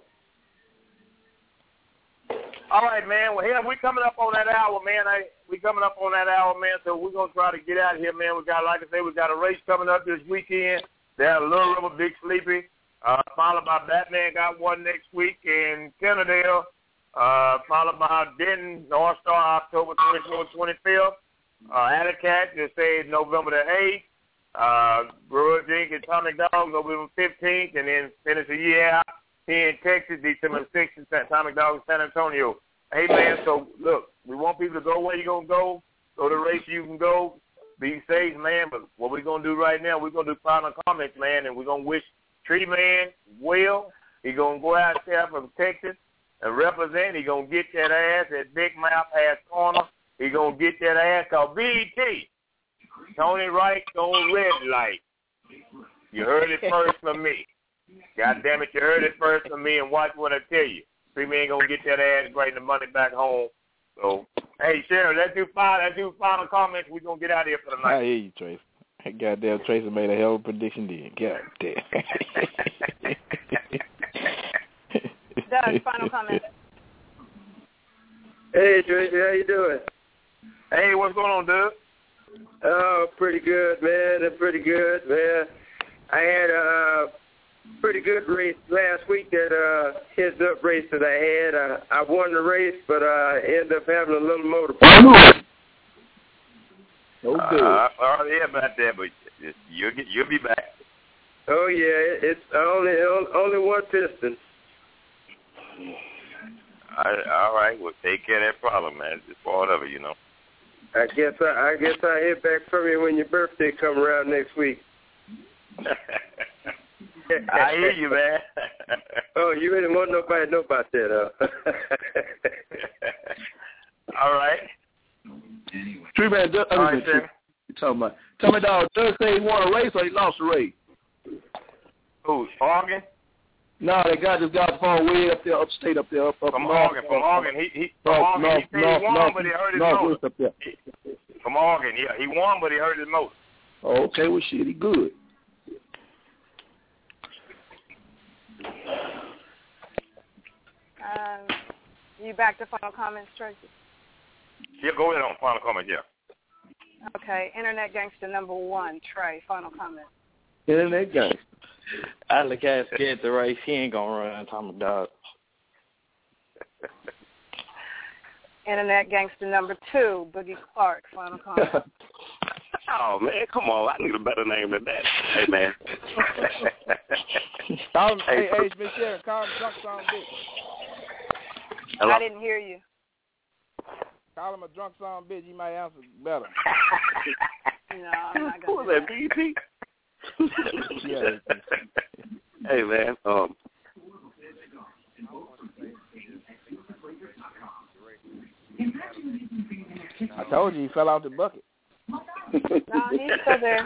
All right, man. Well, here we coming up on that hour, man. We coming up on that hour, man. So we're gonna try to get out of here, man. We got, like I said, we got a race coming up this weekend. There's Little River, Big Sleepy, followed by Batman got one next week in Kennedale. Followed by Denton, North Star, October 24th, 25th. Atticat, just say November the 8th. Brewers Inc. and Atomic Dog, November 15th. And then finish the year out here in Texas, December 6th, Atomic Dog in San Antonio. Hey, man, so, look, we want people to go where you're going to go. Go to the race you can go. Be safe, man. But what we're going to do right now, we're going to do final comments, man, and we're going to wish Tree Man well. He's going to go out there from Texas and represent. He gonna get that ass at Big Mouth Ass Corner. He gonna get that ass called BT. Tony Wright on red light. You heard it first from me. God damn it, you heard it first from me, and watch what I tell you. Free Man gonna get that ass bring the money back home. So, hey, Sharon, let's do final comments. We're gonna get out of here for the night. I hear you, Trace. Goddamn, Tracy made a hell of a prediction then. God damn. Doug, final comment. Hey, Tracy, how you doing? Hey, what's going on, Doug? Oh, pretty good, man. Pretty good, man. I had a pretty good race last week, that heads-up race that I had. I won the race, but I ended up having a little motor problem. Okay. I already hear about that, but you'll be back. Oh, yeah, it's only one piston. All right, well, take care of that problem, man. It's part of it, you know. I guess I hear back from you when your birthday come around next week. I hear you, man. Oh, you really want nobody to know about that, huh? All right. Tree Man, you talking about? Tell me, dog, Doug say he won a race or he lost a race? Who, Morgan? No, that guy just got the phone way up there, upstate up there. From Morgan. He said he won, but he hurt his nose. From Morgan, yeah. He won, but he hurt his nose. Oh, okay, well, shit, he good. You back to final comments, Tracy? Yeah, go ahead on final comment, yeah. Okay, Internet Gangster #1, Trey, final comment. Internet Gangster. I look at scared the race. He ain't going to run Atomic Dog. Internet Gangster #2, Boogie Clark, final comment. Oh, man, come on. I need a better name than that. Hey, man. Hey, Miss Sharon, call him drunk son bitch. Hello? I didn't hear you. Call him a drunk son bitch. He might answer better. No, I'm not Who is that, BT? Yeah. Hey, man. I told you he fell out the bucket. No, he's still there.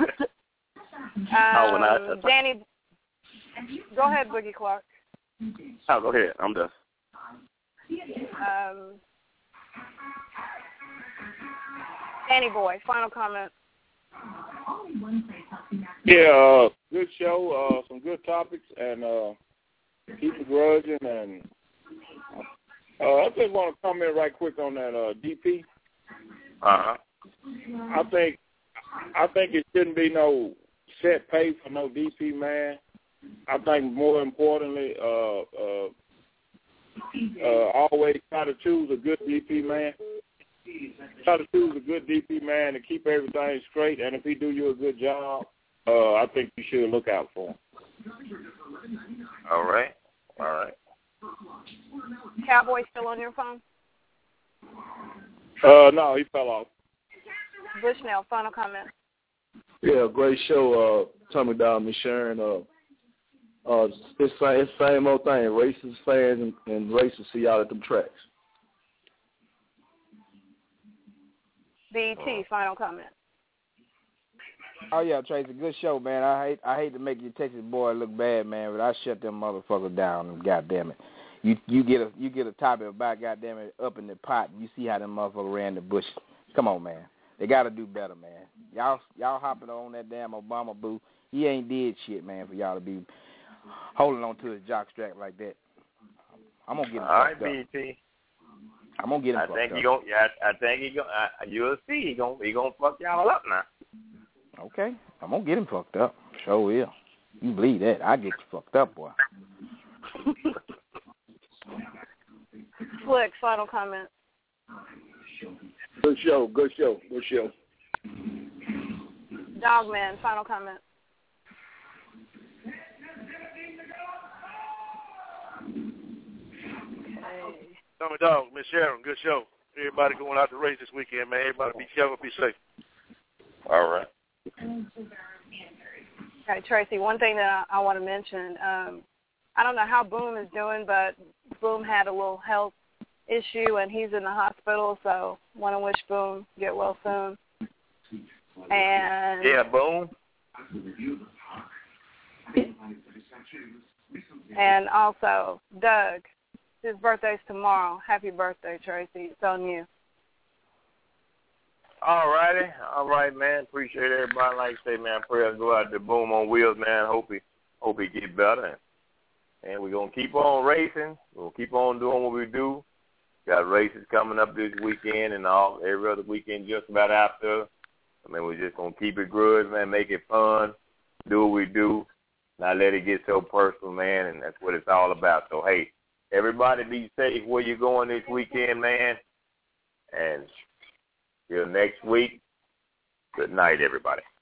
Danny, go ahead, Boogie Clark. Oh, go ahead. I'm done. Danny Boy, final comment. Yeah, good show, some good topics, and keep it grudging. And I just want to comment right quick on that DP. Uh-huh. I think it shouldn't be no set pay for no DP man. I think more importantly, always try to choose a good DP man. Try to choose a good DP man to keep everything straight, and if he do you a good job, I think you should look out for him. All right. Cowboy still on your phone? No, he fell off. Bushnell, final comment. Yeah, great show, Tommy Dog, Miss Sharon. It's the same old thing. Racist fans and racists see y'all at them tracks. BT, final comment. Oh yeah, Tracy, good show, man. I hate to make your Texas boy look bad, man, but I shut them motherfuckers down. God-damn it. You get a topic about goddamn it up in the pot. And you see how them motherfuckers ran the bush. Come on, man. They got to do better, man. Y'all hopping on that damn Obama boo. He ain't did shit, man, for y'all to be holding on to his jockstrap like that. I'm gonna get him. All right, BT. I'm gonna get him. I think he gonna. You'll see. He gonna fuck y'all up now. Okay, I'm gonna get him fucked up. Sure will. You believe that? I get you fucked up, boy. Slick, final comment. Good show. Dogman, final comment. Tommy Dog, Miss Sharon, good show. Everybody going out to race this weekend, man. Everybody be careful, be safe. All right. Okay, Tracy, one thing that I want to mention, I don't know how Boom is doing, but Boom had a little health issue, and he's in the hospital, so want to wish Boom get well soon. And yeah, Boom. And also, Doug, his birthday's tomorrow. Happy birthday, Tracy. It's on you. All right, man. Appreciate everybody. Like I say, man, prayers go out to Boom on Wheels, man. Hope he get better. And we're gonna keep on racing. We'll keep on doing what we do. Got races coming up this weekend and every other weekend just about after. I mean, we're just gonna keep it good, man. Make it fun. Do what we do. Not let it get so personal, man. And that's what it's all about. So hey, everybody be safe where you're going this weekend, man. And till next week, good night, everybody.